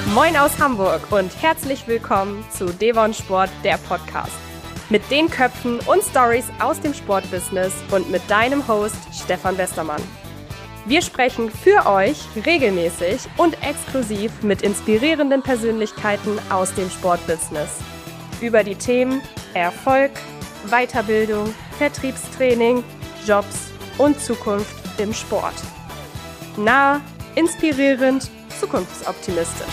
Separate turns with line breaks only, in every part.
Moin aus Hamburg und herzlich willkommen zu Devon Sport, der Podcast. Mit den Köpfen und Stories aus dem Sportbusiness und mit deinem Host Stefan Westermann. Wir sprechen für euch regelmäßig und exklusiv mit inspirierenden Persönlichkeiten aus dem Sportbusiness. Über die Themen Erfolg, Weiterbildung, Vertriebstraining, Jobs und Zukunft im Sport. Nah, inspirierend, zukunftsoptimistisch.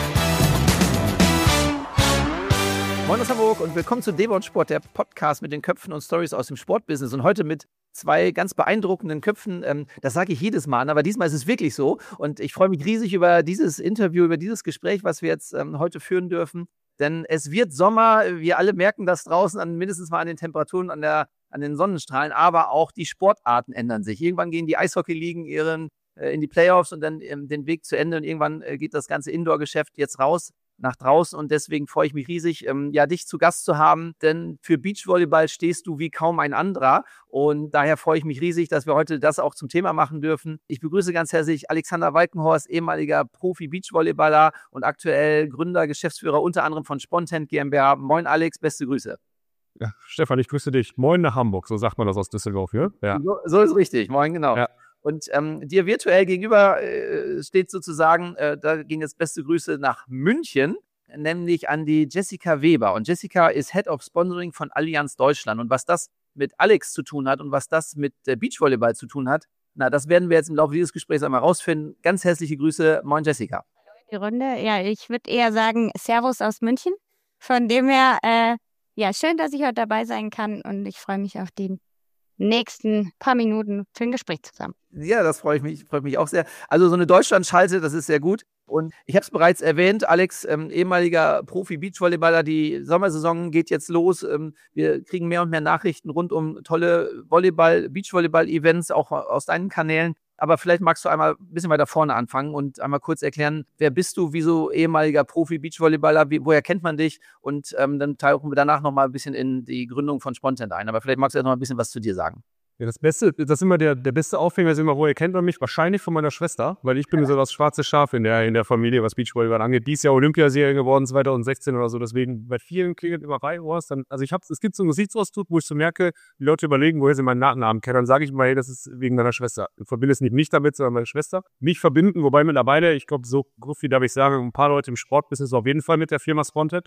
Moin aus Hamburg und willkommen zu Devon Sport, der Podcast mit den Köpfen und Stories aus dem Sportbusiness. Und heute mit zwei ganz beeindruckenden Köpfen. Das sage ich jedes Mal, aber diesmal ist es wirklich so. Und ich freue mich riesig über dieses Interview, über dieses Gespräch, was wir jetzt heute führen dürfen. Denn es wird Sommer. Wir alle merken das draußen mindestens mal an den Temperaturen, an den Sonnenstrahlen. Aber auch die Sportarten ändern sich. Irgendwann gehen die Eishockey-Ligen in die Playoffs und dann den Weg zu Ende. Und irgendwann geht das ganze Indoor-Geschäft jetzt raus nach draußen und deswegen freue ich mich riesig, dich zu Gast zu haben, denn für Beachvolleyball stehst du wie kaum ein anderer und daher freue ich mich riesig, dass wir heute das auch zum Thema machen dürfen. Ich begrüße ganz herzlich Alexander Walkenhorst, ehemaliger Profi-Beachvolleyballer und aktuell Gründer, Geschäftsführer unter anderem von Spontent GmbH. Moin Alex, beste Grüße.
Ja, Stefan, ich grüße dich. Moin nach Hamburg, so sagt man das aus Düsseldorf, ja?
Ja. So ist richtig, moin, genau. Ja. Und dir virtuell gegenüber steht sozusagen, da ging jetzt beste Grüße nach München, nämlich an die Jessica Weber. Und Jessica ist Head of Sponsoring von Allianz Deutschland. Und was das mit Alex zu tun hat und was das mit Beachvolleyball zu tun hat, das werden wir jetzt im Laufe dieses Gesprächs einmal rausfinden. Ganz herzliche Grüße. Moin, Jessica.
Die Runde, ja, ich würde eher sagen Servus aus München. Von dem her, schön, dass ich heute dabei sein kann und ich freue mich auf die nächsten paar Minuten für ein Gespräch zusammen.
Ja, das freut mich auch sehr. Also so eine Deutschlandschalte, das ist sehr gut. Und ich habe es bereits erwähnt, Alex, ehemaliger Profi-Beachvolleyballer, die Sommersaison geht jetzt los. Wir kriegen mehr und mehr Nachrichten rund um tolle Beachvolleyball-Events, auch aus deinen Kanälen. Aber vielleicht magst du einmal ein bisschen weiter vorne anfangen und einmal kurz erklären, wer bist du, wieso ehemaliger Profi-Beachvolleyballer, woher kennt man dich? Und dann tauchen wir danach nochmal ein bisschen in die Gründung von Spontent ein. Aber vielleicht magst du jetzt noch ein bisschen was zu dir sagen.
Ja, das ist immer der beste Aufhänger, ist immer, woher kennt man mich? Wahrscheinlich von meiner Schwester, weil ich bin so das schwarze Schaf in der Familie, was Beachvolleyball angeht. Dies Jahr Olympiasieger geworden, 2016 oder so, deswegen bei vielen klingelt immer bei Ohren. Es gibt so einen Gesichtsausdruck, wo ich so merke, die Leute überlegen, woher sie meinen Nachnamen kennen. Dann sage ich mal, hey, das ist wegen deiner Schwester. Ich verbinde es nicht damit, sondern meine Schwester. Mich verbinden, wobei mittlerweile, ich glaube, so groß wie darf ich sagen, ein paar Leute im Sportbusiness auf jeden Fall mit der Firma Spontent,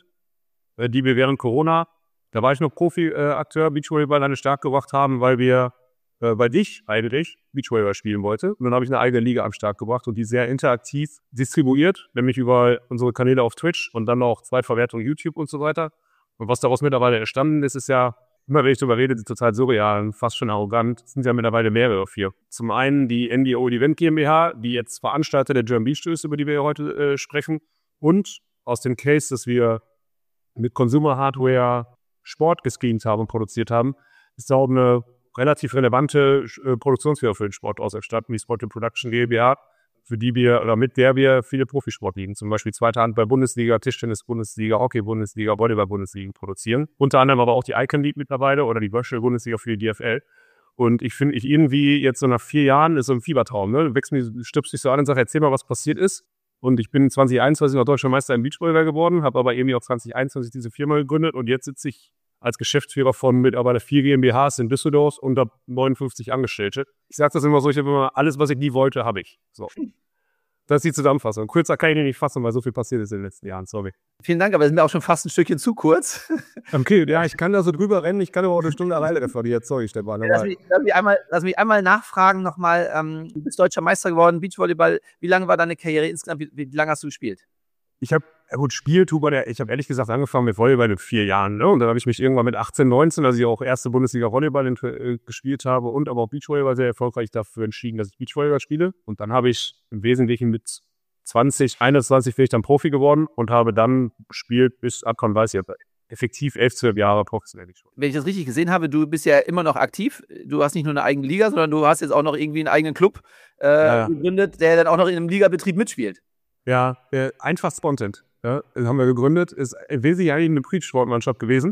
die wir während Corona, da war ich noch Profi-Akteur, Beachvolleyball eine stark gebracht haben, weil ich eigentlich Beachvolleyball spielen wollte. Und dann habe ich eine eigene Liga am Start gebracht und die sehr interaktiv distribuiert, nämlich über unsere Kanäle auf Twitch und dann auch Zweitverwertung YouTube und so weiter. Und was daraus mittlerweile entstanden ist, ist ja, immer wenn ich darüber rede, total surreal, fast schon arrogant. Es sind ja mittlerweile mehrere vier. Zum einen die NDO Event GmbH, die jetzt Veranstalter der German Beach ist, über die wir heute sprechen. Und aus dem Case, dass wir mit Consumer Hardware Sport gescreent haben und produziert haben, ist da auch eine relativ relevante Produktionsfirma für den Sport ausgestattet, wie Sport Production GmbH, mit der wir viele Profisportligen, zum Beispiel zweite Handball-Bundesliga, Tischtennis-Bundesliga, Hockey-Bundesliga, Volleyball-Bundesliga produzieren. Unter anderem aber auch die Icon League mittlerweile oder die Virtual-Bundesliga für die DFL. Und ich finde, irgendwie jetzt so nach 4 Jahren ist so ein Fiebertraum, ne? Du stülpst dich so an und sagst, erzähl mal, was passiert ist. Und ich bin 2021 noch Deutscher Meister im Beachvolleyball geworden, habe aber irgendwie auch 2021 diese Firma gegründet und jetzt sitze ich als Geschäftsführer von mittlerweile 4 GmbHs in Düsseldorf und habe 59 Angestellte. Ich sage das immer so, ich habe immer alles, was ich nie wollte, habe ich. So. Das ist die Zusammenfassung. Kürzer kann ich nicht fassen, weil so viel passiert ist in den letzten Jahren, sorry.
Vielen Dank, aber es ist mir auch schon fast ein Stückchen zu kurz.
Okay, ja, ich kann da so drüber rennen, ich kann aber auch eine Stunde alleine referieren. Sorry, Stefan.
Lass mich einmal nachfragen nochmal. Du bist Deutscher Meister geworden, Beachvolleyball. Wie lange war deine Karriere insgesamt? Wie lange hast du gespielt?
Ich habe ehrlich gesagt angefangen mit Volleyball in 4 Jahren. Ne? Und dann habe ich mich irgendwann mit 18, 19, als ich auch erste Bundesliga-Volleyball gespielt habe und aber auch Beachvolleyball sehr erfolgreich dafür entschieden, dass ich Beachvolleyball spiele. Und dann habe ich im Wesentlichen mit 20, 21 bin ich dann Profi geworden und habe dann gespielt bis Abkommen weiß ich, effektiv 11, 12 Jahre professionell gespielt.
Wenn ich das richtig gesehen habe, du bist ja immer noch aktiv. Du hast nicht nur eine eigene Liga, sondern du hast jetzt auch noch irgendwie einen eigenen Club gegründet, der dann auch noch in einem Ligabetrieb mitspielt.
Ja, einfach Spontent. Ja, das haben wir gegründet. Ist wesentlich eigentlich eine Beachsportmannschaft gewesen.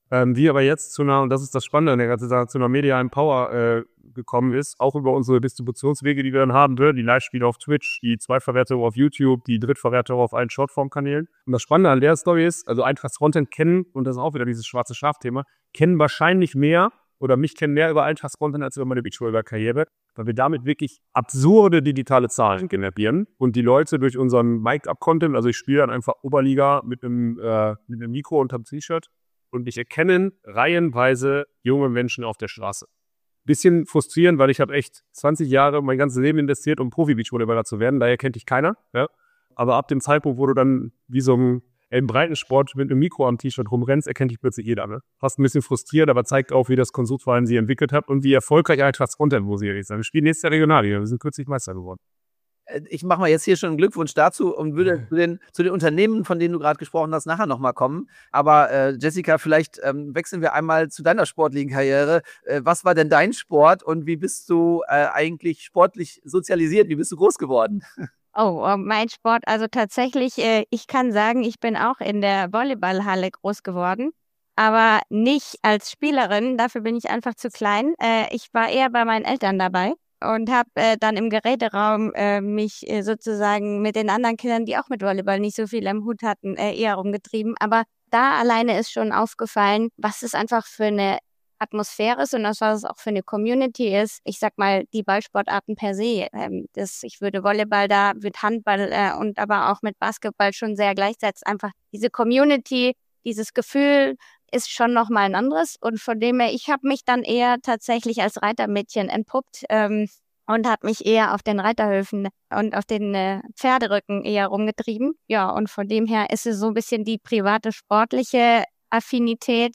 Die aber jetzt und das ist das Spannende an der ganzen Sache, zu einer medialen Power gekommen ist, auch über unsere Distributionswege, die wir dann haben, die Live-Spiele auf Twitch, die Zweitverwertung auf YouTube, die Drittverwertung auf allen Shortform-Kanälen. Und das Spannende an der Story ist, also Eintracht Frontend kennen, und das ist auch wieder dieses schwarze Schaf-Thema, kennen wahrscheinlich mehr oder mich kennen mehr über Eintracht Frontend als über meine Beachvolleyball-Karriere, weil wir damit wirklich absurde digitale Zahlen generieren und die Leute durch unseren Mic'd-Up-Content, also ich spiele dann einfach Oberliga mit einem Mikro unterm T-Shirt, und ich erkenne reihenweise junge Menschen auf der Straße. Bisschen frustrierend, weil ich habe echt 20 Jahre mein ganzes Leben investiert, um Profi-Beachvolleyballer zu werden. Daher kennt dich keiner. Ja? Aber ab dem Zeitpunkt, wo du dann wie so im Breitensport mit einem Mikro am T-Shirt rumrennst, erkennt dich plötzlich jeder. Ne? Fast ein bisschen frustriert, aber zeigt auch, wie das Konsumverhalten sie entwickelt hat und wie erfolgreich Eintracht Frontend, wo sie ehrlich sein. Wir spielen nächstes Jahr Regionalliga. Wir sind kürzlich Meister geworden.
Ich mache mal jetzt hier schon einen Glückwunsch dazu und würde zu den Unternehmen, von denen du gerade gesprochen hast, nachher nochmal kommen. Aber Jessica, vielleicht wechseln wir einmal zu deiner sportlichen Karriere. Was war denn dein Sport und wie bist du eigentlich sportlich sozialisiert? Wie bist du groß geworden?
Oh, mein Sport, also tatsächlich, ich kann sagen, ich bin auch in der Volleyballhalle groß geworden, aber nicht als Spielerin, dafür bin ich einfach zu klein. Ich war eher bei meinen Eltern dabei und habe dann im Geräteraum mich sozusagen mit den anderen Kindern, die auch mit Volleyball nicht so viel am Hut hatten, eher rumgetrieben. Aber da alleine ist schon aufgefallen, was es einfach für eine Atmosphäre ist und was es auch für eine Community ist. Ich sag mal, die Ballsportarten per se. Ich würde Volleyball da mit Handball und aber auch mit Basketball schon sehr gleichsetzen. Einfach diese Community, dieses Gefühl ist schon nochmal ein anderes. Und von dem her, ich habe mich dann eher tatsächlich als Reitermädchen entpuppt und habe mich eher auf den Reiterhöfen und auf den Pferderücken eher rumgetrieben. Ja, und von dem her ist es so ein bisschen die private sportliche Affinität.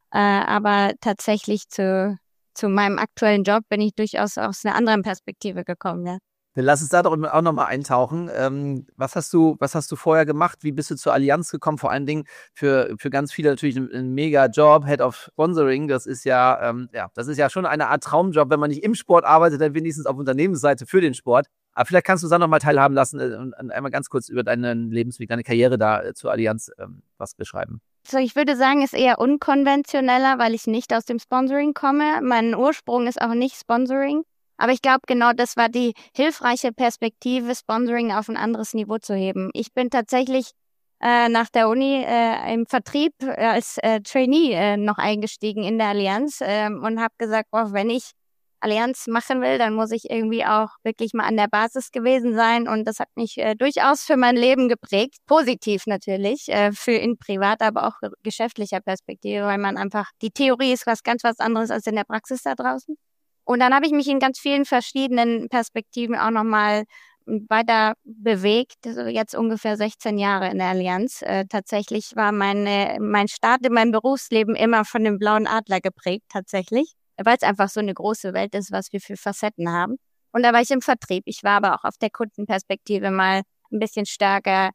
Aber tatsächlich zu meinem aktuellen Job bin ich durchaus aus einer anderen Perspektive gekommen, ja.
Dann lass uns da doch auch nochmal eintauchen. Was hast du vorher gemacht? Wie bist du zur Allianz gekommen? Vor allen Dingen für ganz viele natürlich ein mega Job, Head of Sponsoring. Das ist ja schon eine Art Traumjob, wenn man nicht im Sport arbeitet, dann wenigstens auf Unternehmensseite für den Sport. Aber vielleicht kannst du uns da nochmal teilhaben lassen und einmal ganz kurz über deinen Lebensweg, deine Karriere da zur Allianz was beschreiben.
So, ich würde sagen, ist eher unkonventioneller, weil ich nicht aus dem Sponsoring komme. Mein Ursprung ist auch nicht Sponsoring. Aber ich glaube, genau das war die hilfreiche Perspektive, Sponsoring auf ein anderes Niveau zu heben. Ich bin tatsächlich nach der Uni im Vertrieb als Trainee noch eingestiegen in der Allianz und habe gesagt, wenn ich Allianz machen will, dann muss ich irgendwie auch wirklich mal an der Basis gewesen sein. Und das hat mich durchaus für mein Leben geprägt. Positiv natürlich, für in privat, aber auch geschäftlicher Perspektive, weil man einfach, die Theorie ist was anderes als in der Praxis da draußen. Und dann habe ich mich in ganz vielen verschiedenen Perspektiven auch nochmal weiter bewegt. Also jetzt ungefähr 16 Jahre in der Allianz. Tatsächlich war mein Start in meinem Berufsleben immer von dem blauen Adler geprägt, tatsächlich. Weil es einfach so eine große Welt ist, was wir für Facetten haben. Und da war ich im Vertrieb. Ich war aber auch auf der Kundenperspektive mal ein bisschen stärker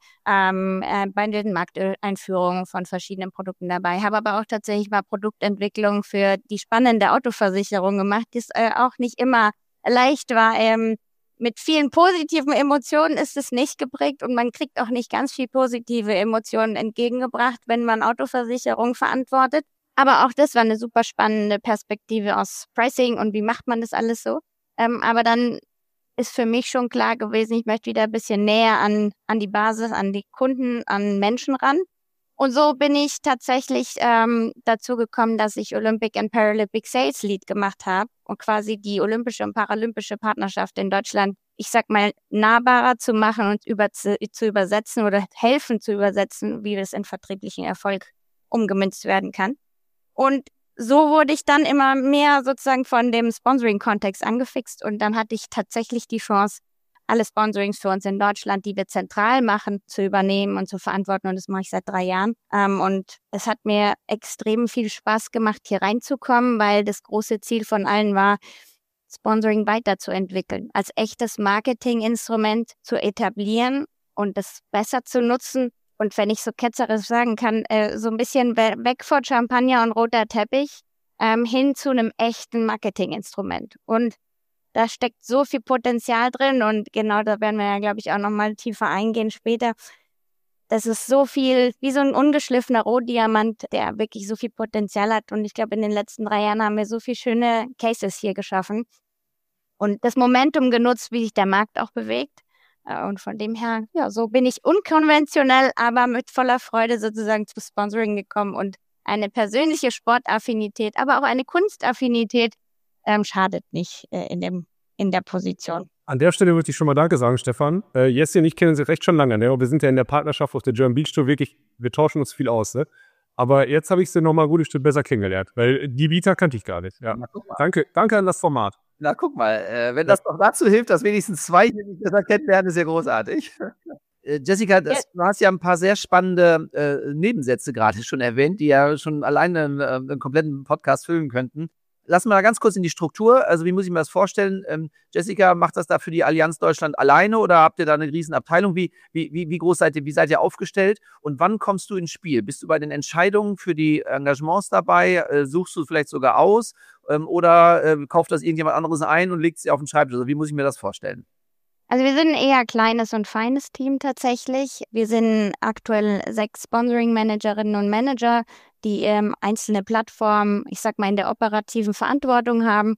bei den Markteinführungen von verschiedenen Produkten dabei. Habe aber auch tatsächlich mal Produktentwicklung für die spannende Autoversicherung gemacht, die auch nicht immer leicht war. Mit vielen positiven Emotionen ist es nicht geprägt und man kriegt auch nicht ganz viel positive Emotionen entgegengebracht, wenn man Autoversicherung verantwortet. Aber auch das war eine super spannende Perspektive aus Pricing und wie macht man das alles so. Aber dann ist für mich schon klar gewesen, ich möchte wieder ein bisschen näher an die Basis, an die Kunden, an Menschen ran. Und so bin ich tatsächlich dazu gekommen, dass ich Olympic and Paralympic Sales Lead gemacht habe und quasi die olympische und paralympische Partnerschaft in Deutschland, ich sag mal, nahbarer zu machen und zu übersetzen oder helfen zu übersetzen, wie das in vertrieblichen Erfolg umgemünzt werden kann. Und so wurde ich dann immer mehr sozusagen von dem Sponsoring-Kontext angefixt und dann hatte ich tatsächlich die Chance, alle Sponsorings für uns in Deutschland, die wir zentral machen, zu übernehmen und zu verantworten und das mache ich seit 3 Jahren. Und es hat mir extrem viel Spaß gemacht, hier reinzukommen, weil das große Ziel von allen war, Sponsoring weiterzuentwickeln, als echtes Marketinginstrument zu etablieren und das besser zu nutzen. Und wenn ich so ketzerisch sagen kann, so ein bisschen weg von Champagner und roter Teppich hin zu einem echten Marketinginstrument. Und da steckt so viel Potenzial drin und genau da werden wir ja, glaube ich, auch nochmal tiefer eingehen später. das ist so viel, wie so ein ungeschliffener Rohdiamant, der wirklich so viel Potenzial hat. Und ich glaube, in den letzten 3 Jahren haben wir so viele schöne Cases hier geschaffen und das Momentum genutzt, wie sich der Markt auch bewegt. Und von dem her, ja, so bin ich unkonventionell, aber mit voller Freude sozusagen zu Sponsoring gekommen und eine persönliche Sportaffinität, aber auch eine Kunstaffinität schadet nicht in der Position.
An der Stelle würde ich schon mal Danke sagen, Stefan. Jessie und ich kennen uns recht schon lange, ne? Und wir sind ja in der Partnerschaft auf der German Beach Tour wirklich, wir tauschen uns viel aus, ne? Aber jetzt habe ich sie noch mal ein gutes Stück besser kennengelernt, weil die Vita kannte ich gar nicht. Ja. Danke an das Format.
Na, guck mal, wenn das noch dazu hilft, dass wenigstens 2 hier nicht besser kennenlernen, ist ja großartig. Jessica, du hast ja ein paar sehr spannende Nebensätze gerade schon erwähnt, die ja schon alleine einen kompletten Podcast füllen könnten. Lassen wir mal ganz kurz in die Struktur. Also wie muss ich mir das vorstellen? Jessica, macht das da für die Allianz Deutschland alleine oder habt ihr da eine riesen Abteilung? Wie groß seid ihr? Wie seid ihr aufgestellt? Und wann kommst du ins Spiel? Bist du bei den Entscheidungen für die Engagements dabei? Suchst du vielleicht sogar aus? Oder kauft das irgendjemand anderes ein und legt es auf den Schreibtisch? Also wie muss ich mir das vorstellen?
Also wir sind ein eher kleines und feines Team tatsächlich. Wir sind aktuell 6 Sponsoring-Managerinnen und Manager, die einzelne Plattformen, ich sag mal, in der operativen Verantwortung haben.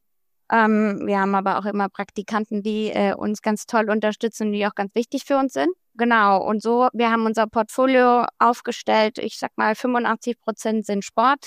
Wir haben aber auch immer Praktikanten, die uns ganz toll unterstützen und die auch ganz wichtig für uns sind. Genau, und so, wir haben unser Portfolio aufgestellt. Ich sag mal, 85% sind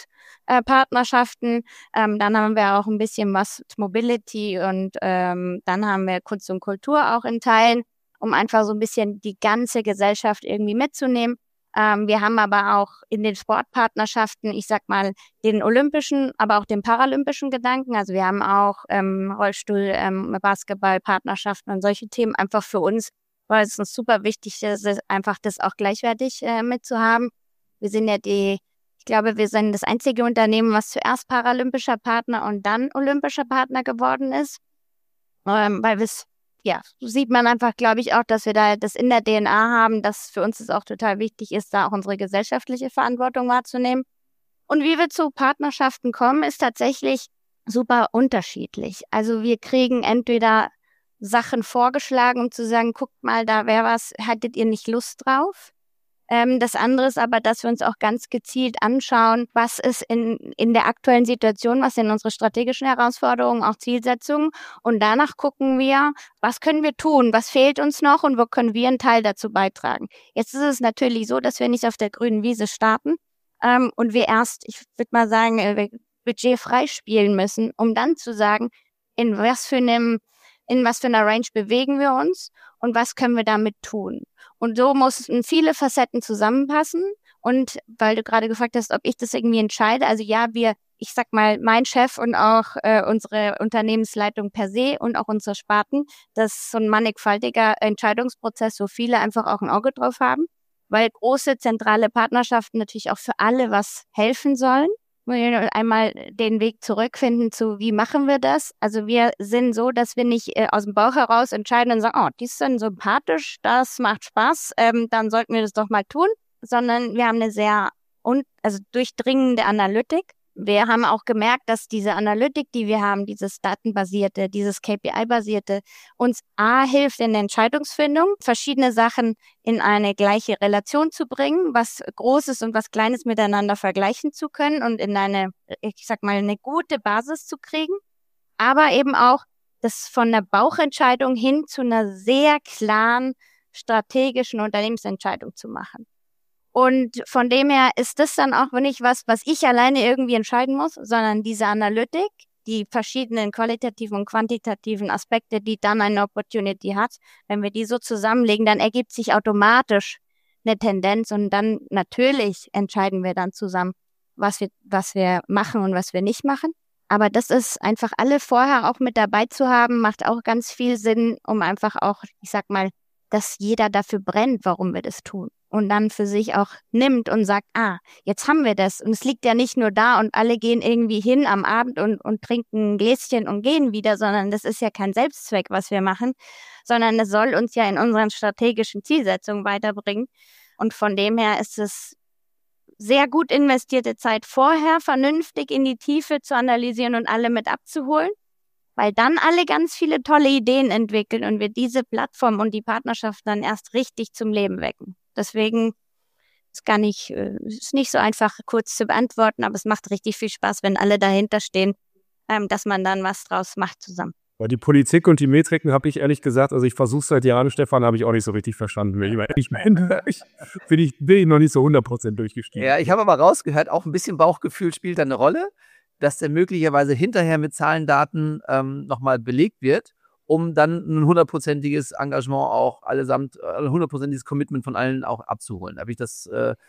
Sportpartnerschaften. Dann haben wir auch ein bisschen was Mobility und dann haben wir Kunst und Kultur auch in Teilen, um einfach so ein bisschen die ganze Gesellschaft irgendwie mitzunehmen. Wir haben aber auch in den Sportpartnerschaften, ich sag mal, den olympischen, aber auch den paralympischen Gedanken. Also wir haben auch Rollstuhl, Basketballpartnerschaften und solche Themen einfach für uns, weil es uns super wichtig ist, einfach das auch gleichwertig mitzuhaben. Wir sind ja ich glaube, wir sind das einzige Unternehmen, was zuerst paralympischer Partner und dann olympischer Partner geworden ist, weil wir es, ja, so sieht man einfach, glaube ich, auch, dass wir da das in der DNA haben, dass für uns es auch total wichtig ist, da auch unsere gesellschaftliche Verantwortung wahrzunehmen. Und wie wir zu Partnerschaften kommen, ist tatsächlich super unterschiedlich. Also wir kriegen entweder Sachen vorgeschlagen, um zu sagen, guckt mal, da wäre was, hattet ihr nicht Lust drauf? Das andere ist aber, dass wir uns auch ganz gezielt anschauen, was ist in der aktuellen Situation, was sind unsere strategischen Herausforderungen, auch Zielsetzungen. Und danach gucken wir, was können wir tun, was fehlt uns noch und wo können wir einen Teil dazu beitragen. Jetzt ist es natürlich so, dass wir nicht auf der grünen Wiese starten und wir erst, ich würde mal sagen, Budget freispielen müssen, um dann zu sagen, in was für einer Range bewegen wir uns und was können wir damit tun. Und so mussten viele Facetten zusammenpassen. Und weil du gerade gefragt hast, ob ich das irgendwie entscheide, also ja, ich sag mal, mein Chef und auch unsere Unternehmensleitung per se und auch unsere Sparten, das ist so ein mannigfaltiger Entscheidungsprozess, wo viele einfach auch ein Auge drauf haben, weil große zentrale Partnerschaften natürlich auch für alle was helfen sollen. Einmal den Weg zurückfinden zu, wie machen wir das? Also wir sind so, dass wir nicht aus dem Bauch heraus entscheiden und sagen, oh, die sind sympathisch, das macht Spaß, dann sollten wir das doch mal tun, sondern wir haben eine sehr durchdringende Analytik. Wir haben auch gemerkt, dass diese Analytik, die wir haben, dieses datenbasierte, dieses KPI-basierte, uns hilft in der Entscheidungsfindung, verschiedene Sachen in eine gleiche Relation zu bringen, was Großes und was Kleines miteinander vergleichen zu können und in eine gute Basis zu kriegen, aber eben auch das von der Bauchentscheidung hin zu einer sehr klaren strategischen Unternehmensentscheidung zu machen. Und von dem her ist das dann auch nicht was ich alleine irgendwie entscheiden muss, sondern diese Analytik, die verschiedenen qualitativen und quantitativen Aspekte, die dann eine Opportunity hat, wenn wir die so zusammenlegen, dann ergibt sich automatisch eine Tendenz und dann natürlich entscheiden wir dann zusammen, was wir machen und was wir nicht machen. Aber das ist einfach alle vorher auch mit dabei zu haben, macht auch ganz viel Sinn, um einfach auch, ich sag mal, dass jeder dafür brennt, warum wir das tun. Und dann für sich auch nimmt und sagt, jetzt haben wir das. Und es liegt ja nicht nur da und alle gehen irgendwie hin am Abend und trinken ein Gläschen und gehen wieder, sondern das ist ja kein Selbstzweck, was wir machen, sondern es soll uns ja in unseren strategischen Zielsetzungen weiterbringen. Und von dem her ist es sehr gut investierte Zeit vorher, vernünftig in die Tiefe zu analysieren und alle mit abzuholen, weil dann alle ganz viele tolle Ideen entwickeln und wir diese Plattform und die Partnerschaft dann erst richtig zum Leben wecken. Deswegen ist nicht so einfach kurz zu beantworten, aber es macht richtig viel Spaß, wenn alle dahinter stehen, dass man dann was draus macht zusammen.
Weil die Politik und die Metriken habe ich ehrlich gesagt, also ich versuche es seit Jahren, Stefan, habe ich auch nicht so richtig verstanden. Bin ich noch nicht so 100% durchgestiegen.
Ja, ich habe aber rausgehört, auch ein bisschen Bauchgefühl spielt da eine Rolle, dass der möglicherweise hinterher mit Zahlen, Daten nochmal belegt wird, um dann ein 100%iges Engagement auch allesamt, 100%iges Commitment von allen auch abzuholen. Habe ich das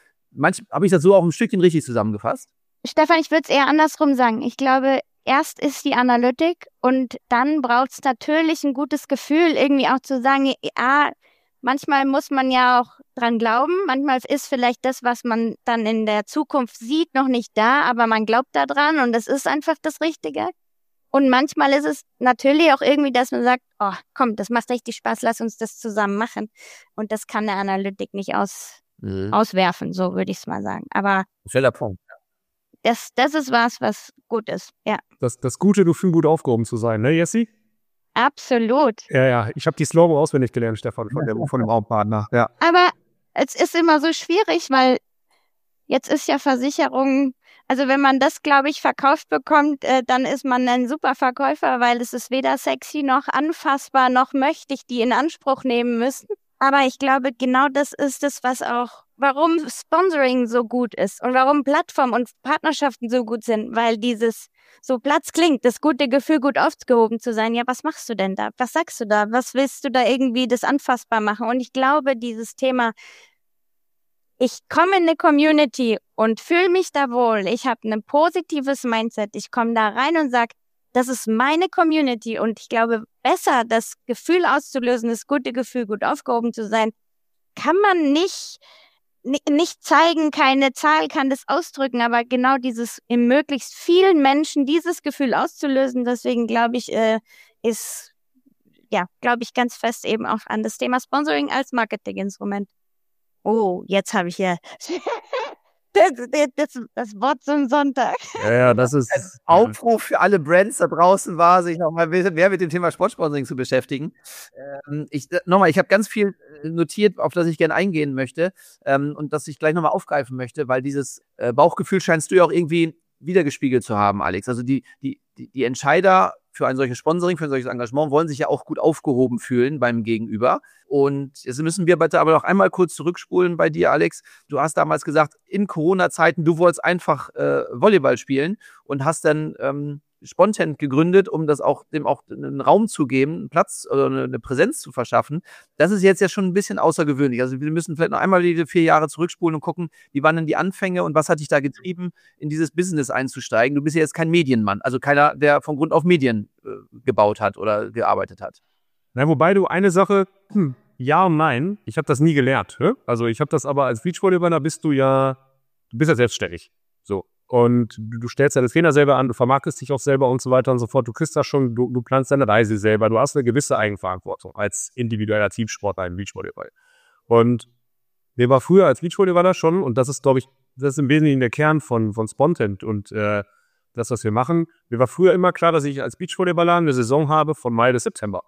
so auch ein Stückchen richtig zusammengefasst?
Stefan, ich würde es eher andersrum sagen. Ich glaube, erst ist die Analytik und dann braucht es natürlich ein gutes Gefühl, irgendwie auch zu sagen, ja, manchmal muss man ja auch dran glauben, manchmal ist vielleicht das, was man dann in der Zukunft sieht, noch nicht da, aber man glaubt da dran und das ist einfach das Richtige. Und manchmal ist es natürlich auch irgendwie, dass man sagt, oh, komm, das macht richtig Spaß, lass uns das zusammen machen. Und das kann der Analytik nicht auswerfen, so würde ich es mal sagen. Aber
schneller Punkt.
Das ist was gut ist, ja.
Das Gute, du fühlst gut aufgehoben zu sein, ne, Jessie?
Absolut.
Ja, ich habe die Slogan auswendig gelernt, Stefan, von dem Hauptpartner, ja.
Aber es ist immer so schwierig, weil jetzt ist ja Versicherung, also wenn man das, glaube ich, verkauft bekommt, dann ist man ein super Verkäufer, weil es ist weder sexy noch anfassbar, noch möchte ich die in Anspruch nehmen müssen. Aber ich glaube, genau das ist es, warum Sponsoring so gut ist und warum Plattformen und Partnerschaften so gut sind, weil dieses so Platz klingt, das gute Gefühl, gut aufgehoben zu sein. Ja, was machst du denn da? Was sagst du da? Was willst du da irgendwie das anfassbar machen? Und ich glaube, dieses Thema, ich komme in eine Community und fühle mich da wohl, ich habe ein positives Mindset, ich komme da rein und sage, das ist meine Community und ich glaube, besser das Gefühl auszulösen, das gute Gefühl, gut aufgehoben zu sein, kann man nicht zeigen, keine Zahl kann das ausdrücken, aber genau dieses in möglichst vielen Menschen dieses Gefühl auszulösen, deswegen glaube ich, glaube ich ganz fest eben auch an das Thema Sponsoring als Marketinginstrument. Oh, jetzt habe ich hier das Wort zum Sonntag.
Ja, das ist
ein Aufruf für alle Brands da draußen war, sich nochmal mehr mit dem Thema Sportsponsoring zu beschäftigen. Ich habe ganz viel notiert, auf das ich gerne eingehen möchte und das ich gleich nochmal aufgreifen möchte, weil dieses Bauchgefühl scheinst du ja auch irgendwie wiedergespiegelt zu haben, Alex. Also die Entscheider für ein solches Sponsoring, für ein solches Engagement wollen sich ja auch gut aufgehoben fühlen beim Gegenüber. Und jetzt müssen wir bitte aber noch einmal kurz zurückspulen bei dir, Alex. Du hast damals gesagt, in Corona-Zeiten, du wolltest einfach Volleyball spielen und hast dann Spontent gegründet, um dem auch einen Raum zu geben, einen Platz oder eine Präsenz zu verschaffen. Das ist jetzt ja schon ein bisschen außergewöhnlich. Also wir müssen vielleicht noch einmal diese 4 Jahre zurückspulen und gucken, wie waren denn die Anfänge und was hat dich da getrieben, in dieses Business einzusteigen? Du bist ja jetzt kein Medienmann, also keiner, der von Grund auf Medien gebaut hat oder gearbeitet hat.
Na, wobei du eine Sache, ja und nein, ich habe das nie gelernt. Also ich habe das aber als Beachvolleyballer bist du ja selbstständig. So. Und du stellst deine Trainer selber an, du vermarktest dich auch selber und so weiter und so fort. Du kriegst das schon, du planst deine Reise selber. Du hast eine gewisse Eigenverantwortung als individueller Teamsportler im Beachvolleyball. Und mir war früher als Beachvolleyballer schon, und das ist, glaube ich, das ist im Wesentlichen der Kern von Spontent und das, was wir machen. Mir war früher immer klar, dass ich als Beachvolleyballer eine Saison habe von Mai bis September.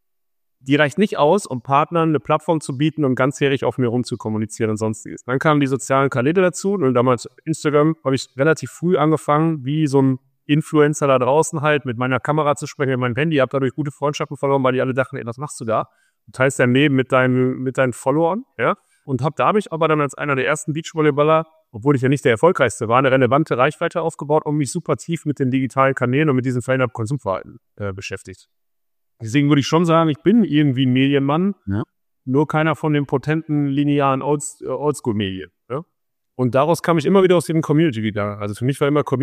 Die reicht nicht aus, um Partnern eine Plattform zu bieten und ganzjährig auf mir rum zu kommunizieren und sonstiges. Dann kamen die sozialen Kanäle dazu und damals Instagram habe ich relativ früh angefangen, wie so ein Influencer da draußen halt mit meiner Kamera zu sprechen, mit meinem Handy. Ich habe dadurch gute Freundschaften verloren, weil die alle dachten, ey, was machst du da? Du teilst dein Leben mit deinen Followern, ja. Und habe ich aber dann als einer der ersten Beachvolleyballer, obwohl ich ja nicht der erfolgreichste war, eine relevante Reichweite aufgebaut und mich super tief mit den digitalen Kanälen und mit diesem veränderten Konsumverhalten beschäftigt. Deswegen würde ich schon sagen, ich bin irgendwie ein Medienmann, ja. Nur keiner von den potenten, linearen Oldschool-Medien. Ja? Und daraus kam ich immer wieder aus dem Community-Gedanken. Also für mich war immer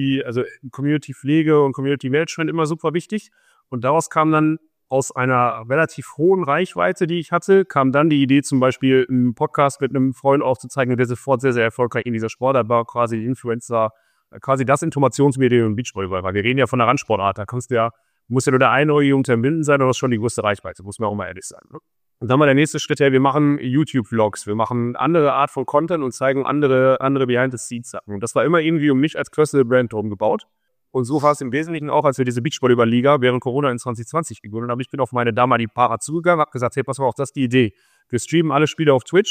Community-Pflege und Community-Management immer super wichtig. Und daraus kam dann aus einer relativ hohen Reichweite, die ich hatte, kam dann die Idee, zum Beispiel einen Podcast mit einem Freund aufzuzeichnen, der sofort sehr, sehr erfolgreich in dieser Sportart war, quasi die Influencer, quasi das Informationsmedium im Beachvolleyball. Weil wir reden ja von einer Randsportart, da muss ja nur der Einäugige unter dem Blinden sein, oder das ist schon die größte Reichweite, muss man auch mal ehrlich sein. Ne? Und dann war der nächste Schritt, wir machen YouTube-Vlogs, wir machen andere Art von Content und zeigen andere Behind-the-Scenes-Sachen. Und das war immer irgendwie um mich als Personal Brand drum gebaut. Und so war es im Wesentlichen auch, als wir diese Beachvolleyball-Liga während Corona in 2020 gegründet haben. Ich bin auf meine damalige Para zugegangen, habe gesagt, hey, pass mal auf, das ist die Idee. Wir streamen alle Spiele auf Twitch,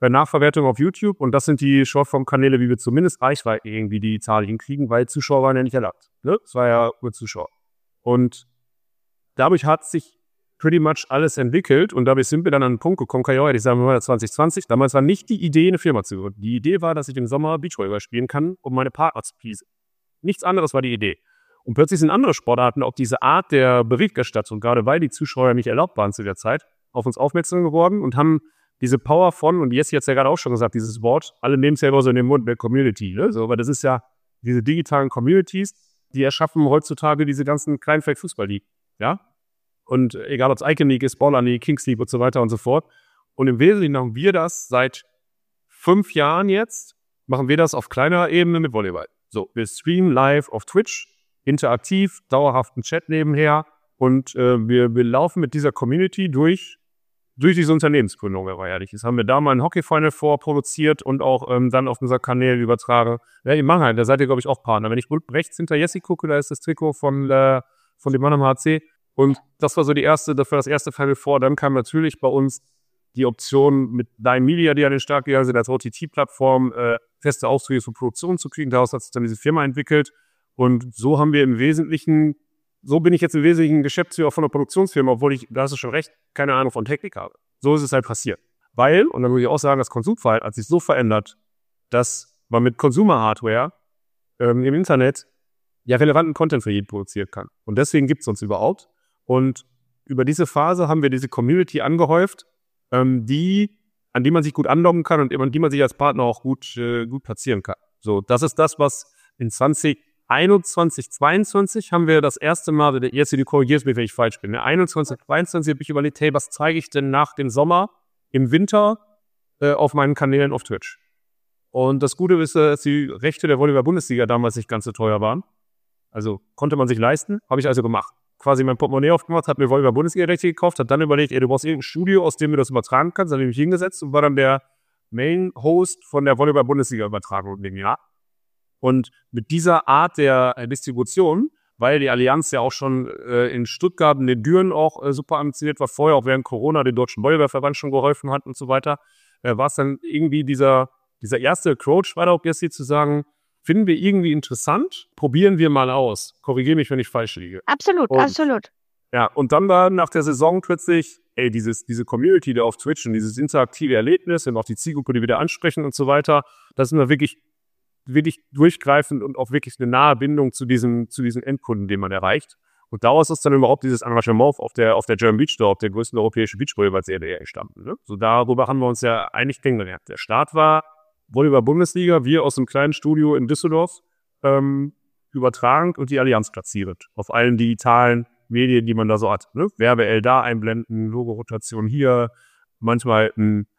bei Nachverwertung auf YouTube. Und das sind die Shortform-Kanäle, wie wir zumindest Reichweite irgendwie die Zahl hinkriegen, weil Zuschauer waren ja nicht erlaubt. Ne? Es war ja nur Zuschauer. Und dadurch hat sich pretty much alles entwickelt und dadurch sind wir dann an einen Punkt gekommen, ich sage mal 2020, damals war nicht die Idee, eine Firma zu gründen. Die Idee war, dass ich im Sommer Beachvolleyball spielen kann, um meine Partner zu pleasen. Nichts anderes war die Idee. Und plötzlich sind andere Sportarten auf diese Art der Berichterstattung, gerade weil die Zuschauer nicht erlaubt waren zu der Zeit, auf uns aufmerksam geworden und haben diese Power von, und Jessie hat es ja gerade auch schon gesagt, dieses Wort, alle nehmen es ja immer so in den Mund, der Community, ne? So, aber das ist ja diese digitalen Communities, die erschaffen heutzutage diese ganzen Kleinfeld-Fußball-Ligen, ja? Und egal, ob es Icon League ist, Baller League, Kings League und so weiter und so fort. Und im Wesentlichen machen wir das seit 5 Jahren jetzt, machen wir das auf kleiner Ebene mit Volleyball. So, wir streamen live auf Twitch, interaktiv, dauerhaften Chat nebenher und wir laufen mit dieser Community durch diese Unternehmensgründung, wenn man ehrlich ist. Haben wir da mal ein Hockey-Final vorproduziert und auch dann auf unser Kanal übertragen. Ja, in Mannheim, da seid ihr, glaube ich, auch Partner. Wenn ich rechts hinter Jessie gucke, da ist das Trikot von dem Mann am HC. Und das war so das erste Final Four. Dann kam natürlich bei uns die Option mit Dime Media, die an den Start gegangen sind, als OTT-Plattform, feste Aufträge für Produktion zu kriegen. Daraus hat sich dann diese Firma entwickelt. Und so bin ich jetzt im Wesentlichen Geschäftsführer von einer Produktionsfirma, obwohl ich, da hast du schon recht, keine Ahnung von Technik habe. So ist es halt passiert. Weil, und dann muss ich auch sagen, das Konsumverhalten hat sich so verändert, dass man mit Consumer-Hardware im Internet ja relevanten Content für jeden produzieren kann. Und deswegen gibt es uns überhaupt. Und über diese Phase haben wir diese Community angehäuft, an die man sich gut andocken kann und an die man sich als Partner auch gut platzieren kann. So, das ist das, was in 2021, 22 haben wir das erste Mal, jetzt die korrigierst mich, wenn ich falsch bin, 21, 22 habe ich überlegt, hey, was zeige ich denn nach dem Sommer, im Winter auf meinen Kanälen auf Twitch? Und das Gute ist, dass die Rechte der Volleyball-Bundesliga damals nicht ganz so teuer waren. Also konnte man sich leisten, habe ich also gemacht. Quasi mein Portemonnaie aufgemacht, habe mir Volleyball-Bundesliga-Rechte gekauft, hat dann überlegt, du brauchst irgendein Studio, aus dem du das übertragen kannst. Dann habe ich mich hingesetzt und war dann der Main-Host von der Volleyball-Bundesliga-Übertragung in dem Jahr. Und mit dieser Art der Distribution, weil die Allianz ja auch schon in Stuttgart und den Düren auch super ambitioniert war, vorher auch während Corona den Deutschen Volleyballverband schon geholfen hat und so weiter, war es dann irgendwie dieser erste Approach, war da auch jetzt hier zu sagen, finden wir irgendwie interessant, probieren wir mal aus. Korrigiere mich, wenn ich falsch liege.
Absolut.
Ja, und dann war nach der Saison plötzlich, diese Community da auf Twitch und dieses interaktive Erlebnis und auch die Zielgruppe, die wir da ansprechen und so weiter, das sind wir wirklich durchgreifend und auch wirklich eine nahe Bindung zu diesen Endkunden, den man erreicht. Und daraus ist dann überhaupt dieses Engagement auf der German Beach Tour, auf der größten europäischen Beachvolleyball-Serie entstanden. Ne? So darüber haben wir uns ja eigentlich kennengelernt. Der Start war Volleyball-Bundesliga, wir aus einem kleinen Studio in Düsseldorf übertragen und die Allianz platziert. Auf allen digitalen Medien, die man da so hat. Ne? Werbe-L da einblenden, Logo-Rotation hier, manchmal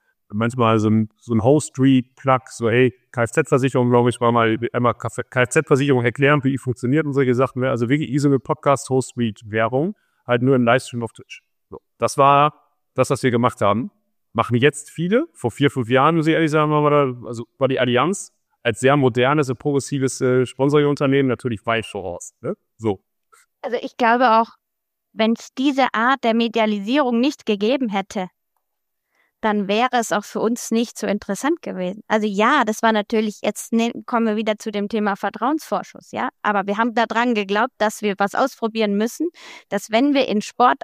so ein Host-Street-Plug, so hey, Kfz-Versicherung, glaube ich, war mal einmal Kfz-Versicherung erklären, wie die funktioniert und solche Sachen. Also wirklich so eine Podcast-Host-Street-Währung, halt nur im Livestream auf Twitch. So, das war das, was wir gemacht haben. Machen jetzt viele. Vor 4, 5 Jahren, muss ich ehrlich sagen, war die Allianz als sehr modernes und progressives Sponsoring-Unternehmen natürlich weit voraus. Ne? So.
Also ich glaube auch, wenn es diese Art der Medialisierung nicht gegeben hätte, dann wäre es auch für uns nicht so interessant gewesen. Also ja, das war natürlich, jetzt kommen wir wieder zu dem Thema Vertrauensvorschuss, ja. Aber wir haben daran geglaubt, dass wir was ausprobieren müssen, dass wenn wir in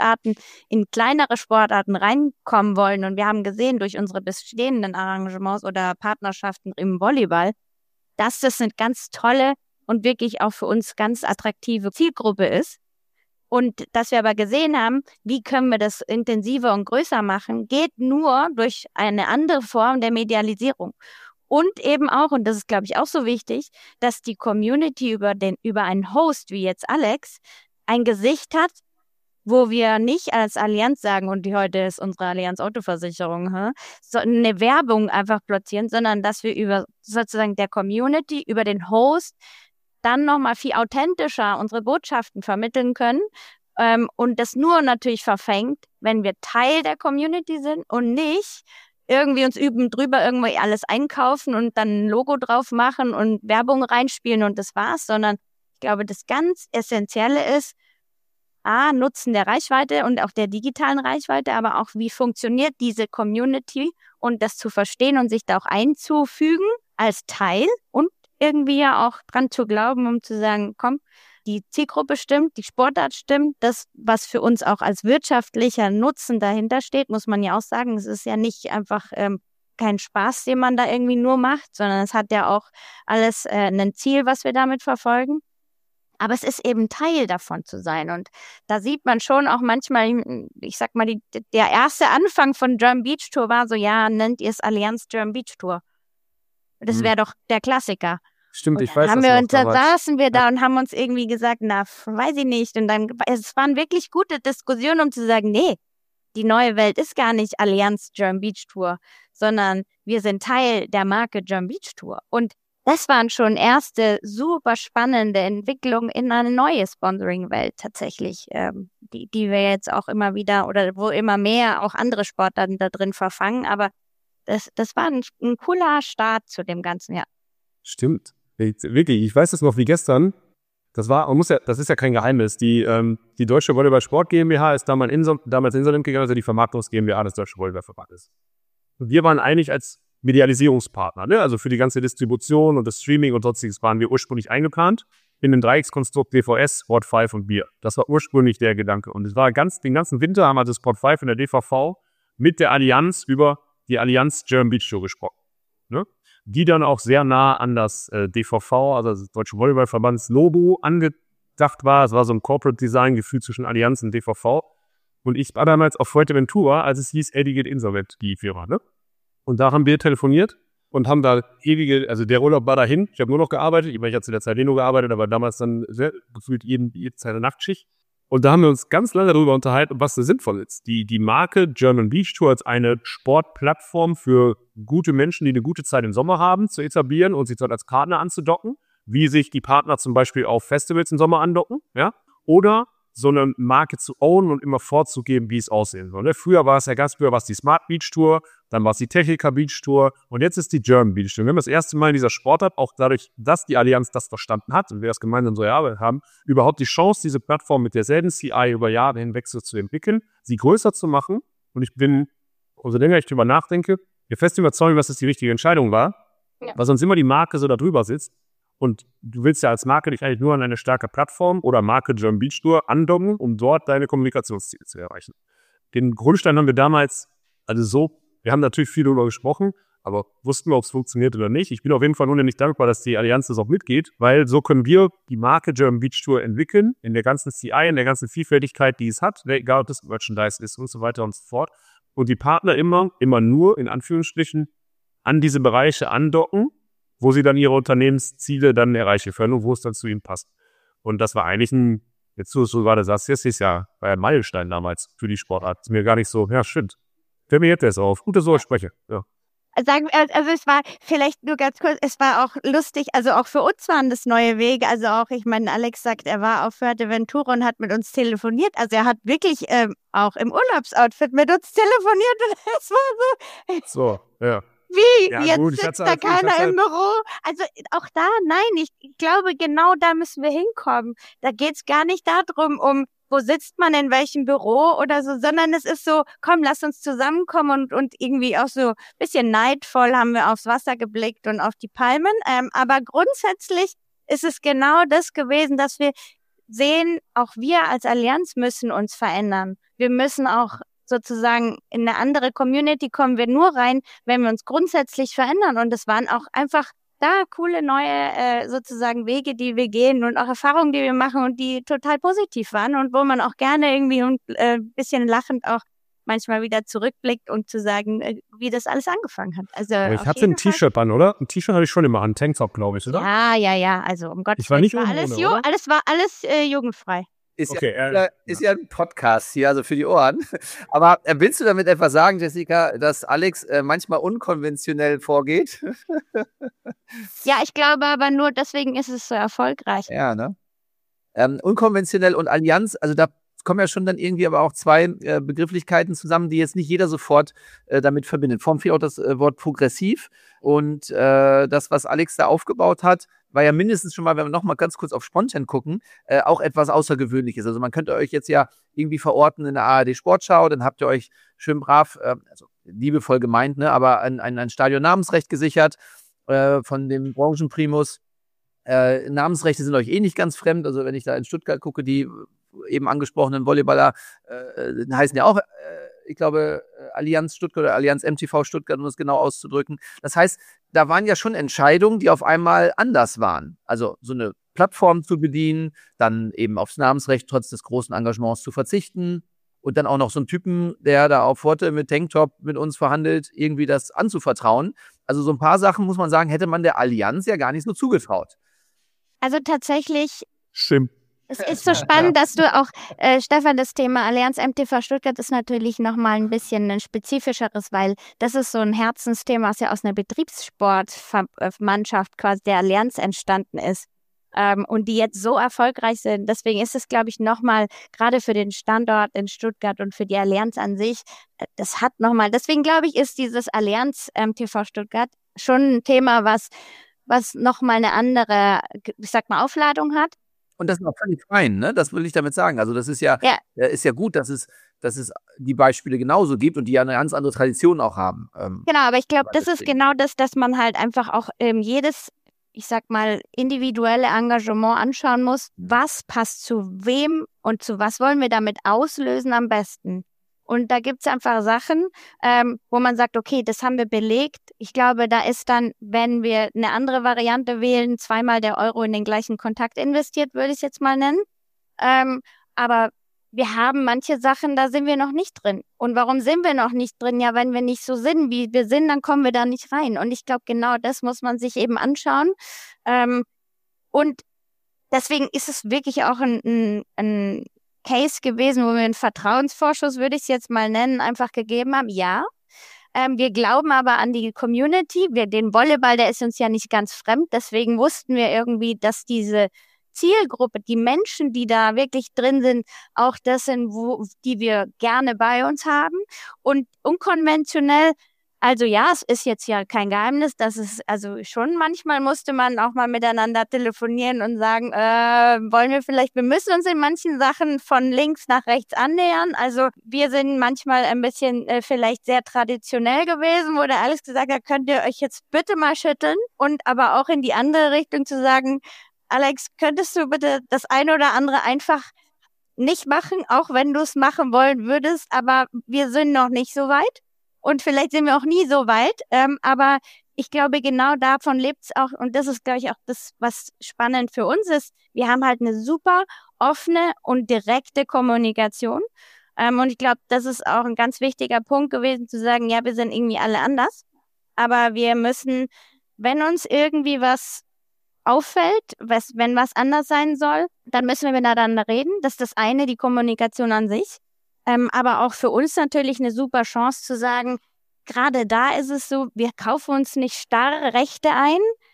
kleinere Sportarten reinkommen wollen, und wir haben gesehen durch unsere bestehenden Arrangements oder Partnerschaften im Volleyball, dass das eine ganz tolle und wirklich auch für uns ganz attraktive Zielgruppe ist. Und dass wir aber gesehen haben, wie können wir das intensiver und größer machen, geht nur durch eine andere Form der Medialisierung. Und eben auch, und das ist, glaube ich, auch so wichtig, dass die Community über einen Host wie jetzt Alex ein Gesicht hat, wo wir nicht als Allianz sagen, und heute ist unsere Allianz Autoversicherung, so eine Werbung einfach platzieren, sondern dass wir über sozusagen der Community, über den Host, dann nochmal viel authentischer unsere Botschaften vermitteln können und das nur natürlich verfängt, wenn wir Teil der Community sind und nicht irgendwie uns drüber irgendwie alles einkaufen und dann ein Logo drauf machen und Werbung reinspielen und das war's, sondern ich glaube, das ganz Essentielle ist, Nutzen der Reichweite und auch der digitalen Reichweite, aber auch wie funktioniert diese Community und das zu verstehen und sich da auch einzufügen als Teil und irgendwie ja auch dran zu glauben, um zu sagen, komm, die Zielgruppe stimmt, die Sportart stimmt, das, was für uns auch als wirtschaftlicher Nutzen dahinter steht, muss man ja auch sagen, es ist ja nicht einfach kein Spaß, den man da irgendwie nur macht, sondern es hat ja auch alles ein Ziel, was wir damit verfolgen. Aber es ist eben Teil davon zu sein. Und da sieht man schon auch manchmal, ich sag mal, der erste Anfang von German Beach Tour war so, ja, nennt ihr es Allianz German Beach Tour. Das wäre doch der Klassiker.
Stimmt,
und
ich weiß
haben
das
wir
noch
uns, da
damals.
saßen wir da und haben uns irgendwie gesagt, na, weiß ich nicht. Und dann, es waren wirklich gute Diskussionen, um zu sagen, nee, die neue Welt ist gar nicht Allianz German Beach Tour, sondern wir sind Teil der Marke German Beach Tour. Und das waren schon erste super spannende Entwicklungen in eine neue Sponsoring-Welt tatsächlich, die wir jetzt auch immer wieder oder wo immer mehr auch andere Sportarten da drin verfangen. Aber das war ein cooler Start zu dem Ganzen, ja.
Stimmt. Wirklich, ich weiß das noch wie gestern. Das ist ja kein Geheimnis. Die Deutsche Volleyball-Sport GmbH ist damals insolvent gegangen, also die Vermarktungs GmbH des Deutschen Volleyball-Verbandes. Und wir waren eigentlich als Medialisierungspartner, ne? Also für die ganze Distribution und das Streaming und sonstiges waren wir ursprünglich eingeplant in den Dreieckskonstrukt DVS, Sport 5 und Bier. Das war ursprünglich der Gedanke. Und es war den ganzen Winter haben wir das Sport 5 in der DVV mit der Allianz über die Allianz German Beach Tour gesprochen, ne? Die dann auch sehr nah an das DVV, also das Deutsche Volleyballverbands Logo angedacht war. Es war so ein Corporate Design Gefühl zwischen Allianz und DVV. Und ich war damals auf Fuerteventura, als es hieß, die geht insolvent, die Firma, ne? Und da haben wir telefoniert und haben da also der Urlaub war dahin. Ich habe nur noch gearbeitet. Ich hatte zu der Zeit nur gearbeitet, aber damals dann gefühlt jede Zeit eine Nachtschicht. Und da haben wir uns ganz lange darüber unterhalten, was da sinnvoll ist. Die Marke German Beach Tour als eine Sportplattform für gute Menschen, die eine gute Zeit im Sommer haben, zu etablieren und sich dort als Partner anzudocken, wie sich die Partner zum Beispiel auf Festivals im Sommer andocken, ja, oder so eine Marke zu ownen und immer vorzugeben, wie es aussehen soll. Früher war es die Smart Beach Tour, dann war es die Techniker Beach Tour und jetzt ist die German Beach Tour. Wir haben das erste Mal in dieser Sportart, auch dadurch, dass die Allianz das verstanden hat und wir das gemeinsam so erarbeitet haben, überhaupt die Chance, diese Plattform mit derselben CI über Jahre hinweg so zu entwickeln, sie größer zu machen. Und ich bin, umso länger ich drüber nachdenke, mir fest überzeugt, dass es die richtige Entscheidung war, weil sonst immer die Marke so da drüber sitzt. Und du willst ja als Marke dich eigentlich nur an eine starke Plattform oder Marke German Beach Tour andocken, um dort deine Kommunikationsziele zu erreichen. Den Grundstein haben wir damals, wir haben natürlich viel darüber gesprochen, aber wussten wir, ob es funktioniert oder nicht. Ich bin auf jeden Fall unendlich dankbar, dass die Allianz das auch mitgeht, weil so können wir die Marke German Beach Tour entwickeln, in der ganzen CI, in der ganzen Vielfältigkeit, die es hat, egal ob das Merchandise ist und so weiter und so fort. Und die Partner immer nur, in Anführungsstrichen, an diese Bereiche andocken, wo sie dann ihre Unternehmensziele dann erreichen können und wo es dann zu ihnen passt. Und das war eigentlich jetzt so gerade sagst, war ja ein Meilenstein damals für die Sportart. Ist mir gar nicht so, ja, stimmt. Fällt mir jetzt erst auf. Gut, dass ich spreche, ja.
Also es war vielleicht nur ganz kurz, es war auch lustig, also auch für uns waren das neue Wege, also auch, ich meine, Alex sagt, er war auf Fuerteventura und hat mit uns telefoniert, also er hat wirklich auch im Urlaubsoutfit mit uns telefoniert und es war
so, ja.
Wie?
Ja,
jetzt
gut,
sitzt da keiner im Büro. Also auch da, nein, ich glaube, genau da müssen wir hinkommen. Da geht's gar nicht darum, wo sitzt man in welchem Büro oder so, sondern es ist so, komm, lass uns zusammenkommen und irgendwie auch so ein bisschen neidvoll haben wir aufs Wasser geblickt und auf die Palmen. Aber grundsätzlich ist es genau das gewesen, dass wir sehen, auch wir als Allianz müssen uns verändern. Wir müssen auch sozusagen in eine andere Community kommen wir nur rein, wenn wir uns grundsätzlich verändern. Und es waren auch einfach da coole neue sozusagen Wege, die wir gehen und auch Erfahrungen, die wir machen und die total positiv waren und wo man auch gerne irgendwie ein bisschen lachend auch manchmal wieder zurückblickt und zu sagen, wie das alles angefangen hat. Also
aber ich hatte ein T-Shirt an, oder? Ein T-Shirt hatte ich schon immer an, Tanktop, glaube ich, oder?
Ja. Also um Gottes
Willen. Ich war nicht
alles war alles jugendfrei.
Ist ja ein Podcast hier, also für die Ohren. Aber willst du damit etwas sagen, Jessica, dass Alex manchmal unkonventionell vorgeht?
Ja, ich glaube aber nur deswegen ist es so erfolgreich.
Ja, ne? Unkonventionell und Allianz, also da Es kommen ja schon dann irgendwie aber auch zwei Begrifflichkeiten zusammen, die jetzt nicht jeder sofort damit verbindet. Vor allem fehlt auch das Wort progressiv und das, was Alex da aufgebaut hat, war ja mindestens schon mal, wenn wir noch mal ganz kurz auf Spontan gucken, auch etwas Außergewöhnliches. Also man könnte euch jetzt ja irgendwie verorten in der ARD-Sportschau, dann habt ihr euch schön brav, also liebevoll gemeint, ne, aber ein Stadion-Namensrecht gesichert von dem Branchenprimus. Namensrechte sind euch eh nicht ganz fremd. Also wenn ich da in Stuttgart gucke, die eben angesprochenen Volleyballer heißen ja auch, ich glaube, Allianz Stuttgart oder Allianz MTV Stuttgart, um es genau auszudrücken. Das heißt, da waren ja schon Entscheidungen, die auf einmal anders waren. Also so eine Plattform zu bedienen, dann eben aufs Namensrecht trotz des großen Engagements zu verzichten und dann auch noch so einen Typen, der da auf Forte mit Tanktop mit uns verhandelt, irgendwie das anzuvertrauen. Also so ein paar Sachen, muss man sagen, hätte man der Allianz ja gar nicht so zugetraut.
Also tatsächlich,
Stimmt.
es ist so spannend, dass du auch, Stefan, das Thema Allianz MTV Stuttgart ist natürlich nochmal ein bisschen ein spezifischeres, weil das ist so ein Herzensthema, was ja aus einer Betriebssportmannschaft quasi der Allianz entstanden ist. Und die jetzt so erfolgreich sind. Deswegen ist es, glaube ich, nochmal, gerade für den Standort in Stuttgart und für die Allianz an sich, das hat nochmal, deswegen glaube ich, ist dieses Allianz MTV Stuttgart schon ein Thema, was nochmal eine andere, ich sag mal, Aufladung hat.
Und das ist auch völlig fein, ne? Das will ich damit sagen. Also das ist ja gut, dass es die Beispiele genauso gibt und die ja eine ganz andere Tradition auch haben.
Genau, aber ich glaube, das ist genau das, dass man halt einfach auch jedes, ich sag mal, individuelle Engagement anschauen muss, was passt zu wem und zu was wollen wir damit auslösen am besten. Und da gibt's einfach Sachen, wo man sagt, okay, das haben wir belegt. Ich glaube, da ist dann, wenn wir eine andere Variante wählen, zweimal der Euro in den gleichen Kontakt investiert, würde ich es jetzt mal nennen. Aber wir haben manche Sachen, da sind wir noch nicht drin. Und warum sind wir noch nicht drin? Ja, wenn wir nicht so sind, wie wir sind, dann kommen wir da nicht rein. Und ich glaube, genau das muss man sich eben anschauen. Und deswegen ist es wirklich auch ein Case gewesen, wo wir einen Vertrauensvorschuss, würde ich es jetzt mal nennen, einfach gegeben haben. Ja, wir glauben aber an die Community. Den Volleyball, der ist uns ja nicht ganz fremd. Deswegen wussten wir irgendwie, dass diese Zielgruppe, die Menschen, die da wirklich drin sind, auch das sind, die wir gerne bei uns haben. Und unkonventionell, also ja, es ist jetzt ja kein Geheimnis, dass es, also schon manchmal musste man auch mal miteinander telefonieren und sagen, wir müssen uns in manchen Sachen von links nach rechts annähern. Also wir sind manchmal ein bisschen vielleicht sehr traditionell gewesen, wo der alles gesagt hat, könnt ihr euch jetzt bitte mal schütteln und aber auch in die andere Richtung zu sagen, Alex, könntest du bitte das eine oder andere einfach nicht machen, auch wenn du es machen wollen würdest, aber wir sind noch nicht so weit und vielleicht sind wir auch nie so weit, aber ich glaube, genau davon lebt es auch und das ist, glaube ich, auch das, was spannend für uns ist. Wir haben halt eine super offene und direkte Kommunikation und ich glaube, das ist auch ein ganz wichtiger Punkt gewesen, zu sagen, ja, wir sind irgendwie alle anders, aber wir müssen, wenn uns irgendwie was auffällt, wenn was anders sein soll, dann müssen wir miteinander reden. Das ist das eine, die Kommunikation an sich. Aber auch für uns natürlich eine super Chance zu sagen, gerade da ist es so, wir kaufen uns nicht starre Rechte ein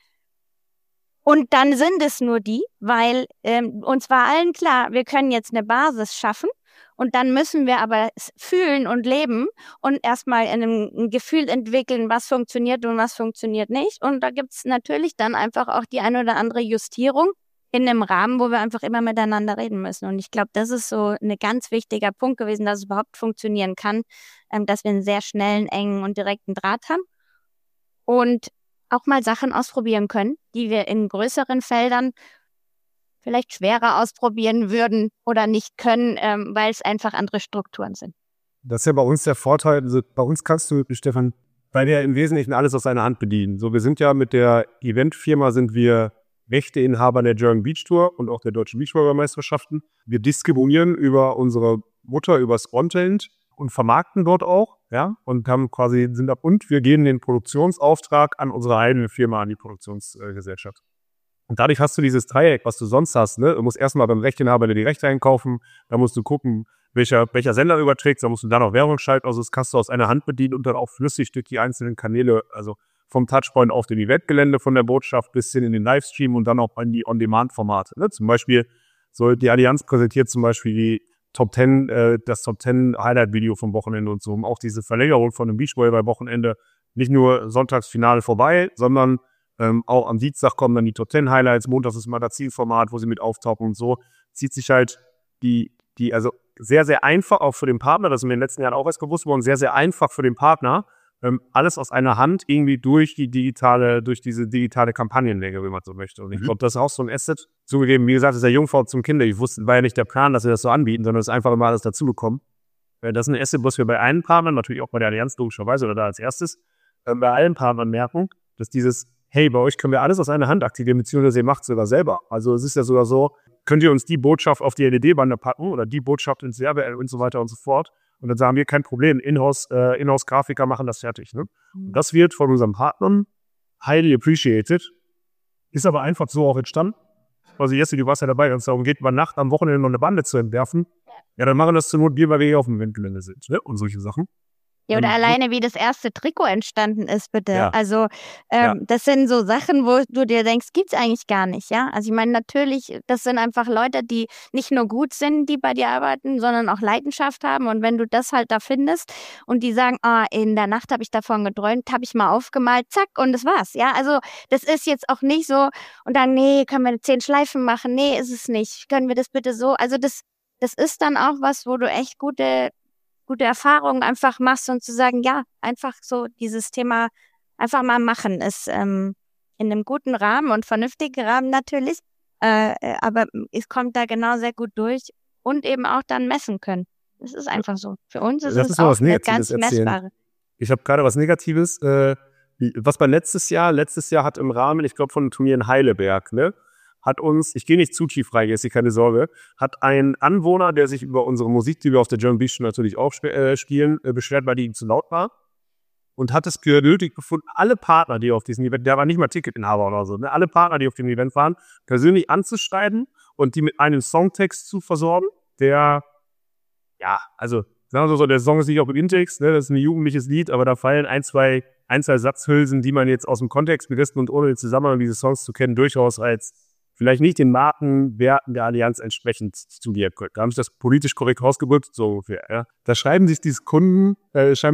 und dann sind es nur die, weil uns war allen klar, wir können jetzt eine Basis schaffen und dann müssen wir aber fühlen und leben und erstmal ein Gefühl entwickeln, was funktioniert und was funktioniert nicht. Und da gibt es natürlich dann einfach auch die eine oder andere Justierung in einem Rahmen, wo wir einfach immer miteinander reden müssen. Und ich glaube, das ist so ein ganz wichtiger Punkt gewesen, dass es überhaupt funktionieren kann, dass wir einen sehr schnellen, engen und direkten Draht haben und auch mal Sachen ausprobieren können, die wir in größeren Feldern vielleicht schwerer ausprobieren würden oder nicht können, weil es einfach andere Strukturen sind.
Das ist ja bei uns der Vorteil. Also bei uns kannst du, Stefan, bei der im Wesentlichen alles aus einer Hand bedienen. So, wir sind ja mit der Eventfirma sind wir Rechteinhaber der German Beach Tour und auch der Deutschen Beachvolleyball-Meisterschaften. Wir distributieren über unsere Mutter, über Spontanet und vermarkten dort auch, ja, und wir geben den Produktionsauftrag an unsere eigene Firma, an die Produktionsgesellschaft. Und dadurch hast du dieses Dreieck, was du sonst hast, ne? Du musst erstmal beim Rechteinhaber die Rechte einkaufen, da musst du gucken, welcher Sender überträgt, da musst du dann auch Werbung schalten, also das kannst du aus einer Hand bedienen und dann auch flüssig durch die einzelnen Kanäle, also vom Touchpoint auf den Eventgelände von der Botschaft bis hin in den Livestream und dann auch in die On-Demand-Formate. Ne? Zum Beispiel, die Allianz präsentiert zum Beispiel die Top 10, das Top 10 Highlight-Video vom Wochenende und so. Und auch diese Verlängerung von dem Beachvolleyball-Wochenende. Nicht nur Sonntagsfinale vorbei, sondern auch am Dienstag kommen dann die Top 10 Highlights. Montags ist Magazinformat, wo sie mit auftauchen und so. Zieht sich halt also sehr, sehr einfach auch für den Partner, das ist mir in den letzten Jahren auch erst bewusst geworden, sehr, sehr einfach für den Partner, alles aus einer Hand irgendwie durch diese digitale Kampagnenlänge, wenn man so möchte. Und ich glaube, das ist auch so ein Asset. Zugegeben, wie gesagt, das ist ja Jungfrau zum Kinder. War ja nicht der Plan, dass wir das so anbieten, sondern es ist einfach immer alles dazu bekommen. Das ist ein Asset, was wir bei allen Partnern, natürlich auch bei der Allianz logischerweise oder da als erstes, bei allen Partnern merken, dass dieses, hey, bei euch können wir alles aus einer Hand aktivieren, beziehungsweise ihr macht es sogar selber. Also es ist ja sogar so, könnt ihr uns die Botschaft auf die LED-Bande packen oder die Botschaft ins Werbe und so weiter und so fort. Und dann sagen wir, kein Problem, Inhouse-Grafiker machen das fertig. Ne? Und das wird von unseren Partnern highly appreciated. Ist aber einfach so auch entstanden. Also Jesse, du warst ja dabei, wenn es darum geht, über Nacht am Wochenende noch eine Bande zu entwerfen. Ja, dann machen das zur Not wir, weil wir hier auf dem Eventgelände sind. Ne? Und solche Sachen.
Ja, oder alleine, wie das erste Trikot entstanden ist, bitte.
Ja.
Also, das sind so Sachen, wo du dir denkst, gibt's eigentlich gar nicht, ja? Also, ich meine, natürlich, das sind einfach Leute, die nicht nur gut sind, die bei dir arbeiten, sondern auch Leidenschaft haben. Und wenn du das halt da findest und die sagen, in der Nacht habe ich davon geträumt, habe ich mal aufgemalt, zack, und das war's, ja? Also, das ist jetzt auch nicht so, und dann, nee, können wir 10 Schleifen machen? Nee, ist es nicht. Können wir das bitte so? Also, das ist dann auch was, wo du echt gute Erfahrungen einfach machst und zu sagen, ja, einfach so dieses Thema einfach mal machen ist in einem guten Rahmen und vernünftigen Rahmen natürlich, aber es kommt da genau sehr gut durch und eben auch dann messen können. Das ist einfach so. Für uns ist es auch eine ganz messbare.
Ich habe gerade was Negatives, was bei letztes Jahr hat im Rahmen, ich glaube von dem Turnier in Heileberg, ne? Hat uns, ich gehe nicht zu tief rein, jetzt keine Sorge, hat ein Anwohner, der sich über unsere Musik, die wir auf der German Beach natürlich auch spielen, beschwert, weil die ihm zu laut war. Und hat es für nötig befunden, alle Partner, die auf diesem Event, der war nicht mal Ticketinhaber oder so, ne, alle Partner, die auf dem Event waren, persönlich anzuschreiben und die mit einem Songtext zu versorgen, der, ja, also, sagen wir so, der Song ist nicht auch im Index, ne, das ist ein jugendliches Lied, aber da fallen ein, zwei Satzhülsen, die man jetzt aus dem Kontext gerissen und ohne den Zusammenhang diese Songs zu kennen, durchaus als vielleicht nicht den Markenwerten der Allianz entsprechend studieren können. Da haben sie das politisch korrekt rausgedrückt, so ungefähr. Ja. Da schreiben sich diese Kunden, dieser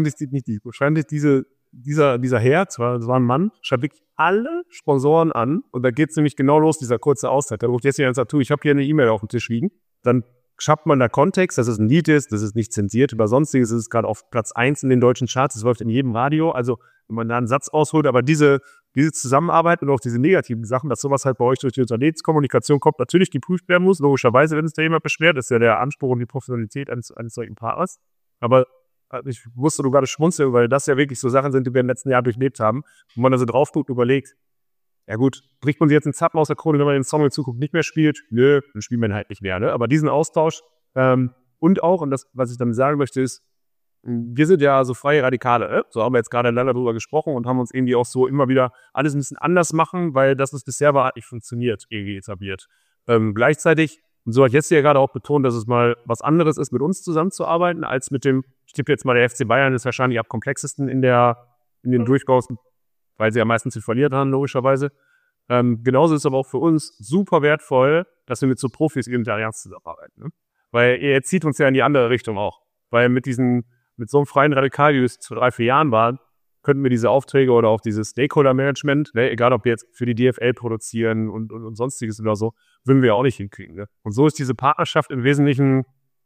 Herr, das war ein Mann, schreibt wirklich alle Sponsoren an und da geht es nämlich genau los, dieser kurze Auszeit. Da ruft jetzt jemand und sagt, ich habe hier eine E-Mail auf dem Tisch liegen. Dann schafft man da Kontext, dass es ein Lied ist, dass es nicht zensiert. Über Sonstiges ist es gerade auf Platz 1 in den deutschen Charts, es läuft in jedem Radio. Also wenn man da einen Satz ausholt, aber diese Zusammenarbeit und auch diese negativen Sachen, dass sowas halt bei euch durch die Unternehmenskommunikation kommt, natürlich geprüft werden muss, logischerweise, wenn es da jemand beschwert, ist ja der Anspruch und die Professionalität eines solchen Partners. Aber ich wusste, du gerade schmunzeln, weil das ja wirklich so Sachen sind, die wir im letzten Jahr durchlebt haben, wo man also drauf guckt und überlegt, ja gut, bricht man sich jetzt einen Zappen aus der Krone, wenn man den Song in Zukunft nicht mehr spielt? Nö, dann spielen wir ihn halt nicht mehr. Ne? Aber diesen Austausch und auch, und das, was ich damit sagen möchte, ist, wir sind ja so freie Radikale, so haben wir jetzt gerade lange drüber gesprochen und haben uns irgendwie auch so immer wieder alles ein bisschen anders machen, weil das, was bisher war, hat nicht funktioniert, irgendwie etabliert. Gleichzeitig, und so hat Jesse ja gerade auch betont, dass es mal was anderes ist, mit uns zusammenzuarbeiten, als mit dem, ich tippe jetzt mal, der FC Bayern ist wahrscheinlich am komplexesten in den Durchgaus, weil sie ja meistens verliert haben, logischerweise. Genauso ist es aber auch für uns super wertvoll, dass wir mit so Profis wie der Allianz zusammenarbeiten. Ne? Weil er zieht uns ja in die andere Richtung auch. Weil mit so einem freien Radikal, wie es vor 3-4 Jahren waren, könnten wir diese Aufträge oder auch dieses Stakeholder-Management, ne, egal ob wir jetzt für die DFL produzieren und sonstiges oder so, würden wir ja auch nicht hinkriegen. Ne? Und so ist diese Partnerschaft im Wesentlichen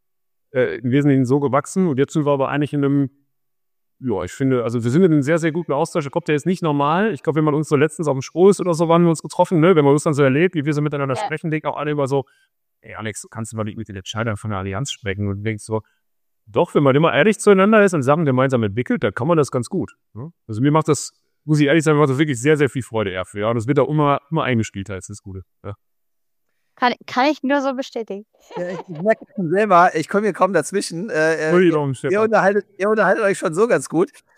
so gewachsen. Und jetzt sind wir aber eigentlich in einem, ja, ich finde, also wir sind in einem sehr, sehr guten Austausch. Ich glaube, der ist nicht normal. Ich glaube, wenn man uns so letztens auf dem Stroh oder so, waren wir uns getroffen, ne? Wenn man uns dann so erlebt, wie wir so miteinander sprechen, denken auch alle immer so, ey Alex, kannst du mal mit den Entscheidern von der Allianz sprechen? Und du denkst so, doch, wenn man immer ehrlich zueinander ist und Sachen gemeinsam entwickelt, dann kann man das ganz gut. Ne? Also mir macht das, muss ich ehrlich sagen, macht das wirklich sehr, sehr viel Freude eher für. Ja? Und es wird auch immer eingespielt, das ist das Gute. Ja.
Kann ich nur so bestätigen.
Ja, ich merke schon selber, ich komme hier kaum dazwischen. Ihr unterhaltet euch schon so ganz gut.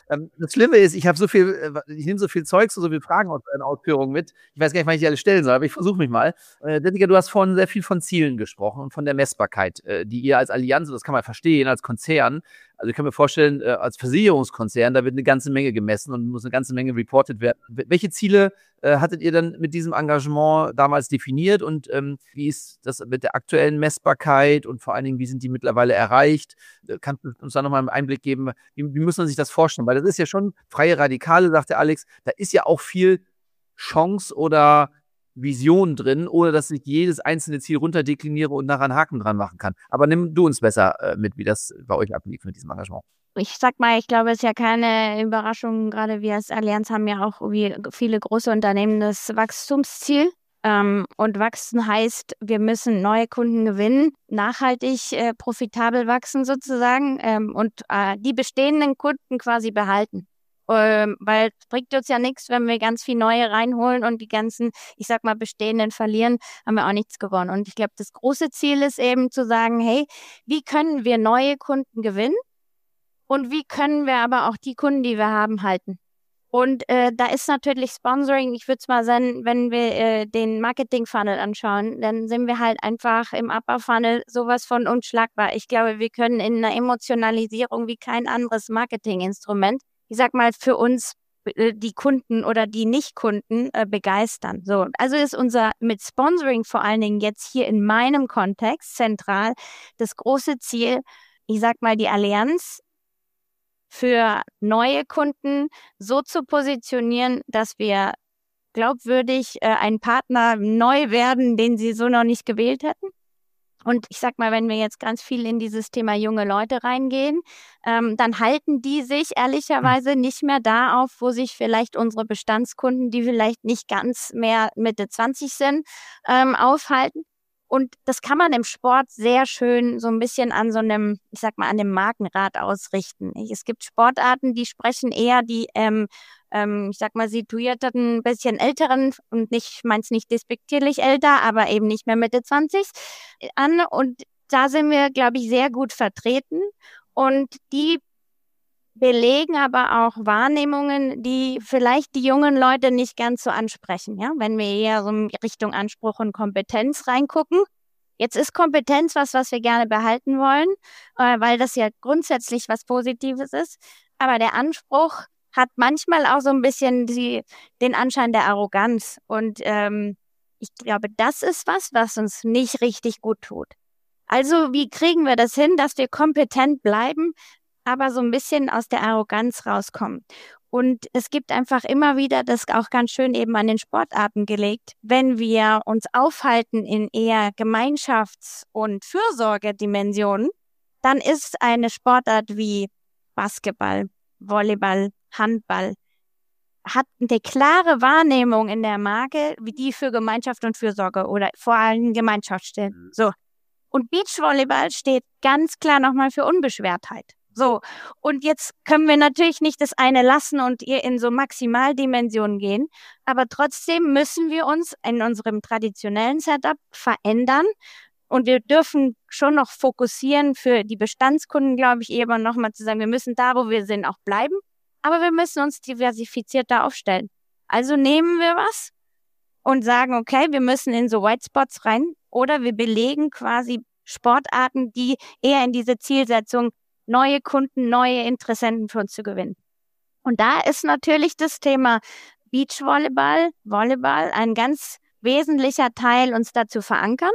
Das Schlimme ist, ich nehme so viel Zeugs und so viele Fragen aus deinen Ausführungen mit. Ich weiß gar nicht, wann ich die alle stellen soll, aber ich versuche mich mal. Jessica, du hast vorhin sehr viel von Zielen gesprochen und von der Messbarkeit, die ihr als Allianz, das kann man verstehen, als Konzern, also ich kann mir vorstellen, als Versicherungskonzern, da wird eine ganze Menge gemessen und muss eine ganze Menge reported werden. Welche Ziele hattet ihr dann mit diesem Engagement damals definiert und wie ist das mit der aktuellen Messbarkeit und vor allen Dingen, wie sind die mittlerweile erreicht? Kannst du uns da nochmal einen Einblick geben? Wie muss man sich das vorstellen? Weil das ist ja schon freie Radikale, sagt der Alex, da ist ja auch viel Chance oder Vision drin, ohne dass ich jedes einzelne Ziel runterdekliniere und nachher einen Haken dran machen kann. Aber nimm du uns besser mit, wie das bei euch ablief mit diesem Engagement.
Ich sag mal, ich glaube, es ist ja keine Überraschung, gerade wir als Allianz haben ja auch wie viele große Unternehmen das Wachstumsziel. Und wachsen heißt, wir müssen neue Kunden gewinnen, nachhaltig profitabel wachsen sozusagen und die bestehenden Kunden quasi behalten. Weil es bringt uns ja nichts, wenn wir ganz viel neue reinholen und die ganzen, ich sag mal, bestehenden verlieren, haben wir auch nichts gewonnen. Und ich glaube, das große Ziel ist eben zu sagen, hey, wie können wir neue Kunden gewinnen und wie können wir aber auch die Kunden, die wir haben, halten? Und da ist natürlich Sponsoring, ich würde es mal sagen, wenn wir den Marketing-Funnel anschauen, dann sind wir halt einfach im Upper-Funnel sowas von unschlagbar. Ich glaube, wir können in einer Emotionalisierung wie kein anderes Marketinginstrument, ich sag mal, für uns die Kunden oder die Nicht-Kunden begeistern. So, also ist unser mit Sponsoring vor allen Dingen jetzt hier in meinem Kontext zentral das große Ziel, ich sag mal, die Allianz für neue Kunden so zu positionieren, dass wir glaubwürdig ein Partner neu werden, den sie so noch nicht gewählt hätten. Und ich sag mal, wenn wir jetzt ganz viel in dieses Thema junge Leute reingehen, dann halten die sich ehrlicherweise nicht mehr da auf, wo sich vielleicht unsere Bestandskunden, die vielleicht nicht ganz mehr Mitte 20 sind, aufhalten. Und das kann man im Sport sehr schön so ein bisschen an so einem, ich sag mal, an dem Markenrad ausrichten. Es gibt Sportarten, die sprechen eher die, ich sag mal, situierten, ein bisschen älteren und ich meins nicht despektierlich älter, aber eben nicht mehr Mitte 20 an. Und da sind wir, glaube ich, sehr gut vertreten. Und die belegen aber auch Wahrnehmungen, die vielleicht die jungen Leute nicht ganz so ansprechen. Ja, wenn wir eher so in Richtung Anspruch und Kompetenz reingucken. Jetzt ist Kompetenz was wir gerne behalten wollen, weil das ja grundsätzlich was Positives ist. Aber der Anspruch hat manchmal auch so ein bisschen den Anschein der Arroganz. Und ich glaube, das ist was uns nicht richtig gut tut. Also wie kriegen wir das hin, dass wir kompetent bleiben, aber so ein bisschen aus der Arroganz rauskommen? Und es gibt einfach immer wieder, das auch ganz schön eben an den Sportarten gelegt, wenn wir uns aufhalten in eher Gemeinschafts- und Fürsorgedimensionen, dann ist eine Sportart wie Basketball, Volleyball, Handball, hat eine klare Wahrnehmung in der Marke, wie die für Gemeinschaft und Fürsorge oder vor allem Gemeinschaft steht. So. Und Beachvolleyball steht ganz klar nochmal für Unbeschwertheit. So, und jetzt können wir natürlich nicht das eine lassen und ihr in so Maximaldimensionen gehen, aber trotzdem müssen wir uns in unserem traditionellen Setup verändern und wir dürfen schon noch fokussieren für die Bestandskunden, glaube ich, eben nochmal zu sagen, wir müssen da, wo wir sind, auch bleiben, aber wir müssen uns diversifizierter aufstellen. Also nehmen wir was und sagen, okay, wir müssen in so White Spots rein oder wir belegen quasi Sportarten, die eher in diese Zielsetzung neue Kunden, neue Interessenten für uns zu gewinnen. Und da ist natürlich das Thema Beachvolleyball, Volleyball ein ganz wesentlicher Teil, uns da zu verankern.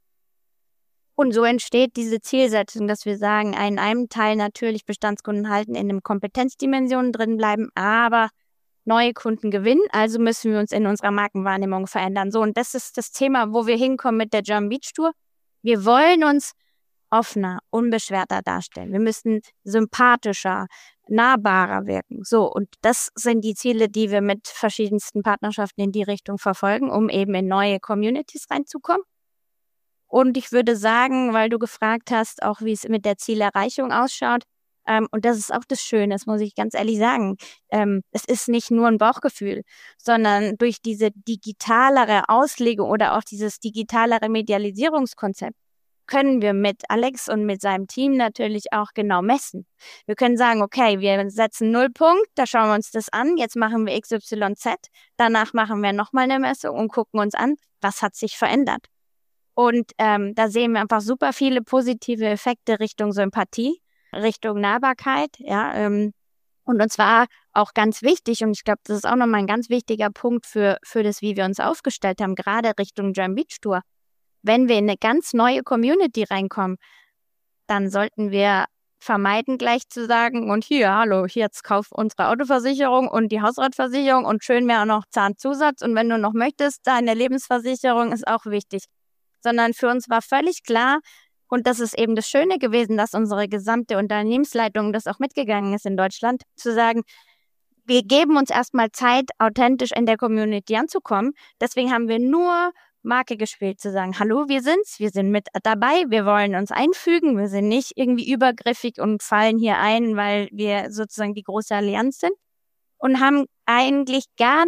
Und so entsteht diese Zielsetzung, dass wir sagen, in einem Teil natürlich Bestandskunden halten, in den Kompetenzdimensionen drin bleiben, aber neue Kunden gewinnen. Also müssen wir uns in unserer Markenwahrnehmung verändern. So, und das ist das Thema, wo wir hinkommen mit der German Beach Tour. Wir wollen uns offener, unbeschwerter darstellen. Wir müssen sympathischer, nahbarer wirken. So, und das sind die Ziele, die wir mit verschiedensten Partnerschaften in die Richtung verfolgen, um eben in neue Communities reinzukommen. Und ich würde sagen, weil du gefragt hast, auch wie es mit der Zielerreichung ausschaut, und das ist auch das Schöne, das muss ich ganz ehrlich sagen, es ist nicht nur ein Bauchgefühl, sondern durch diese digitalere Auslegung oder auch dieses digitalere Medialisierungskonzept können wir mit Alex und mit seinem Team natürlich auch genau messen. Wir können sagen, okay, wir setzen 0 Punkt, da schauen wir uns das an, jetzt machen wir XYZ, danach machen wir nochmal eine Messung und gucken uns an, was hat sich verändert. Und da sehen wir einfach super viele positive Effekte Richtung Sympathie, Richtung Nahbarkeit, ja, und uns war auch ganz wichtig, und ich glaube, das ist auch nochmal ein ganz wichtiger Punkt für das, wie wir uns aufgestellt haben, gerade Richtung German Beach Tour. Wenn wir in eine ganz neue Community reinkommen, dann sollten wir vermeiden, gleich zu sagen, und hier, hallo, jetzt kauf unsere Autoversicherung und die Hausratversicherung und schön wäre auch noch Zahnzusatz und wenn du noch möchtest, deine Lebensversicherung ist auch wichtig. Sondern für uns war völlig klar, und das ist eben das Schöne gewesen, dass unsere gesamte Unternehmensleitung das auch mitgegangen ist in Deutschland, zu sagen, wir geben uns erstmal Zeit, authentisch in der Community anzukommen. Deswegen haben wir nur Marke gespielt, zu sagen, hallo, wir sind mit dabei, wir wollen uns einfügen, wir sind nicht irgendwie übergriffig und fallen hier ein, weil wir sozusagen die große Allianz sind und haben eigentlich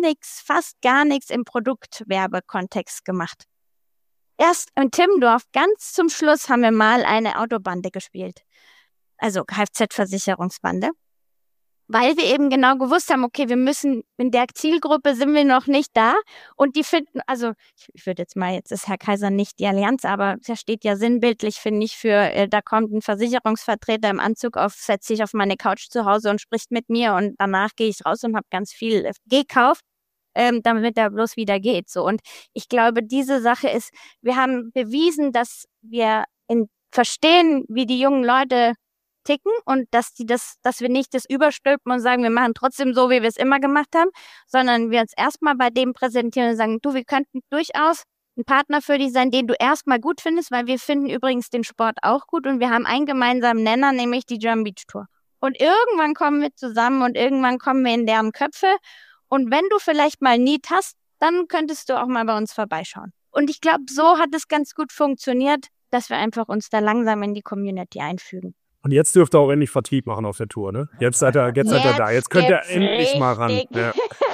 fast gar nichts im Produktwerbekontext gemacht. Erst in Timmendorf, ganz zum Schluss, haben wir mal eine Autobande gespielt, also Kfz-Versicherungsbande. Weil wir eben genau gewusst haben, okay, wir müssen, in der Zielgruppe sind wir noch nicht da und die finden, also ich würde jetzt ist Herr Kaiser nicht die Allianz, aber der steht ja sinnbildlich, finde ich, für, da kommt ein Versicherungsvertreter im Anzug setzt sich auf meine Couch zu Hause und spricht mit mir und danach gehe ich raus und habe ganz viel gekauft, damit er bloß wieder geht. So. Und ich glaube, diese Sache ist, wir haben bewiesen, dass wir verstehen, wie die jungen Leute ticken und dass wir nicht das überstülpen und sagen, wir machen trotzdem so, wie wir es immer gemacht haben, sondern wir uns erstmal bei dem präsentieren und sagen, du, wir könnten durchaus ein Partner für dich sein, den du erstmal gut findest, weil wir finden übrigens den Sport auch gut und wir haben einen gemeinsamen Nenner, nämlich die German Beach Tour. Und irgendwann kommen wir zusammen und irgendwann kommen wir in deren Köpfe und wenn du vielleicht mal Need hast, dann könntest du auch mal bei uns vorbeischauen. Und ich glaube, so hat es ganz gut funktioniert, dass wir einfach uns da langsam in die Community einfügen.
Und jetzt dürft ihr auch endlich Vertrieb machen auf der Tour, ne? Jetzt seid ihr da. Jetzt könnt ihr endlich mal ran. Ja.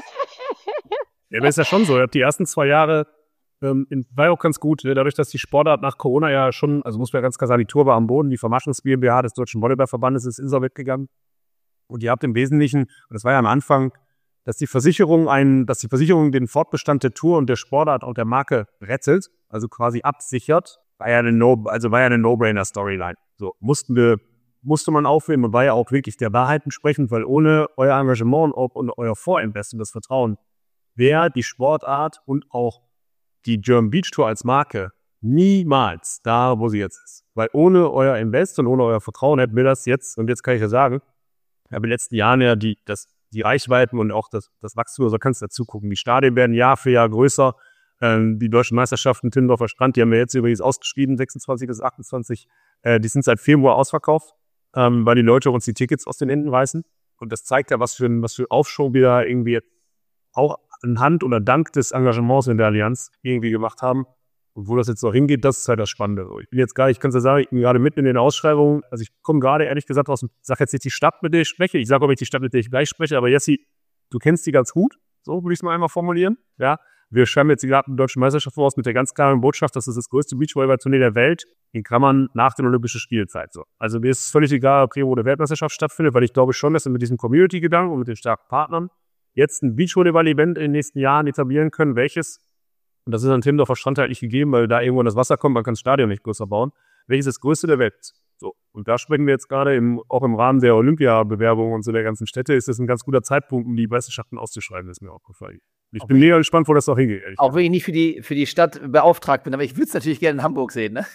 Ja, aber ist ja schon so. Ihr habt die ersten 2 Jahre, war ja auch ganz gut, dadurch, dass die Sportart nach Corona ja schon, also muss man ja ganz klar sagen, die Tour war am Boden, die Vermarschungs GmbH des Deutschen Volleyballverbandes ist insolvent gegangen. Und ihr habt im Wesentlichen, und das war ja am Anfang, dass die Versicherung den Fortbestand der Tour und der Sportart und der Marke rettet, also quasi absichert, war ja eine No-Brainer-Storyline. So, musste man aufheben und war ja auch wirklich der Wahrheit entsprechend, weil ohne euer Engagement und euer Vorinvest und das Vertrauen wäre die Sportart und auch die German Beach Tour als Marke niemals da, wo sie jetzt ist. Weil ohne euer Invest und ohne euer Vertrauen hätten wir das jetzt, und jetzt kann ich ja sagen, ich habe in den letzten Jahren ja die Reichweiten und auch das Wachstum, also kannst du dazu gucken, die Stadien werden Jahr für Jahr größer, die deutschen Meisterschaften Timmendorfer Strand, die haben wir jetzt übrigens ausgeschrieben, 26 bis 28, die sind seit Februar ausverkauft, weil die Leute uns die Tickets aus den Händen reißen. Und das zeigt ja, was für Aufschwung wir da irgendwie auch anhand oder dank des Engagements in der Allianz irgendwie gemacht haben. Und wo das jetzt noch hingeht, das ist halt das Spannende. Ich kann es ja sagen, ich bin gerade mitten in den Ausschreibungen. Also ich komme gerade ehrlich gesagt raus und sage jetzt nicht die Stadt, mit der ich spreche. Ich sage auch nicht die Stadt, mit der ich gleich spreche. Aber Jessi, du kennst die ganz gut. So würde ich es mal einmal formulieren. Ja. Wir schreiben jetzt gerade eine deutsche Meisterschaft voraus mit der ganz klaren Botschaft, das ist das größte Beachvolleyball-Turnier der Welt, in Klammern nach den Olympischen Spielzeit. So. Also mir ist völlig egal, ob wo eine Weltmeisterschaft stattfindet, weil ich glaube schon, dass wir mit diesem Community-Gedanken und mit den starken Partnern jetzt ein Beachvolleyball-Event in den nächsten Jahren etablieren können, welches, und das ist an Timmendorfer Strand halt nicht gegeben, weil da irgendwo in das Wasser kommt, man kann das Stadion nicht größer bauen, welches das größte der Welt ist. So. Und da sprechen wir jetzt gerade auch im Rahmen der Olympiabewerbung und so der ganzen Städte, ist das ein ganz guter Zeitpunkt, um die Meisterschaften auszuschreiben, ist mir auch gefallen. Ich bin mega gespannt, wo das noch hingeht.
Auch wenn ich nicht für die Stadt beauftragt bin, aber ich würde es natürlich gerne in Hamburg sehen, ne?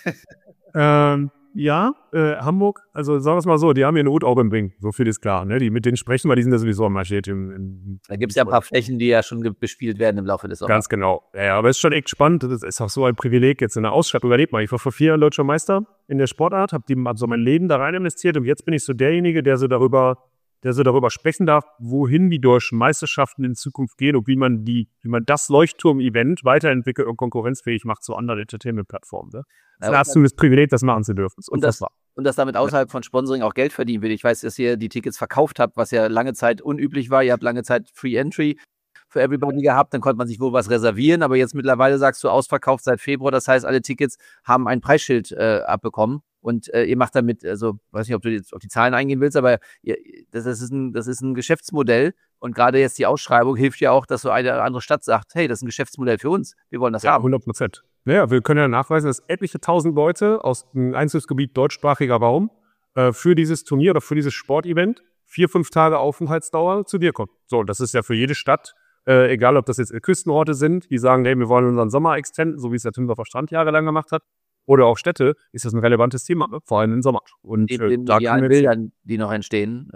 Hamburg, also sagen wir es mal so, die haben hier eine Hut auch im Ring, so viel ist klar, ne? Mit denen sprechen wir, die sind ja sowieso am Marschiert.
Da gibt es ja ein paar Flächen, die ja schon bespielt werden im Laufe des Sommers.
Ganz genau. Ja, aber es ist schon echt spannend, das ist auch so ein Privileg jetzt in der Ausschreibung. Überlebt mal, ich war vor 4 Jahren deutscher Meister in der Sportart, habe so mein Leben da rein investiert und jetzt bin ich so derjenige, der so darüber sprechen darf, wohin die deutschen Meisterschaften in Zukunft gehen und wie man das Leuchtturm-Event weiterentwickelt und konkurrenzfähig macht zu anderen Entertainment-Plattformen. Ne? Das hast du das Privileg, das machen zu dürfen.
Und dass damit außerhalb von Sponsoring auch Geld verdient wird. Ich weiß, dass ihr die Tickets verkauft habt, was ja lange Zeit unüblich war. Ihr habt lange Zeit Free Entry für Everybody gehabt, dann konnte man sich wohl was reservieren, aber jetzt mittlerweile sagst du ausverkauft seit Februar, das heißt, alle Tickets haben ein Preisschild abbekommen und ihr macht damit, also weiß nicht, ob du jetzt auf die Zahlen eingehen willst, aber das ist ein Geschäftsmodell und gerade jetzt die Ausschreibung hilft ja auch, dass so eine oder andere Stadt sagt, hey, das ist ein Geschäftsmodell für uns, wir wollen das haben.
100%. Naja, wir können ja nachweisen, dass etliche 1000 Leute aus dem Einzugsgebiet deutschsprachiger Raum für dieses Turnier oder für dieses Sportevent 4-5 Tage Aufenthaltsdauer zu dir kommen. So, das ist ja für jede Stadt, egal ob das jetzt Küstenorte sind, die sagen, hey, wir wollen unseren Sommer extenden, so wie es der Timmendorfer Strand jahrelang gemacht hat, oder auch Städte, ist das ein relevantes Thema, vor allem im Sommer. Und
den medialen Bildern, die noch entstehen,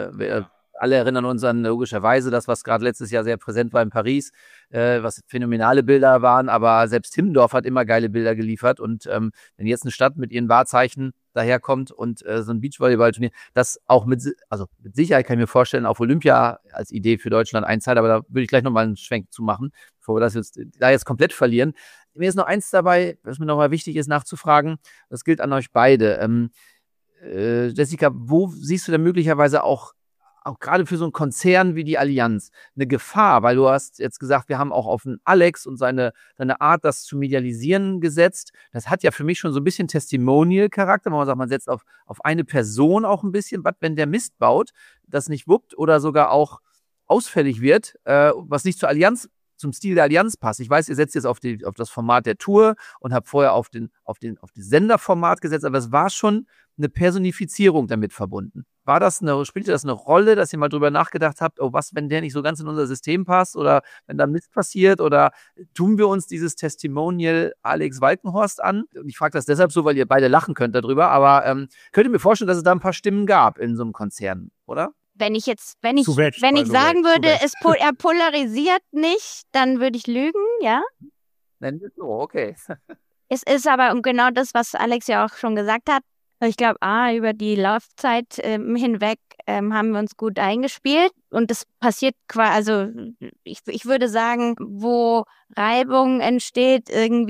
alle erinnern uns an logischerweise das, was gerade letztes Jahr sehr präsent war in Paris, was phänomenale Bilder waren, aber selbst Timmendorf hat immer geile Bilder geliefert und wenn jetzt eine Stadt mit ihren Wahrzeichen daherkommt und so ein Beachvolleyball-Turnier, das auch mit Sicherheit kann ich mir vorstellen, auf Olympia als Idee für Deutschland einzahlt, aber da würde ich gleich nochmal einen Schwenk zu machen, bevor wir das jetzt komplett verlieren. Mir ist noch eins dabei, was mir nochmal wichtig ist nachzufragen, das gilt an euch beide. Jessica, wo siehst du denn möglicherweise auch gerade für so einen Konzern wie die Allianz eine Gefahr, weil du hast jetzt gesagt, wir haben auch auf den Alex und seine Art, das zu medialisieren, gesetzt. Das hat ja für mich schon so ein bisschen Testimonial-Charakter, wo man sagt, man setzt auf eine Person auch ein bisschen, was, wenn der Mist baut, das nicht wuppt oder sogar auch ausfällig wird, was nicht zur Allianz, zum Stil der Allianz passt. Ich weiß, ihr setzt jetzt auf das Format der Tour und habt vorher auf das Senderformat gesetzt, aber es war schon eine Personifizierung damit verbunden. Spielte das eine Rolle, dass ihr mal drüber nachgedacht habt, oh, was, wenn der nicht so ganz in unser System passt oder wenn da Mist passiert oder tun wir uns dieses Testimonial Alex Walkenhorst an? Und ich frage das deshalb so, weil ihr beide lachen könnt darüber, aber könnt ihr mir vorstellen, dass es da ein paar Stimmen gab in so einem Konzern, oder?
Wenn ich sagen würde, er polarisiert nicht, dann würde ich lügen, ja.
Nennen wir es so, okay.
Es ist aber genau das, was Alex ja auch schon gesagt hat. Ich glaube, über die Laufzeit hinweg haben wir uns gut eingespielt und das passiert quasi, also ich würde sagen, wo Reibung entsteht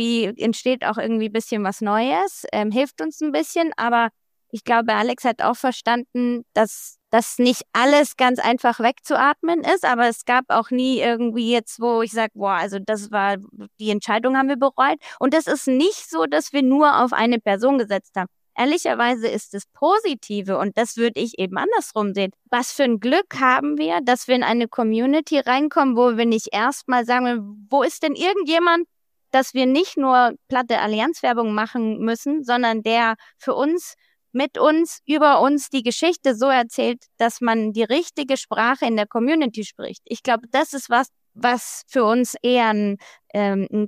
auch irgendwie ein bisschen was Neues, hilft uns ein bisschen, aber ich glaube, Alex hat auch verstanden, dass das nicht alles ganz einfach wegzuatmen ist, aber es gab auch nie irgendwie jetzt, wo ich sage, boah, also die Entscheidung haben wir bereut und das ist nicht so, dass wir nur auf eine Person gesetzt haben. Ehrlicherweise ist es Positive und das würde ich eben andersrum sehen. Was für ein Glück haben wir, dass wir in eine Community reinkommen, wo wir nicht erstmal sagen, wo ist denn irgendjemand, dass wir nicht nur platte Allianzwerbung machen müssen, sondern der für uns, mit uns, über uns die Geschichte so erzählt, dass man die richtige Sprache in der Community spricht. Ich glaube, das ist was für uns eher eine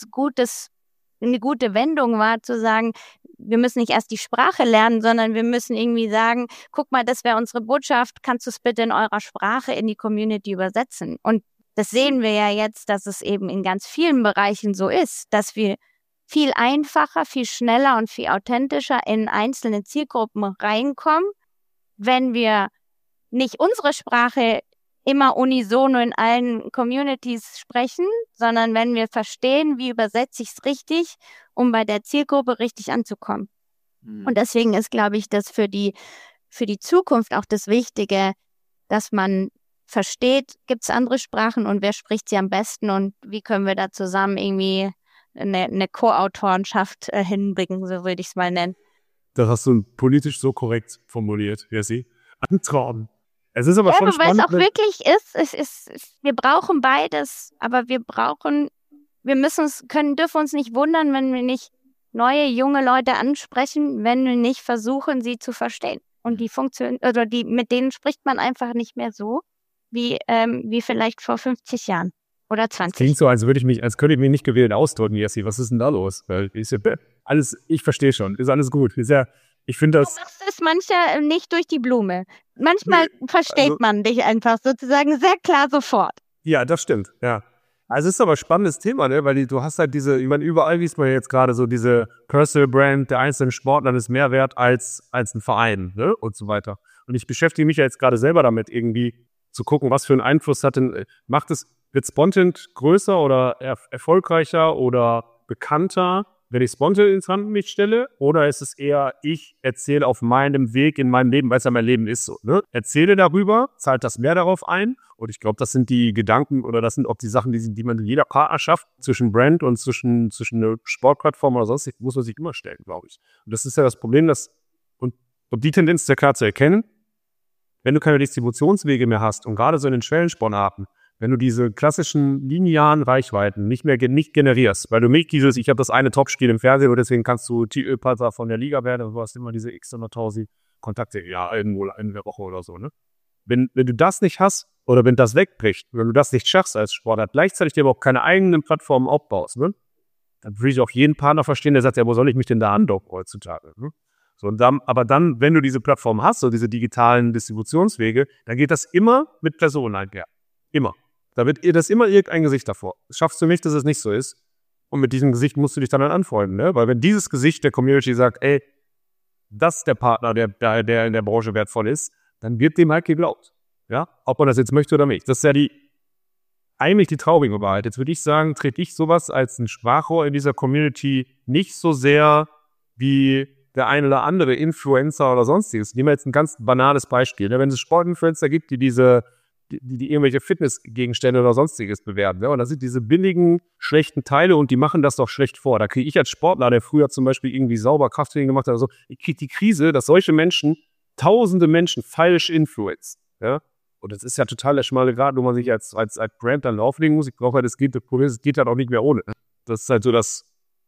gute Wendung war, zu sagen, wir müssen nicht erst die Sprache lernen, sondern wir müssen irgendwie sagen, guck mal, das wäre unsere Botschaft, kannst du es bitte in eurer Sprache in die Community übersetzen? Und das sehen wir ja jetzt, dass es eben in ganz vielen Bereichen so ist, dass wir viel einfacher, viel schneller und viel authentischer in einzelne Zielgruppen reinkommen, wenn wir nicht unsere Sprache immer unisono in allen Communities sprechen, sondern wenn wir verstehen, wie übersetze ich es richtig, um bei der Zielgruppe richtig anzukommen. Mhm. Und deswegen ist, glaube ich, das für die Zukunft auch das Wichtige, dass man versteht, gibt es andere Sprachen und wer spricht sie am besten und wie können wir da zusammen irgendwie eine Co-Autorenschaft hinbringen, so würde ich es mal nennen.
Das hast du politisch so korrekt formuliert, Jessie. Antrauen. Es ist aber schon spannend.
Weil es auch wirklich ist, wir brauchen beides, aber dürfen uns nicht wundern, wenn wir nicht neue, junge Leute ansprechen, wenn wir nicht versuchen, sie zu verstehen. Und mit denen spricht man einfach nicht mehr so, wie vielleicht vor 50 Jahren oder 20.
Klingt so, als könnte ich mich nicht gewählt ausdrücken, Jessie. Was ist denn da los? Weil ich verstehe schon, ist alles gut. Ich finde das.
Du machst es manchmal nicht durch die Blume. Manchmal versteht man dich einfach sozusagen sehr klar sofort.
Ja, das stimmt, ja. Also es ist aber ein spannendes Thema, ne? Weil du hast halt überall liest man jetzt gerade so diese Personal Brand der einzelnen Sportler ist mehr wert als ein Verein, ne? Und so weiter. Und ich beschäftige mich ja jetzt gerade selber damit, irgendwie zu gucken, was für einen Einfluss wird Spontent größer oder erfolgreicher oder bekannter, wenn ich Sponsor ins Rampenlicht stelle, oder ist es eher, ich erzähle auf meinem Weg in meinem Leben, weil es ja mein Leben ist so, ne? Erzähle darüber, zahlt das mehr darauf ein, und ich glaube, das sind die Gedanken oder das sind auch die Sachen, die man in jeder Partnerschaft zwischen Brand und zwischen einer Sportplattform oder sonst, muss man sich immer stellen, glaube ich. Und das ist ja das Problem, und die Tendenz ist ja klar zu erkennen, wenn du keine Distributionswege mehr hast und gerade so in den Schwellensportarten, wenn du diese klassischen linearen Reichweiten nicht generierst, weil du nicht ich habe das eine Topspiel im Fernsehen und deswegen kannst du Partner von der Liga werden und du hast immer diese x 100.000 Kontakte, ja, irgendwo in der Woche oder so, ne? Wenn du das nicht hast oder wenn das wegbricht, wenn du das nicht schaffst als Sportler, gleichzeitig dir aber auch keine eigenen Plattformen aufbaust, ne? Dann würde ich auch jeden Partner verstehen, der sagt, ja, wo soll ich mich denn da andocken heutzutage, ne? So, aber dann, wenn du diese Plattform hast, so diese digitalen Distributionswege, dann geht das immer mit Personen einher. Immer. Da wird das immer irgendein Gesicht davor. Schaffst du nicht, dass es nicht so ist. Und mit diesem Gesicht musst du dich dann anfreunden, ne? Weil wenn dieses Gesicht der Community sagt, ey, das ist der Partner, der in der Branche wertvoll ist, dann wird dem halt geglaubt. Ja? Ob man das jetzt möchte oder nicht. Das ist ja eigentlich die traurige Wahrheit. Jetzt würde ich sagen, trete ich sowas als ein Sprachrohr in dieser Community nicht so sehr wie der ein oder andere Influencer oder sonstiges. Nehmen wir jetzt ein ganz banales Beispiel. Wenn es Sportinfluencer gibt, die irgendwelche Fitnessgegenstände oder sonstiges bewerben. Ja? Und das sind diese billigen, schlechten Teile und die machen das doch schlecht vor. Da kriege ich als Sportler, der früher zum Beispiel irgendwie sauber Krafttraining gemacht hat oder so, ich kriege die Krise, dass solche Menschen, tausende Menschen falsch influenzen. Ja? Und das ist ja total der schmale Grat, wo man sich als Brand dann auflegen muss. Ich glaube halt, das geht halt auch nicht mehr ohne. Das ist halt so das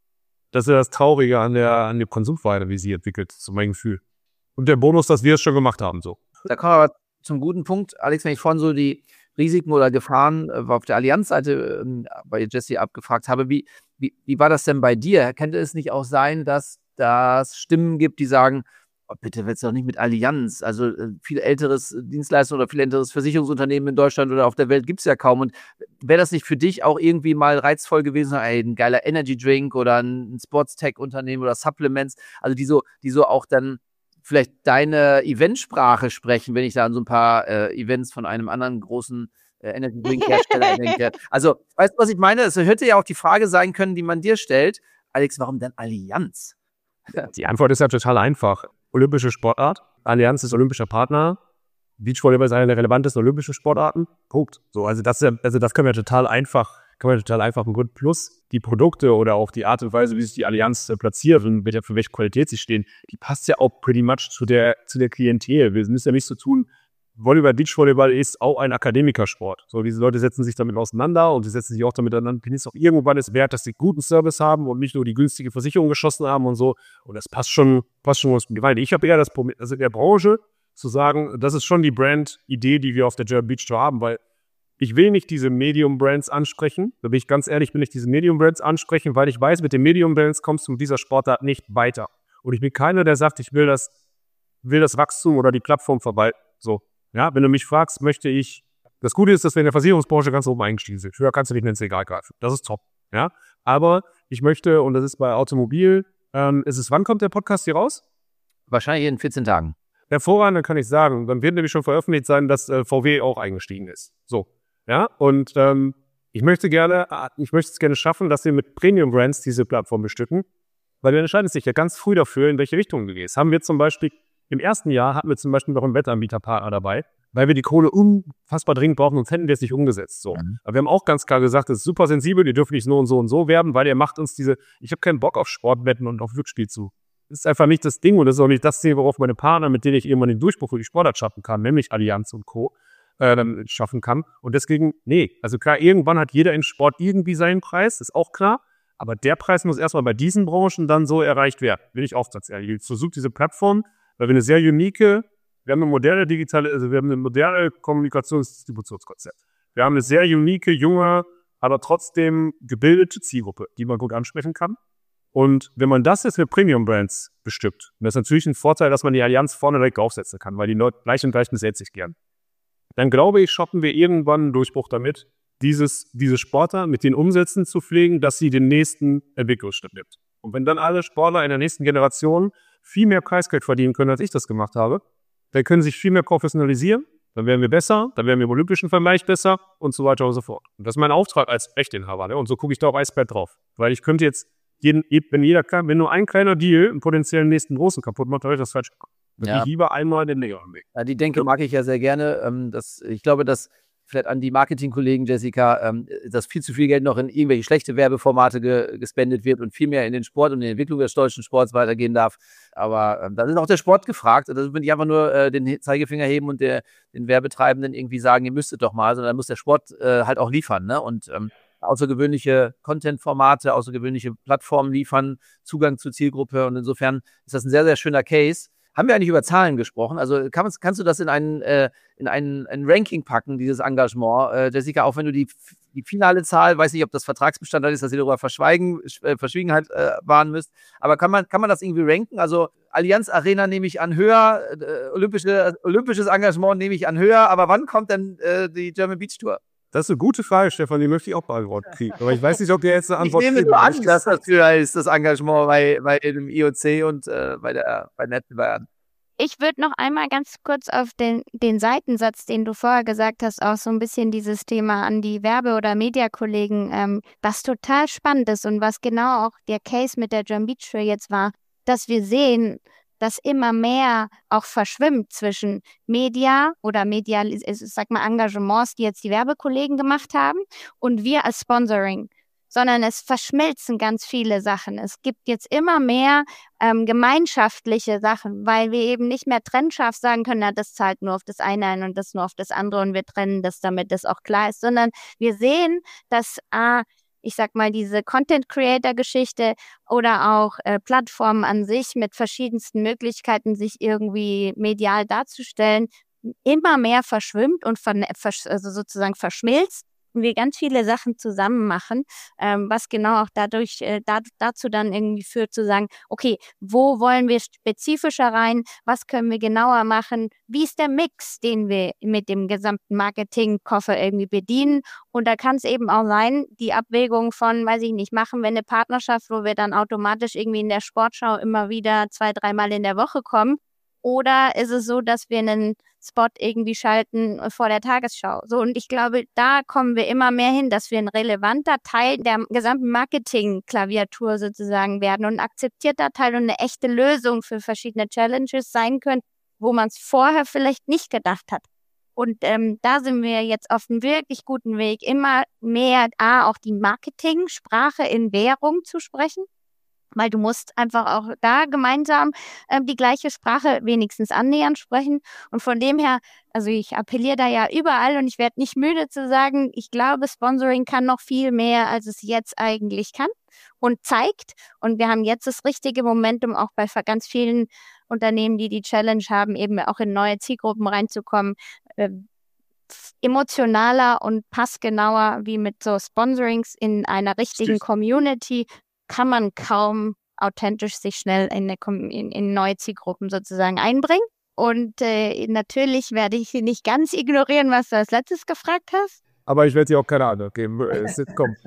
ist ja das Traurige an der Konsumweise, wie sie entwickelt, zu meinem Gefühl. Und der Bonus, dass wir es schon gemacht haben, so.
Da kommen wir aber zum guten Punkt. Alex, wenn ich vorhin so die Risiken oder Gefahren auf der Allianz-Seite bei Jesse abgefragt habe, wie war das denn bei dir? Könnte es nicht auch sein, dass das Stimmen gibt, die sagen, oh, bitte wird's doch nicht mit Allianz. Also viel älteres Dienstleister oder viel älteres Versicherungsunternehmen in Deutschland oder auf der Welt gibt's ja kaum. Und wäre das nicht für dich auch irgendwie mal reizvoll gewesen, ein geiler Energy Drink oder ein Sports-Tech-Unternehmen oder Supplements, also die so auch dann vielleicht deine Eventsprache sprechen, wenn ich da an so ein paar Events von einem anderen großen Energy Drink Hersteller denke. Also, weißt du, was ich meine? Es hätte ja auch die Frage sein können, die man dir stellt. Alex, warum denn Allianz?
Die Antwort ist ja total einfach. Olympische Sportart. Allianz ist olympischer Partner. Beachvolleyball ist eine der relevantesten olympischen Sportarten. Punkt. So, also das können wir total einfach begründen. Plus die Produkte oder auch die Art und Weise, wie sich die Allianz platziert und für welche Qualität sie stehen, die passt ja auch pretty much zu der Klientel. Wir müssen ja nichts zu tun. Beachvolleyball ist auch ein Akademikersport. So, diese Leute setzen sich damit auseinander und sie setzen sich auch damit auseinander. Denen ist auch irgendwann es wert, dass sie guten Service haben und nicht nur die günstige Versicherung geschossen haben und so. Und das passt schon was mit Gewalt. Ich habe eher das Problem, also in der Branche zu sagen, das ist schon die Brand-Idee, die wir auf der German Beach Tour haben, weil ich will nicht diese Medium-Brands ansprechen. Da bin ich ganz ehrlich, will ich diese Medium-Brands ansprechen, weil ich weiß, mit den Medium-Brands kommst du mit dieser Sportart nicht weiter. Und ich bin keiner, der sagt, ich will das Wachstum oder die Plattform verwalten. So. Ja, wenn du mich fragst, das Gute ist, dass wir in der Versicherungsbranche ganz oben eingestiegen sind. Höher kannst du nicht ins Regal greifen. Das ist top. Ja, aber ich möchte, und das ist bei Automobil, wann kommt der Podcast hier raus?
Wahrscheinlich in 14 Tagen.
Hervorragend, dann kann ich sagen, dann wird nämlich schon veröffentlicht sein, dass VW auch eingestiegen ist. So. Ja, und ich möchte es gerne schaffen, dass wir mit Premium Brands diese Plattform bestücken, weil wir entscheiden sich ja ganz früh dafür, in welche Richtung du gehst. Im ersten Jahr hatten wir zum Beispiel noch einen Wettanbieterpartner dabei, weil wir die Kohle unfassbar dringend brauchen, sonst hätten wir es nicht umgesetzt. So.
Mhm.
Aber wir haben auch ganz klar gesagt, das ist super sensibel, ihr dürft nicht so und so werden, weil ihr macht uns ich habe keinen Bock auf Sportwetten und auf Glücksspiel zu. Das ist einfach nicht das Ding und das ist auch nicht das Ziel, worauf meine Partner, mit denen ich irgendwann den Durchbruch für die Sportart schaffen kann, nämlich Allianz und Co., dann schaffen kann. Und deswegen, also klar, irgendwann hat jeder in Sport irgendwie seinen Preis, ist auch klar, aber der Preis muss erstmal bei diesen Branchen dann so erreicht werden. Will ich auch ganz ehrlich. Ich versuche diese Plattform, weil wir haben ein moderne Kommunikationsdistributionskonzept. Wir haben eine sehr unique, junge, aber trotzdem gebildete Zielgruppe, die man gut ansprechen kann. Und wenn man das jetzt mit Premium-Brands bestückt, dann ist natürlich ein Vorteil, dass man die Allianz vorne direkt aufsetzen kann, weil die Leute gleich besetzt sich gern. Dann glaube ich, schaffen wir irgendwann einen Durchbruch damit, diese Sportler mit den Umsätzen zu pflegen, dass sie den nächsten Entwicklungsschritt nimmt. Und wenn dann alle Sportler in der nächsten Generation viel mehr Preisgeld verdienen können, als ich das gemacht habe, dann können sie sich viel mehr professionalisieren, dann werden wir besser, dann werden wir im olympischen Vergleich besser und so weiter und so fort. Und das ist mein Auftrag als Rechteinhaber, ne? Und so gucke ich da auch eiskalt drauf. Weil ich könnte jetzt wenn nur ein kleiner Deal einen potenziellen nächsten großen kaputt macht, habe ich das falsch gemacht.
Ja.
Ich lieber einmal den längeren Weg.
Ja, die Denke mag ich ja sehr gerne. Ich glaube, dass vielleicht an die Marketingkollegen, Jessica, dass viel zu viel Geld noch in irgendwelche schlechte Werbeformate gespendet wird und viel mehr in den Sport und die Entwicklung des deutschen Sports weitergehen darf. Aber da ist auch der Sport gefragt. Da will ich einfach nur den Zeigefinger heben und den Werbetreibenden irgendwie sagen, ihr müsstet doch mal, sondern da muss der Sport halt auch liefern, ne? Und außergewöhnliche Content-Formate, außergewöhnliche Plattformen liefern, Zugang zur Zielgruppe. Und insofern ist das ein sehr, sehr schöner Case. Haben wir eigentlich über Zahlen gesprochen? Also kannst du das in ein Ranking packen, dieses Engagement? Jessica, auch wenn du die finale Zahl, weiß nicht, ob das Vertragsbestandteil ist, dass ihr darüber Verschwiegenheit wahren müsst, aber kann man das irgendwie ranken? Also Allianz Arena nehme ich an höher, olympisches Engagement nehme ich an höher, aber wann kommt denn die German Beach Tour?
Das ist eine gute Frage, Stefan, die möchte ich auch beantwortet kriegen. Aber ich weiß nicht, ob der jetzt eine Antwort
kriegt. Ich nehme nur an, dass das höher ist, das Engagement bei dem IOC und bei Netzbahn.
Ich würde noch einmal ganz kurz auf den Seitensatz, den du vorher gesagt hast, auch so ein bisschen dieses Thema an die Werbe- oder Mediakollegen, was total spannend ist und was genau auch der Case mit der German Beach Tour jetzt war, dass wir sehen, dass immer mehr auch verschwimmt zwischen Media oder Engagements, die jetzt die Werbekollegen gemacht haben und wir als Sponsoring, sondern es verschmilzen ganz viele Sachen. Es gibt jetzt immer mehr gemeinschaftliche Sachen, weil wir eben nicht mehr trennscharf sagen können, na, das zahlt nur auf das eine ein und das nur auf das andere und wir trennen das, damit das auch klar ist, sondern wir sehen, dass diese Content-Creator-Geschichte oder auch Plattformen an sich mit verschiedensten Möglichkeiten, sich irgendwie medial darzustellen, immer mehr verschwimmt und sozusagen verschmilzt und wir ganz viele Sachen zusammen machen, was genau auch dadurch dazu dann irgendwie führt zu sagen, okay, wo wollen wir spezifischer rein, was können wir genauer machen, wie ist der Mix, den wir mit dem gesamten Marketingkoffer irgendwie bedienen und da kann es eben auch sein, die Abwägung von, weiß ich nicht, machen wir eine Partnerschaft, wo wir dann automatisch irgendwie in der Sportschau immer wieder 2-3 Mal in der Woche kommen. Oder ist es so, dass wir einen Spot irgendwie schalten vor der Tagesschau? So, und ich glaube, da kommen wir immer mehr hin, dass wir ein relevanter Teil der gesamten Marketing-Klaviatur sozusagen werden und ein akzeptierter Teil und eine echte Lösung für verschiedene Challenges sein können, wo man es vorher vielleicht nicht gedacht hat. Und da sind wir jetzt auf einem wirklich guten Weg, immer mehr auch die Marketing-Sprache in Währung zu sprechen. Weil du musst einfach auch da gemeinsam die gleiche Sprache wenigstens annähernd sprechen. Und von dem her, also ich appelliere da ja überall und ich werde nicht müde zu sagen, ich glaube, Sponsoring kann noch viel mehr, als es jetzt eigentlich kann und zeigt. Und wir haben jetzt das richtige Momentum, auch bei ganz vielen Unternehmen, die Challenge haben, eben auch in neue Zielgruppen reinzukommen. Emotionaler und passgenauer wie mit so Sponsorings in einer richtigen Community kann man kaum authentisch sich schnell in neue Zielgruppen sozusagen einbringen. Und natürlich werde ich nicht ganz ignorieren, was du als letztes gefragt hast.
Aber ich werde dir auch keine Antwort geben. Komm.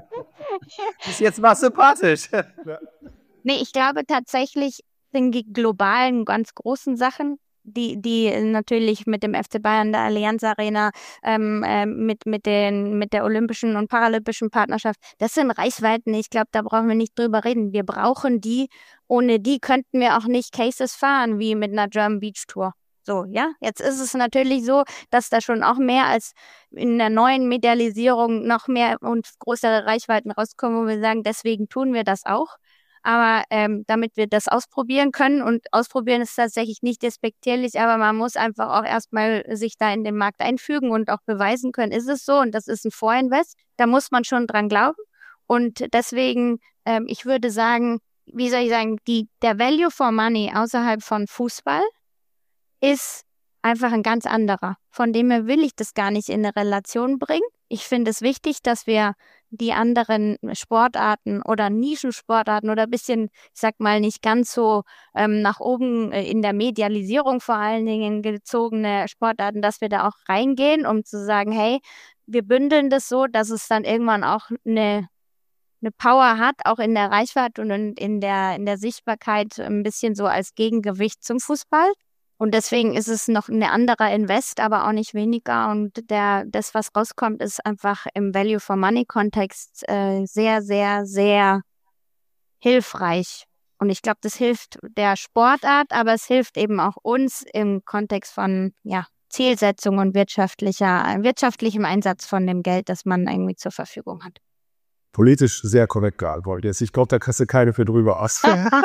Ist jetzt mal sympathisch.
Nee, ich glaube tatsächlich sind die globalen, ganz großen Sachen, die natürlich mit dem FC Bayern, der Allianz Arena, mit der olympischen und paralympischen Partnerschaft, das sind Reichweiten. Ich glaube, da brauchen wir nicht drüber reden. Wir brauchen die. Ohne die könnten wir auch nicht Cases fahren, wie mit einer German Beach Tour. So, ja, jetzt ist es natürlich so, dass da schon auch mehr als in der neuen Medialisierung noch mehr und größere Reichweiten rauskommen, wo wir sagen, deswegen tun wir das auch. Aber damit wir das ausprobieren können und ausprobieren ist tatsächlich nicht despektierlich, aber man muss einfach auch erstmal sich da in den Markt einfügen und auch beweisen können, ist es so und das ist ein Vorinvest, da muss man schon dran glauben und deswegen, ich würde sagen, wie soll ich sagen, der Value for Money außerhalb von Fußball ist einfach ein ganz anderer. Von dem her will ich das gar nicht in eine Relation bringen. Ich finde es wichtig, dass wir die anderen Sportarten oder Nischensportarten oder ein bisschen, ich sag mal, nicht ganz so nach oben in der Medialisierung vor allen Dingen gezogene Sportarten, dass wir da auch reingehen, um zu sagen, hey, wir bündeln das so, dass es dann irgendwann auch eine Power hat, auch in der Reichweite und in der Sichtbarkeit ein bisschen so als Gegengewicht zum Fußball. Und deswegen ist es noch ein anderer Invest, aber auch nicht weniger. Und das, was rauskommt, ist einfach im Value-for-Money-Kontext sehr, sehr, sehr hilfreich. Und ich glaube, das hilft der Sportart, aber es hilft eben auch uns im Kontext von Zielsetzung und wirtschaftlichem Einsatz von dem Geld, das man irgendwie zur Verfügung hat.
Politisch sehr korrekt geantwortet. Ich glaube, da kriegst du keine für drüber aus.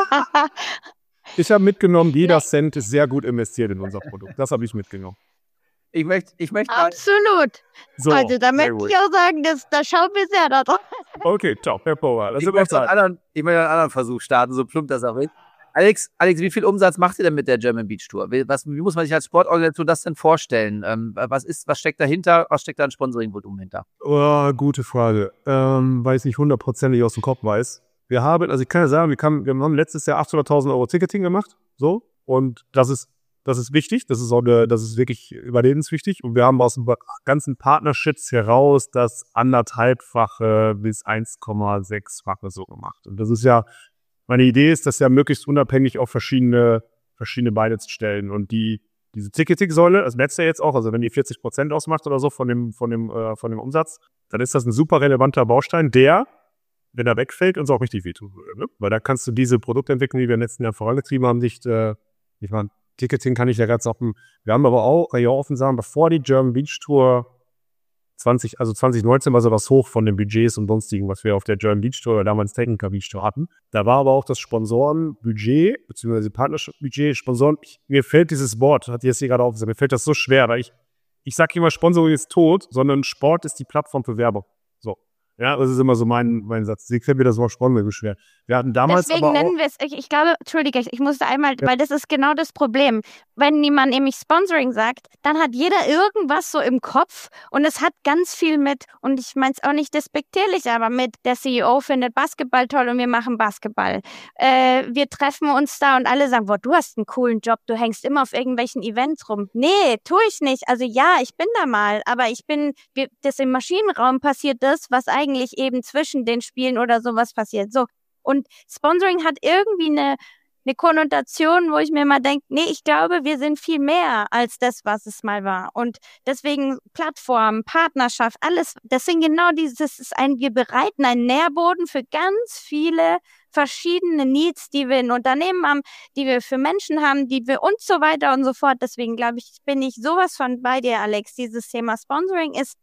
Ich habe mitgenommen, jeder Cent ist sehr gut investiert in unser Produkt. Das habe ich mitgenommen.
Ich möchte
Absolut.
So,
also da möchte ich auch sagen, da schauen wir sehr da drauf.
Okay, top, Herr Power.
Ich möchte einen anderen Versuch starten, so plump das auch ist. Alex, wie viel Umsatz macht ihr denn mit der German Beach Tour? Wie muss man sich als Sportorganisation das denn vorstellen? Was steckt dahinter? Was steckt da an Sponsoringvolumen hinter?
Oh, gute Frage. Weil ich nicht hundertprozentig aus dem Kopf weiß. Ich kann ja sagen, wir haben letztes Jahr 800.000 Euro Ticketing gemacht. So. Und das ist wichtig. Das ist wirklich überlebenswichtig. Und wir haben aus den ganzen Partnerships heraus das 1,5-fache bis 1,6-fache so gemacht. Und das ist ja, meine Idee ist, das ja möglichst unabhängig auf verschiedene Beine zu stellen. Und diese Ticketing-Säule, das merkst du ja jetzt auch, also wenn die 40% ausmacht oder so von dem Umsatz, dann ist das ein super relevanter Baustein, der, wenn er wegfällt, uns auch richtig wehtun würde. Ne? Weil da kannst du diese Produktentwicklung, die wir in den letzten Jahren vorangetrieben haben, Ticketing kann ich ja ganz offen. Wir haben aber auch, ja offen sagen, bevor die German Beach Tour 2019 war so das Hoch von den Budgets und sonstigen, was wir auf der German Beach Tour oder damals Techniker Beach Tour hatten. Da war aber auch das Sponsorenbudget, beziehungsweise Partnership-Budget, Sponsoren. Mir fällt dieses Wort, hat jetzt hier gerade aufgesagt, mir fällt das so schwer, weil ich sage immer, Sponsoring ist tot, sondern Sport ist die Plattform für Werbung. So. Ja, das ist immer so mein Satz. Sie fällt mir das Wort Sponsoring schwer. Wir hatten damals
Deswegen
aber
nennen wir es, ich glaube, Entschuldige, ich musste einmal, weil das ist genau das Problem. Wenn niemand nämlich Sponsoring sagt, dann hat jeder irgendwas so im Kopf und es hat ganz viel mit, und ich meine es auch nicht despektierlich, aber mit, der CEO findet Basketball toll und wir machen Basketball. Wir treffen uns da und alle sagen, boah, du hast einen coolen Job, du hängst immer auf irgendwelchen Events rum. Nee, tue ich nicht. Also ja, ich bin da mal, aber das im Maschinenraum passiert das, was eigentlich eben zwischen den Spielen oder sowas passiert. So. Und Sponsoring hat irgendwie eine Konnotation, wo ich mir mal denke, nee, ich glaube, wir sind viel mehr als das, was es mal war. Und deswegen Plattform, Partnerschaft, alles, das sind genau wir bereiten einen Nährboden für ganz viele verschiedene Needs, die wir in Unternehmen haben, die wir für Menschen haben, die wir und so weiter und so fort. Deswegen glaube ich, bin ich sowas von bei dir, Alex. Dieses Thema Sponsoring ist,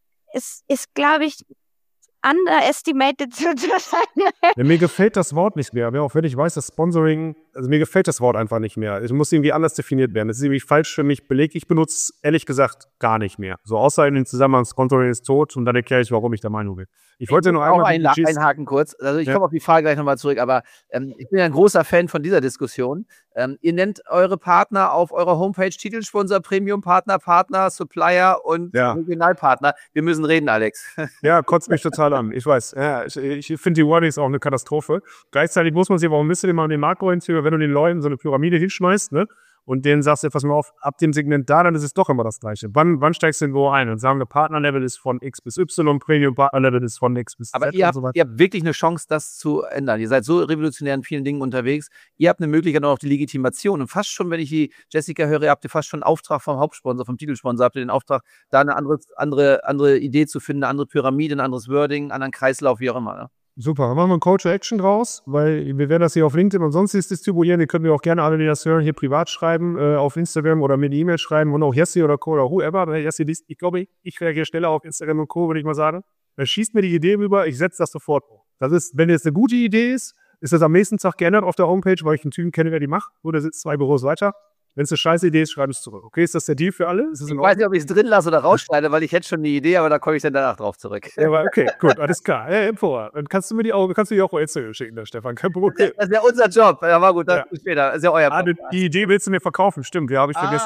glaube ich, underestimated zu sein.
Ja, mir gefällt das Wort nicht mehr. Auch wenn ich weiß, dass Sponsoring, also mir gefällt das Wort einfach nicht mehr. Es muss irgendwie anders definiert werden. Das ist irgendwie falsch für mich belegt. Ich benutze es ehrlich gesagt gar nicht mehr. So außer in den Zusammenhang Sponsoring ist tot und dann erkläre ich, warum ich der Meinung bin. Ich wollte nur einmal
einhaken kurz. Also ich komme auf die Frage gleich nochmal zurück, aber ich bin ja ein großer Fan von dieser Diskussion. Ihr nennt eure Partner auf eurer Homepage Titelsponsor, Premium-Partner, Supplier und Regionalpartner. Wir müssen reden, Alex.
Ja, kotzt mich total an. Ich weiß. Ja, ich finde die Wordings auch eine Katastrophe. Gleichzeitig muss man sich, warum müsst ihr denn mal in den Markt orientieren, wenn du den Leuten so eine Pyramide hinschmeißt, ne? Und denen sagst du, pass mal auf, ab dem Segment da, dann ist es doch immer das Gleiche. Wann steigst du denn wo ein? Und sagen wir, Partnerlevel ist von X bis Y, Premium-Partnerlevel ist von X bis Z.
Aber ihr habt wirklich eine Chance, das zu ändern. Ihr seid so revolutionär in vielen Dingen unterwegs. Ihr habt eine Möglichkeit auch auf die Legitimation. Und fast schon, wenn ich die Jessica höre, habt ihr fast schon einen Auftrag vom Hauptsponsor, vom Titelsponsor, habt ihr den Auftrag, da eine andere Idee zu finden, eine andere Pyramide, ein anderes Wording, einen anderen Kreislauf, wie auch immer. Ne?
Super, dann machen wir einen Call to Action draus, weil wir werden das hier auf LinkedIn und sonstiges distribuieren. Die können wir auch gerne alle, die das hören, hier privat schreiben, auf Instagram oder mir eine E-Mail schreiben und auch Jessie oder Co. oder whoever. Weil Jessie liest, ich glaube, ich reagiere schneller auf Instagram und Co., würde ich mal sagen. Dann schießt mir die Idee rüber, ich setze das sofort um. Das ist, wenn jetzt eine gute Idee ist das am nächsten Tag geändert auf der Homepage, weil ich einen Typen kenne, der die macht. Oder sitzt 2 Büros weiter. Wenn es eine scheiße Idee ist, schreibe es zurück. Okay, ist das der Deal für alle? Ist das
ich weiß nicht, ob ich es drin lasse oder rausschneide, weil ich hätte schon eine Idee, aber da komme ich dann danach drauf zurück.
Ja, aber okay, gut, alles klar. Dann kannst du mir die auch auf Instagram schicken, der Stefan. Kein Problem.
Das ist ja unser Job. Ja, war gut, das ist später. Das ist ja euer Podcast.
Die Idee willst du mir verkaufen, stimmt. Ja, habe ich vergessen.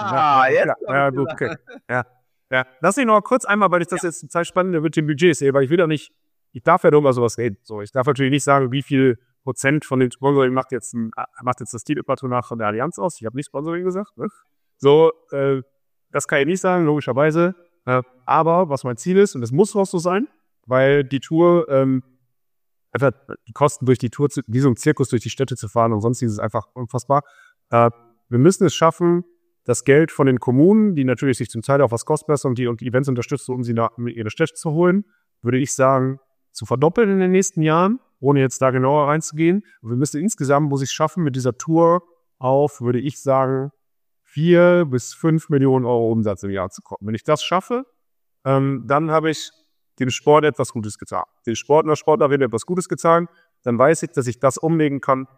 Ja, gut, okay. Ja. Lass mich noch kurz einmal, weil ich das jetzt total spannend mit den Budgets sehe, weil ich darf ja nur über sowas reden. So, ich darf natürlich nicht sagen, wie viel Prozent von dem Sponsoring macht jetzt das Titelpatronat von der Allianz aus. Ich habe nicht Sponsoring gesagt, ne? So, das kann ich nicht sagen, logischerweise. Aber was mein Ziel ist, und das muss auch so sein, weil die Tour, einfach die Kosten durch die Tour, wie so ein Zirkus durch die Städte zu fahren und sonstiges ist einfach unfassbar. Wir müssen es schaffen, das Geld von den Kommunen, die natürlich sich zum Teil auch was kosten lassen und die Events unterstützen, um sie in ihre Städte zu holen, würde ich sagen, zu verdoppeln in den nächsten Jahren. ohne jetzt da genauer reinzugehen. Und wir müssen insgesamt, muss ich es schaffen, mit dieser Tour auf, würde ich sagen, 4 bis 5 Millionen Euro Umsatz im Jahr zu kommen. Wenn ich das schaffe, dann habe ich dem Sport etwas Gutes getan. Den Sportlerin etwas Gutes getan. Dann weiß ich, dass ich das umlegen kann,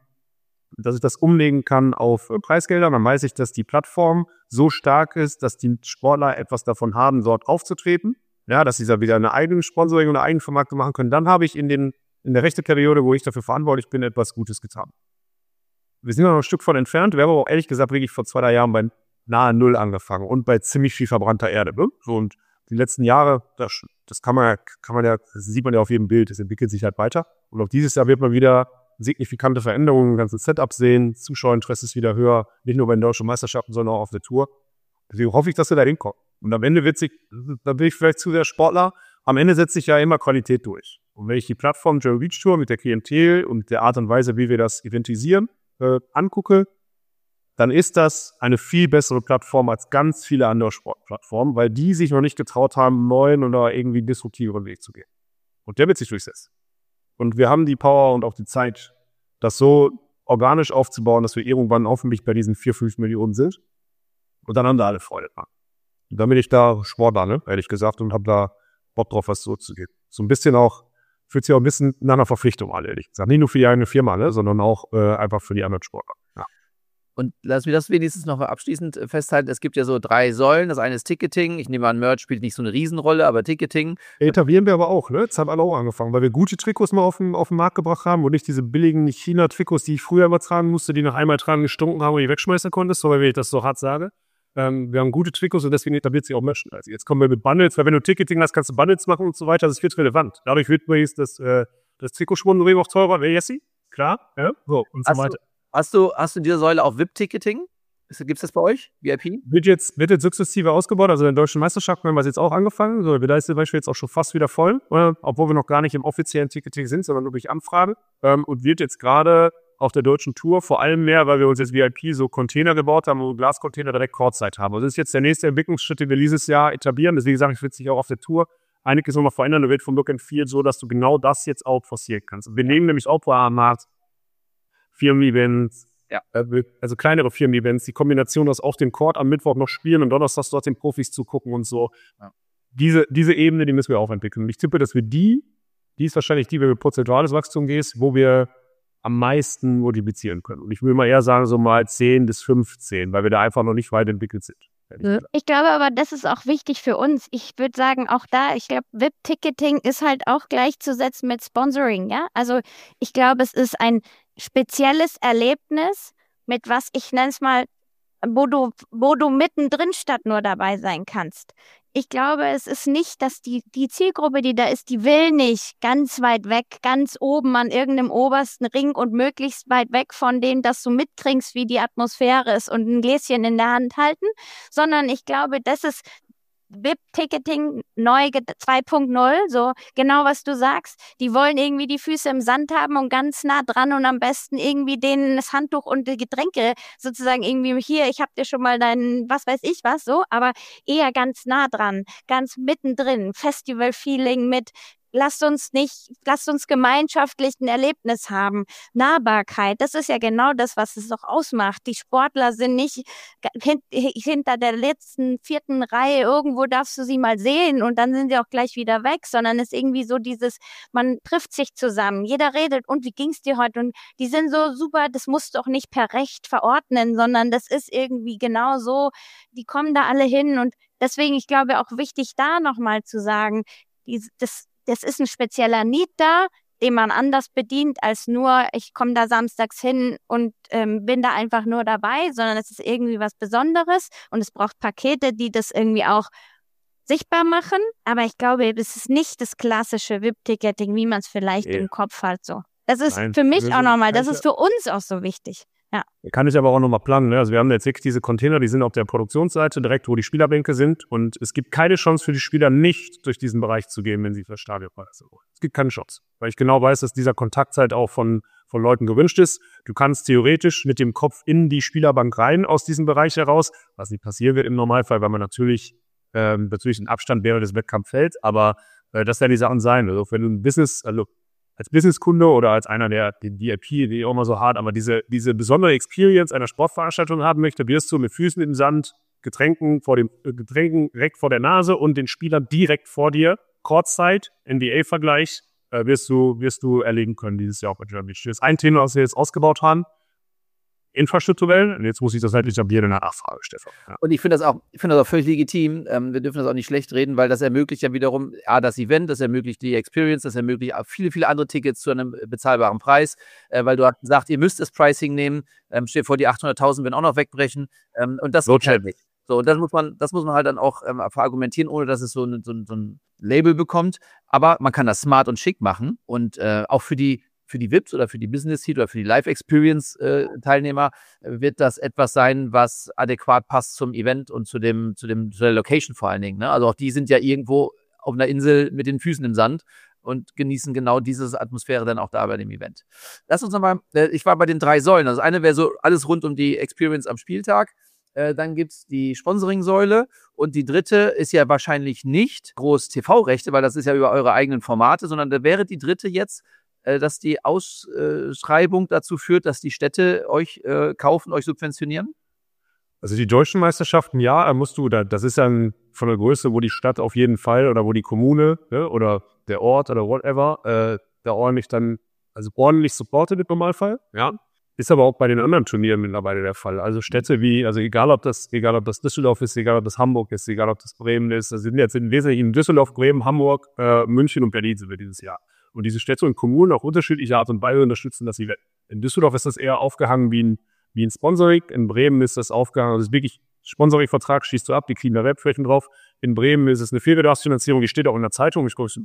auf Preisgelder. Dann weiß ich, dass die Plattform so stark ist, dass die Sportler etwas davon haben, dort aufzutreten. Ja, dass sie da wieder eine eigene Sponsoring und eine eigene Vermarktung machen können. Dann habe ich in der rechten Periode, wo ich dafür verantwortlich bin, etwas Gutes getan. Wir sind noch ein Stück von entfernt. Wir haben aber auch ehrlich gesagt wirklich vor 2-3 Jahren bei nahe Null angefangen und bei ziemlich viel verbrannter Erde. Ne? So, und die letzten Jahre, das kann man ja, das sieht man ja auf jedem Bild, es entwickelt sich halt weiter. Und auch dieses Jahr wird man wieder signifikante Veränderungen im ganzen Setup sehen. Zuschauerinteresse ist wieder höher, nicht nur bei den deutschen Meisterschaften, sondern auch auf der Tour. Deswegen hoffe ich, dass wir da hinkommen. Und am Ende da bin ich vielleicht zu sehr Sportler, am Ende setzt sich ja immer Qualität durch. Und wenn ich die Plattform German Beach Tour mit der Klientel und der Art und Weise, wie wir das eventisieren, angucke, dann ist das eine viel bessere Plattform als ganz viele andere Sportplattformen, weil die sich noch nicht getraut haben, einen neuen oder irgendwie disruptiveren Weg zu gehen. Und der wird sich durchsetzen. Und wir haben die Power und auch die Zeit, das so organisch aufzubauen, dass wir irgendwann hoffentlich bei diesen 4-5 Millionen sind. Und dann haben da alle Freude dran. Und dann bin ich da Sportler, ne, ehrlich gesagt, und habe da Bock drauf, was zurückzugeben. So ein bisschen auch, fühlt sich auch ein bisschen nach einer Verpflichtung an, ehrlich gesagt. Nicht nur für die eigene Firma, ne, sondern auch einfach für die anderen Sportler. Ja.
Und lass mich das wenigstens noch abschließend festhalten. Es gibt ja so 3 Säulen. Das eine ist Ticketing. Ich nehme an, Merch spielt nicht so eine Riesenrolle, aber Ticketing.
Etablieren wir aber auch, ne? Jetzt haben alle auch angefangen, weil wir gute Trikots mal auf den Markt gebracht haben und nicht diese billigen China-Trikots, die ich früher immer tragen musste, die nach einmal tragen gestunken haben und die wegschmeißen konntest, so, weil ich das so hart sage. Wir haben gute Trikots und deswegen etabliert sich auch Merchandise. Jetzt kommen wir mit Bundles, weil wenn du Ticketing hast, kannst du Bundles machen und so weiter. Das wird relevant. Dadurch wird das Trikotsponsoring auch teurer. Wer Jesse? Klar, ja, so und so weiter.
Hast du in dieser Säule auch VIP-Ticketing? Gibt es das bei euch? VIP?
Wird jetzt sukzessive ausgebaut. Also in der deutschen Meisterschaft haben wir es jetzt auch angefangen. So, da ist zum Beispiel jetzt auch schon fast wieder voll, obwohl wir noch gar nicht im offiziellen Ticketing sind, sondern nur durch Anfrage. Und wird jetzt gerade auf der deutschen Tour, vor allem mehr, weil wir uns jetzt VIP so Container gebaut haben, wo Glascontainer direkt Courtside haben. Also das ist jetzt der nächste Entwicklungsschritt, den wir dieses Jahr etablieren. Deswegen sage ich, wird sich auch auf der Tour einiges nochmal verändern. Da wird vom Look and Feel so, dass du genau das jetzt auch forcieren kannst. Und wir nehmen nämlich auch pro Abend Firmen-Events, also kleinere Firmen-Events, die Kombination aus auf dem Court am Mittwoch noch spielen und donnerstags dort den Profis zugucken und so. Ja. Diese Ebene, die müssen wir auch entwickeln. Und ich tippe, dass wir die ist wahrscheinlich die, wenn wir prozentuales Wachstum gehst, wo wir am meisten multiplizieren können. Und ich will mal eher sagen, so mal 10 bis 15, weil wir da einfach noch nicht weit entwickelt sind.
Ich glaube aber, das ist auch wichtig für uns. Ich würde sagen, auch da, ich glaube, VIP-Ticketing ist halt auch gleichzusetzen mit Sponsoring, ja? Also ich glaube, es ist ein spezielles Erlebnis, mit was ich nenne es mal, wo du mittendrin statt nur dabei sein kannst. Ich glaube, es ist nicht, dass die Zielgruppe, die da ist, die will nicht ganz weit weg, ganz oben an irgendeinem obersten Ring und möglichst weit weg von dem, dass du mitkriegst, wie die Atmosphäre ist und ein Gläschen in der Hand halten, sondern ich glaube, das ist VIP-Ticketing neu 2.0, so genau was du sagst. Die wollen irgendwie die Füße im Sand haben und ganz nah dran und am besten irgendwie denen das Handtuch und die Getränke sozusagen irgendwie hier, ich hab dir schon mal deinen, was weiß ich was, so, aber eher ganz nah dran, ganz mittendrin, Festival-Feeling mit lasst uns gemeinschaftlich ein Erlebnis haben. Nahbarkeit, das ist ja genau das, was es auch ausmacht. Die Sportler sind nicht hinter der letzten 4. Reihe, irgendwo darfst du sie mal sehen und dann sind sie auch gleich wieder weg, sondern es ist irgendwie so dieses, man trifft sich zusammen, jeder redet und wie ging's dir heute? Und die sind so super, das musst du auch nicht per Recht verordnen, sondern das ist irgendwie genau so, die kommen da alle hin und deswegen, ich glaube, auch wichtig da nochmal zu sagen, das ist ein spezieller Need da, den man anders bedient als nur, ich komme da samstags hin und bin da einfach nur dabei, sondern es ist irgendwie was Besonderes und es braucht Pakete, die das irgendwie auch sichtbar machen. Aber ich glaube, das ist nicht das klassische VIP-Ticketing, wie man es vielleicht im Kopf hat. So. Das ist für mich auch nochmal, das ist für uns auch so wichtig. Ja.
Kann ich aber auch nochmal planen. Ne? Also wir haben jetzt wirklich diese Container, die sind auf der Produktionsseite, direkt wo die Spielerbänke sind. Und es gibt keine Chance für die Spieler, nicht durch diesen Bereich zu gehen, wenn sie für das Stadion verlassen wollen. Es gibt keine Chance. Weil ich genau weiß, dass dieser Kontakt halt auch von Leuten gewünscht ist. Du kannst theoretisch mit dem Kopf in die Spielerbank rein aus diesem Bereich heraus, was nicht passieren wird im Normalfall, weil man natürlich einen Abstand während des Wettkampfs hält. Aber das werden die Sachen sein. Also wenn du ein Business, als Businesskunde oder als einer, der den VIP, die auch immer so hart, aber diese besondere Experience einer Sportveranstaltung haben möchte, wirst du mit Füßen im Sand, Getränken direkt vor der Nase und den Spielern direkt vor dir, Courtside, NBA-Vergleich, wirst du erleben können dieses Jahr auch bei German Beach. Das ist ein Thema, was wir jetzt ausgebaut haben, infrastrukturell. Und jetzt muss ich das halt etablieren in der Nachfrage, Stefan. Ja.
Und ich finde das auch völlig legitim. Wir dürfen das auch nicht schlecht reden, weil das ermöglicht ja wiederum das Event, das ermöglicht die Experience, das ermöglicht auch viele, viele andere Tickets zu einem bezahlbaren Preis, weil du hast gesagt, ihr müsst das Pricing nehmen. Steht vor, die 800.000 werden auch noch wegbrechen. Und das geht halt nicht. So, und das muss man halt dann auch verargumentieren, ohne dass es so ein Label bekommt. Aber man kann das smart und schick machen und auch für die VIPs oder für die Business Seat oder für die Live-Experience-Teilnehmer wird das etwas sein, was adäquat passt zum Event und zu der Location vor allen Dingen. Ne? Also auch die sind ja irgendwo auf einer Insel mit den Füßen im Sand und genießen genau diese Atmosphäre dann auch da bei dem Event. Lass uns nochmal, ich war bei den 3 Säulen. Also eine wäre so alles rund um die Experience am Spieltag. Dann gibt's die Sponsoring-Säule und die dritte ist ja wahrscheinlich nicht groß TV-Rechte, weil das ist ja über eure eigenen Formate, sondern da wäre die dritte jetzt, dass die Ausschreibung dazu führt, dass die Städte euch kaufen, euch subventionieren?
Also die deutschen Meisterschaften, ja, das ist dann von der Größe, wo die Stadt auf jeden Fall oder wo die Kommune oder der Ort oder whatever da ordentlich supportet im Normalfall, ja. Ist aber auch bei den anderen Turnieren mittlerweile der Fall. Also Städte egal ob das Düsseldorf ist, egal ob das Hamburg ist, egal ob das Bremen ist, das sind jetzt im Wesentlichen Düsseldorf, Bremen, Hamburg, München und Berlin sind wir dieses Jahr. Und diese Städte und Kommunen auf unterschiedliche Art und Weise unterstützen das Event. In Düsseldorf ist das eher aufgehangen wie ein Sponsoring. In Bremen ist das aufgehangen, das ist wirklich Sponsoring-Vertrag, schießt du ab, die kriegen da Werbeflächen drauf. In Bremen ist es eine Fehlbedarfsfinanzierung, die steht auch in der Zeitung, ich glaube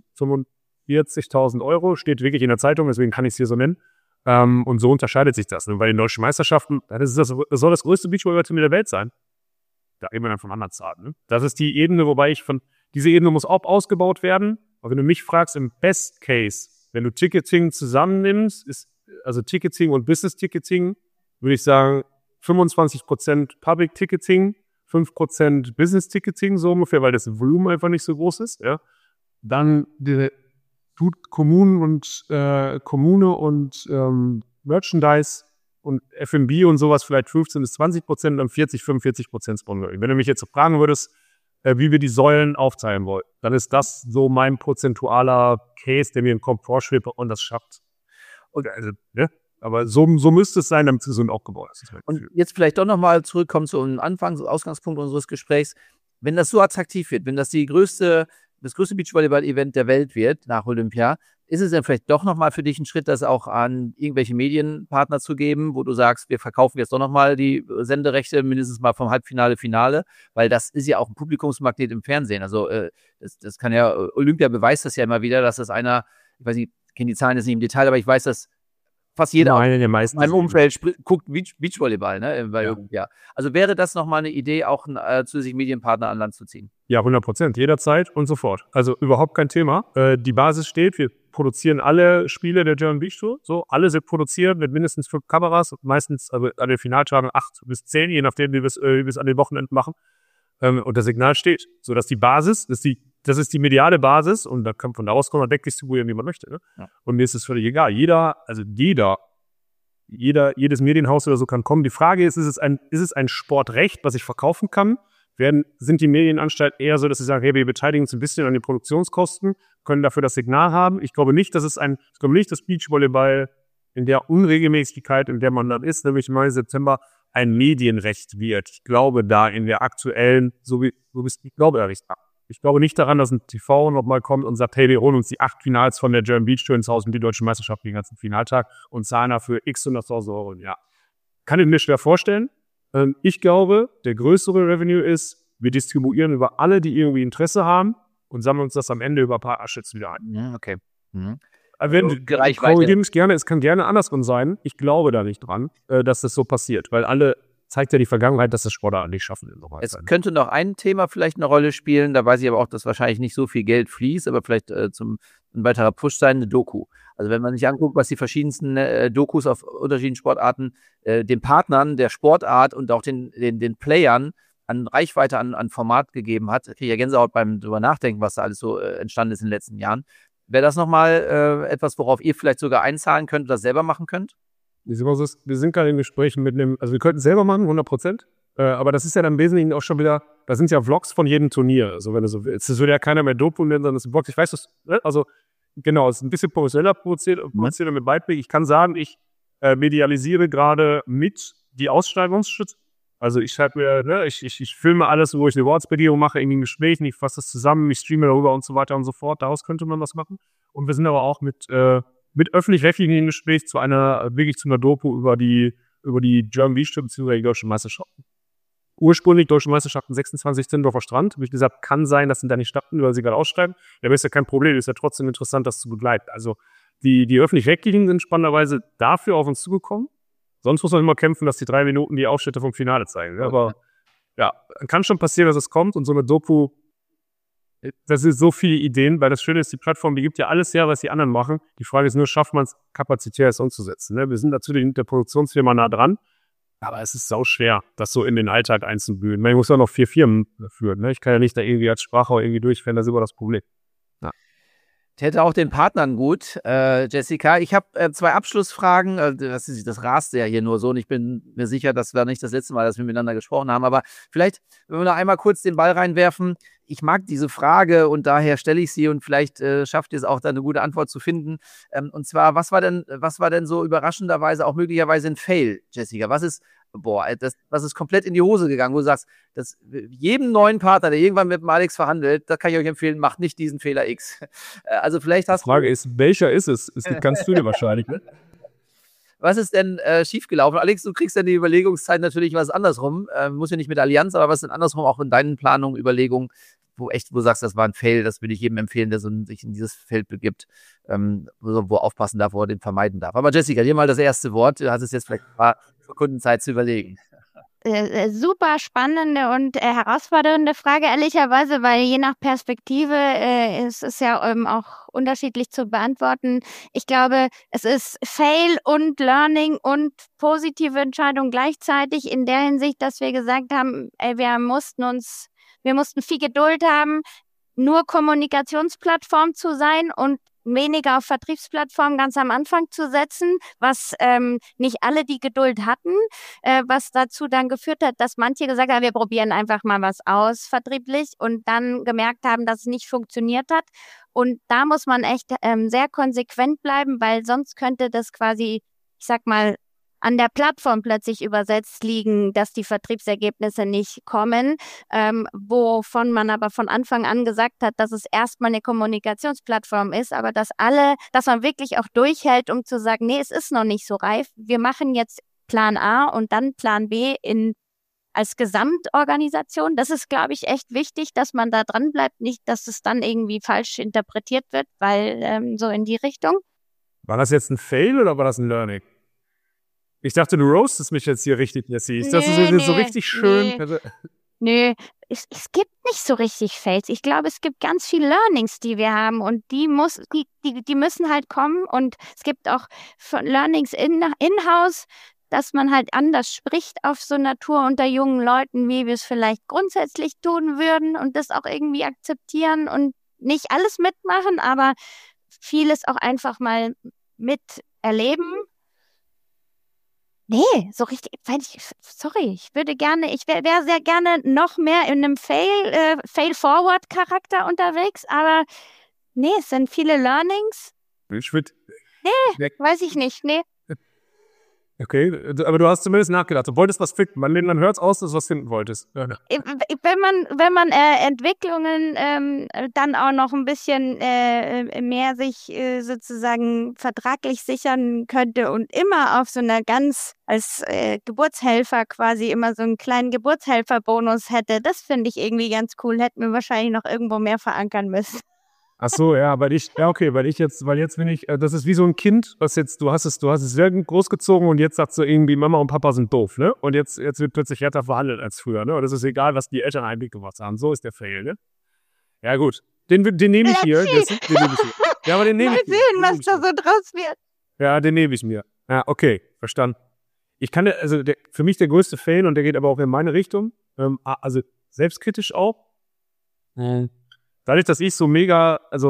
45.000 €, steht wirklich in der Zeitung, deswegen kann ich es hier so nennen. Und so unterscheidet sich das. Und bei den deutschen Meisterschaften, das soll das größte Beachvolleyball-Turnier der Welt sein. Da reden wir dann von anderen Zahlen. Ne? Das ist die Ebene, diese Ebene muss auch ausgebaut werden. Aber wenn du mich fragst, im Best Case, wenn du Ticketing zusammennimmst, also Ticketing und Business Ticketing, würde ich sagen 25% Public Ticketing, 5% Business Ticketing, so ungefähr, weil das Volumen einfach nicht so groß ist. Ja. Dann tut Kommune und Merchandise und F&B und sowas vielleicht 15-20%, dann 40-45% Sponsoring. Wenn du mich jetzt so fragen würdest, wie wir die Säulen aufteilen wollen, dann ist das so mein prozentualer Case, der mir im Kopf vorschwebt und das schafft. Aber so müsste es sein, damit es gesund aufgebaut ist.
Und jetzt vielleicht doch nochmal zurückkommen zu einem Ausgangspunkt unseres Gesprächs. Wenn das so attraktiv wird, wenn das das größte Beachvolleyball-Event der Welt wird nach Olympia, ist es dann vielleicht doch nochmal für dich ein Schritt, das auch an irgendwelche Medienpartner zu geben, wo du sagst, wir verkaufen jetzt doch nochmal die Senderechte, mindestens mal vom Halbfinale, Finale, weil das ist ja auch ein Publikumsmagnet im Fernsehen. Also das kann ja, Olympia beweist das ja immer wieder, dass das einer, ich weiß nicht, ich kenne die Zahlen jetzt nicht im Detail, aber ich weiß, dass fast jeder in meinem Umfeld guckt Beachvolleyball, ne, bei Olympia. Also wäre das nochmal eine Idee, auch einen zusätzlichen Medienpartner an Land zu ziehen?
Ja, 100%, jederzeit und sofort. Also überhaupt kein Thema. Die Basis steht, wir produzieren alle Spiele der German Beach Tour, so, alle sind produziert mit mindestens 5 Kameras, meistens also an den Finaltagen 8 bis 10, je nachdem, wie wir es an den Wochenenden machen. Und das Signal steht, sodass die Basis, das ist die mediale Basis und da kann von da aus man wegdistribuieren, wie man möchte. Ne? Ja. Und mir ist es völlig egal. Jedes Medienhaus oder so kann kommen. Die Frage ist es ein Sportrecht, was ich verkaufen kann? Sind die Medienanstalten eher so, dass sie sagen, hey, wir beteiligen uns ein bisschen an den Produktionskosten, können dafür das Signal haben? Ich glaube nicht, dass Beachvolleyball in der Unregelmäßigkeit, in der man dann ist, nämlich im Mai, September, ein Medienrecht wird. Ich glaube da in der aktuellen, ich glaube nicht daran, dass ein TV nochmal kommt und sagt, hey, wir holen uns die 8 Finals von der German Beach Tour ins Haus und die deutsche Meisterschaft den ganzen Finaltag und zahlen dafür x 100.000 € im Jahr. Kann ich mir schwer vorstellen. Ich glaube, der größere Revenue ist, wir distribuieren über alle, die irgendwie Interesse haben und sammeln uns das am Ende über Partnerships wieder ein.
Ja, okay. Mhm.
Korrigiere mich gerne, es kann gerne andersrum sein. Ich glaube da nicht dran, dass das so passiert, weil zeigt ja die Vergangenheit, dass das Sportler nicht schaffen.
Es könnte noch ein Thema vielleicht eine Rolle spielen, da weiß ich aber auch, dass wahrscheinlich nicht so viel Geld fließt, aber vielleicht ein weiterer Push sein, eine Doku. Also wenn man sich anguckt, was die verschiedensten Dokus auf unterschiedlichen Sportarten den Partnern der Sportart und auch den Playern an Reichweite, an Format gegeben hat, kriege ich ja Gänsehaut beim drüber nachdenken, was da alles so entstanden ist in den letzten Jahren. Wäre das nochmal etwas, worauf ihr vielleicht sogar einzahlen könnt oder selber machen könnt?
Wir sind gerade in Gesprächen mit also wir könnten es selber machen, 100%. Aber das ist ja dann im Wesentlichen auch schon wieder, da sind ja Vlogs von jedem Turnier. Also wenn du so willst, es würde ja keiner mehr Dopo nennen, sondern es sind Vlogs. Ich weiß das, ne? Also genau, es ist ein bisschen professioneller produziert mit Beitblick. Ich kann sagen, ich medialisiere gerade mit die Ausschreibungsschritte. Also ich schreibe mir, ne, ich filme alles, wo ich eine Awards-Video mache, irgendwie ein Gespräch, ich fasse das zusammen, ich streame darüber und so weiter und so fort. Daraus könnte man was machen. Und wir sind aber auch mit öffentlich-rechtlichen im Gespräch zu einer Doku über die German Beach Tour bzw. die deutschen Meisterschaften. Ursprünglich Deutsche Meisterschaften 26 Zindorfer Strand. Habe ich gesagt, kann sein, dass sind da nicht stattfinden, weil sie gerade ausschreiben. Da ist ja kein Problem, ist ja trotzdem interessant, das zu begleiten. Also die öffentlich-rechtlichen sind spannenderweise dafür auf uns zugekommen. Sonst muss man immer kämpfen, dass die 3 Minuten die Aufschnitte vom Finale zeigen. Ja, aber ja, kann schon passieren, dass es kommt. Und so eine Doku, das sind so viele Ideen, weil das Schöne ist, die Plattform, die gibt ja alles her, was die anderen machen. Die Frage ist nur, schafft man es, kapazitär es umzusetzen. Ne? Wir sind natürlich mit der Produktionsfirma nah dran, aber es ist sau schwer, das so in den Alltag einzubühen. Man muss ja noch 4 Firmen führen. Ne? Ich kann ja nicht da irgendwie als Sprachrohr irgendwie durchführen, das ist immer das Problem. Ja.
Täte auch den Partnern gut, Jessica. Ich habe 2 Abschlussfragen. Das raste ja hier nur so und ich bin mir sicher, das war nicht das letzte Mal, dass wir miteinander gesprochen haben. Aber vielleicht, wenn wir noch einmal kurz den Ball reinwerfen. Ich mag diese Frage und daher stelle ich sie und vielleicht schafft ihr es auch, da eine gute Antwort zu finden. Und zwar, was war denn so überraschenderweise auch möglicherweise ein Fail, Jessica? Was ist komplett in die Hose gegangen, wo du sagst, dass jedem neuen Partner, der irgendwann mit dem Alex verhandelt, da kann ich euch empfehlen, macht nicht diesen Fehler X. Also vielleicht hast
du... Die Frage ist, welcher ist es? Es gibt ganz viele wahrscheinlich, ne?
Was ist denn schiefgelaufen? Alex, du kriegst dann die Überlegungszeit natürlich was andersrum. Muss ja nicht mit Allianz, aber was ist denn andersrum auch in deinen Planungen, Überlegungen, wo du sagst, das war ein Fail, das würde ich jedem empfehlen, der sich in dieses Feld begibt, wo aufpassen darf, wo er den vermeiden darf. Aber Jessica, dir mal das erste Wort. Du hast es jetzt vielleicht ein paar Sekunden Zeit zu überlegen.
Super spannende und herausfordernde Frage, ehrlicherweise, weil je nach Perspektive ist es ja auch unterschiedlich zu beantworten. Ich glaube, es ist Fail und Learning und positive Entscheidung gleichzeitig in der Hinsicht, dass wir gesagt haben, wir mussten viel Geduld haben, nur Kommunikationsplattform zu sein und weniger auf Vertriebsplattformen ganz am Anfang zu setzen, was nicht alle die Geduld hatten, was dazu dann geführt hat, dass manche gesagt haben, wir probieren einfach mal was aus vertrieblich und dann gemerkt haben, dass es nicht funktioniert hat. Und da muss man echt sehr konsequent bleiben, weil sonst könnte das quasi, ich sag mal, an der Plattform plötzlich übersetzt liegen, dass die Vertriebsergebnisse nicht kommen, wovon man aber von Anfang an gesagt hat, dass es erstmal eine Kommunikationsplattform ist, aber dass man wirklich auch durchhält, um zu sagen, nee, es ist noch nicht so reif. Wir machen jetzt Plan A und dann Plan B als Gesamtorganisation. Das ist, glaube ich, echt wichtig, dass man da dran bleibt, nicht, dass es dann irgendwie falsch interpretiert wird, weil so in die Richtung.
War das jetzt ein Fail oder war das ein Learning? Ich dachte, du roastest mich jetzt hier richtig, Jessie. Das ist jetzt so richtig schön.
Nö, es gibt nicht so richtig Fails. Ich glaube, es gibt ganz viele Learnings, die wir haben und die müssen halt kommen und es gibt auch Learnings in-house, dass man halt anders spricht auf so einer Tour unter jungen Leuten, wie wir es vielleicht grundsätzlich tun würden und das auch irgendwie akzeptieren und nicht alles mitmachen, aber vieles auch einfach mal miterleben. Nee, so richtig, ich wäre sehr gerne noch mehr in einem Fail-Forward-Charakter unterwegs, aber nee, es sind viele Learnings. Weiß ich nicht, nee.
Okay, aber du hast zumindest nachgedacht. Du wolltest was finden. Man hört es aus, dass du was finden wolltest. Ja.
Wenn man Entwicklungen dann auch noch ein bisschen mehr sich sozusagen vertraglich sichern könnte und immer auf so einer ganz als Geburtshelfer quasi immer so einen kleinen Geburtshelferbonus hätte, das finde ich irgendwie ganz cool. Hätten wir wahrscheinlich noch irgendwo mehr verankern müssen.
Ach so, ja, weil jetzt bin ich, das ist wie so ein Kind, du hast es sehr großgezogen und jetzt sagst du irgendwie, Mama und Papa sind doof, ne? Und jetzt wird plötzlich härter verhandelt als früher, ne? Und es ist egal, was die Eltern eigentlich gemacht haben. So ist der Fail, ne? Ja, gut. Den nehme ich hier. Ja, aber den nehme ich mir.
Mal sehen, was da so draus wird.
Ja, den nehme ich mir. Ja, okay, verstanden. Für mich der größte Fail, und der geht aber auch in meine Richtung, also selbstkritisch auch, dadurch, dass ich so mega, also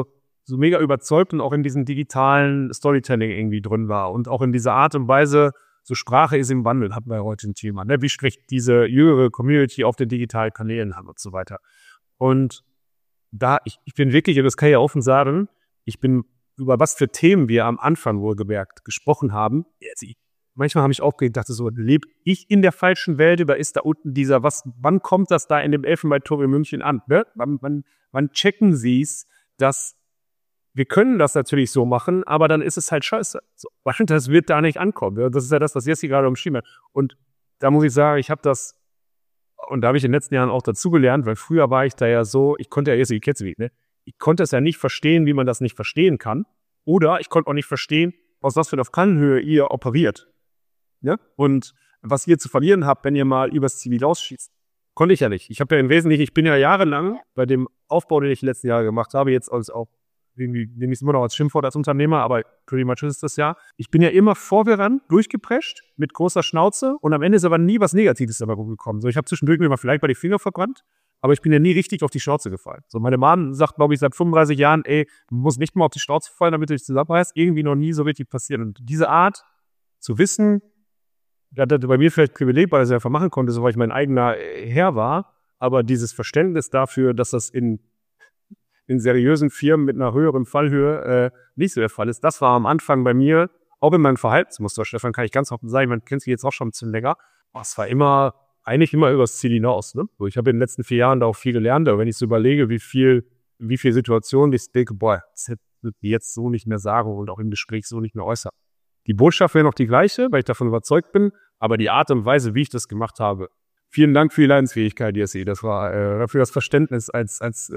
so mega überzeugt und auch in diesem digitalen Storytelling irgendwie drin war und auch in dieser Art und Weise, so Sprache ist im Wandel, hatten wir heute ein Thema. Ne? Wie spricht diese jüngere Community auf den digitalen Kanälen an und so weiter. Und da, ich bin wirklich, und das kann ich ja offen sagen, ich bin, über was für Themen wir am Anfang wohlgemerkt gesprochen haben. Manchmal habe ich auch gedacht, so, lebe ich in der falschen Welt oder ist da unten wann kommt das da in dem Elfenbeinturm in München an? Ne? Wann checken sie es, dass wir können das natürlich so machen, aber dann ist es halt scheiße. So, das wird da nicht ankommen. Ja? Das ist ja das, was Jessie gerade umschrieben hat. Und da muss ich sagen, ich habe das, und da habe ich in den letzten Jahren auch dazugelernt, weil früher war ich da ja so, ich konnte ja Jessie, kennst du mich, ne? Ich konnte es ja nicht verstehen, wie man das nicht verstehen kann. Oder ich konnte auch nicht verstehen, aus was für einer Fallhöhe ihr operiert. Ja? Und was ihr zu verlieren habt, wenn ihr mal übers Ziel rausschießt. Konnte ich ja nicht. Ich bin ja jahrelang bei dem Aufbau, den ich die letzten Jahre gemacht habe, jetzt als auch, irgendwie nehme ich es immer noch als Schimpfwort als Unternehmer, aber pretty much ist das ja. Ich bin ja immer vorgerannt, durchgeprescht, mit großer Schnauze und am Ende ist aber nie was Negatives dabei rumgekommen. So, ich habe zwischendurch mir mal vielleicht mal die Finger verbrannt, aber ich bin ja nie richtig auf die Schnauze gefallen. So, meine Mom sagt, glaube ich, seit 35 Jahren, du musst nicht mal auf die Schnauze fallen, damit du dich zusammenreißt. Irgendwie noch nie so richtig passiert. Und diese Art zu wissen, das hatte bei mir vielleicht Privileg, weil ich es einfach machen konnte, so weil ich mein eigener Herr war, aber dieses Verständnis dafür, dass das in seriösen Firmen mit einer höheren Fallhöhe nicht so der Fall ist, das war am Anfang bei mir, auch in meinem Verhaltensmuster, Stefan, kann ich ganz offen sagen, man kennt sich jetzt auch schon ein bisschen länger, es war eigentlich immer übers Ziel hinaus. Ne? So, ich habe in den letzten 4 Jahren da auch viel gelernt, aber wenn ich so überlege, wie viel Situationen ich denke, das hätte ich jetzt so nicht mehr sagen und auch im Gespräch so nicht mehr äußern. Die Botschaft wäre noch die gleiche, weil ich davon überzeugt bin, aber die Art und Weise, wie ich das gemacht habe, vielen Dank für die Leidensfähigkeit, Jessie. Das war für das Verständnis als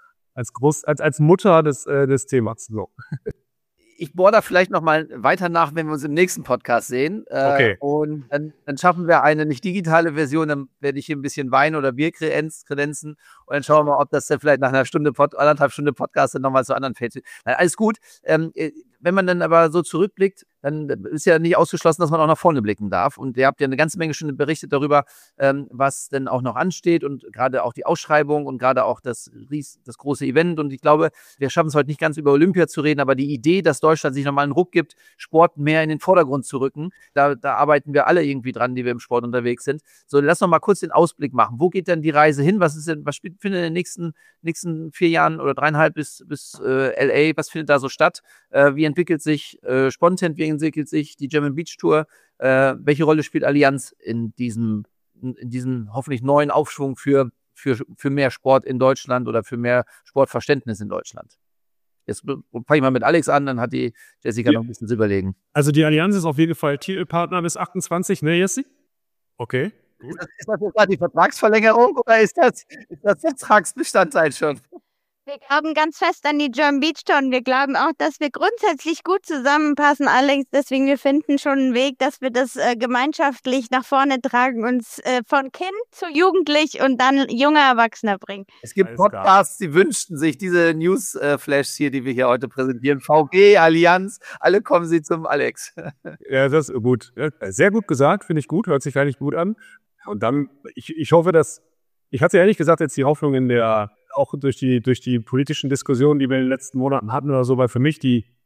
Mutter des Themas. So.
Ich bohre da vielleicht noch mal weiter nach, wenn wir uns im nächsten Podcast sehen.
Okay.
Und dann schaffen wir eine nicht digitale Version, dann werde ich hier ein bisschen Wein oder Bier kredenzen und dann schauen wir mal, ob das dann vielleicht nach einer Stunde, 1,5 Stunde Podcast dann nochmal zu anderen fällt. Alles gut. Wenn man dann aber so zurückblickt, dann ist ja nicht ausgeschlossen, dass man auch nach vorne blicken darf. Und ihr habt ja eine ganze Menge schon berichtet darüber, was denn auch noch ansteht und gerade auch die Ausschreibung und gerade auch das große Event. Und ich glaube, wir schaffen es heute nicht ganz über Olympia zu reden, aber die Idee, dass Deutschland sich nochmal einen Ruck gibt, Sport mehr in den Vordergrund zu rücken, da arbeiten wir alle irgendwie dran, die wir im Sport unterwegs sind. So, lass noch mal kurz den Ausblick machen. Wo geht denn die Reise hin? Was findet in den nächsten 4 Jahren oder 3,5 bis LA, was findet da so statt? Wie entwickelt sich Spontent, wie entwickelt sich die German Beach Tour? Welche Rolle spielt Allianz in diesem hoffentlich neuen Aufschwung für mehr Sport in Deutschland oder für mehr Sportverständnis in Deutschland? Jetzt fange ich mal mit Alex an, dann hat die Jessica noch ein bisschen zu überlegen.
Also die Allianz ist auf jeden Fall Titelpartner bis 28, ne, Jessie? Okay.
Gut. Ist das jetzt die Vertragsverlängerung oder ist das Vertragsbestandteil schon?
Wir glauben ganz fest an die German Beach Tour und wir glauben auch, dass wir grundsätzlich gut zusammenpassen, Alex. Deswegen, wir finden schon einen Weg, dass wir das gemeinschaftlich nach vorne tragen, uns von Kind zu Jugendlich und dann junger Erwachsener bringen.
Es gibt Podcasts, die wünschten sich diese Newsflashs hier, die wir hier heute präsentieren. VG, Allianz, alle kommen sie zum Alex.
Ja, das ist gut. Sehr gut gesagt, finde ich gut, hört sich eigentlich gut an. Und dann, ich hoffe, ich hatte ehrlich gesagt jetzt die Hoffnung auch durch die politischen Diskussionen, die wir in den letzten Monaten hatten oder so, weil für mich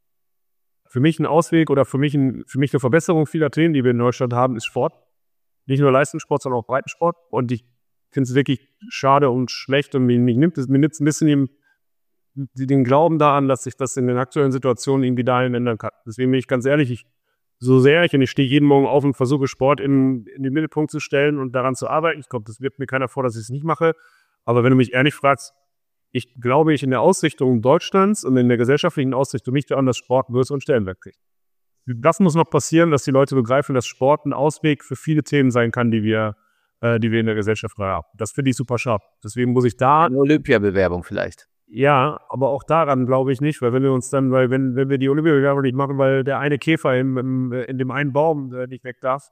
ein Ausweg oder für mich eine Verbesserung vieler Themen, die wir in Deutschland haben, ist Sport. Nicht nur Leistungssport, sondern auch Breitensport. Und ich finde es wirklich schade und schlecht und mir nimmt ein bisschen den Glauben daran, dass sich das in den aktuellen Situationen irgendwie dahin ändern kann. Deswegen bin ich ganz ehrlich, und ich stehe jeden Morgen auf und versuche Sport in den Mittelpunkt zu stellen und daran zu arbeiten. Ich glaube, das wirft mir keiner vor, dass ich es nicht mache. Aber wenn du mich ehrlich fragst, ich glaube, in der Ausrichtung Deutschlands und in der gesellschaftlichen Ausrichtung nicht daran, dass Sport einen größeren Stellenwert kriegt. Das muss noch passieren, dass die Leute begreifen, dass Sport ein Ausweg für viele Themen sein kann, die wir in der Gesellschaft haben. Das finde ich super scharf. Deswegen muss ich da...
Eine Olympiabewerbung vielleicht.
Ja, aber auch daran glaube ich nicht, weil wenn wir die Olympiabewerbung nicht machen, weil der eine Käfer in dem einen Baum nicht weg darf,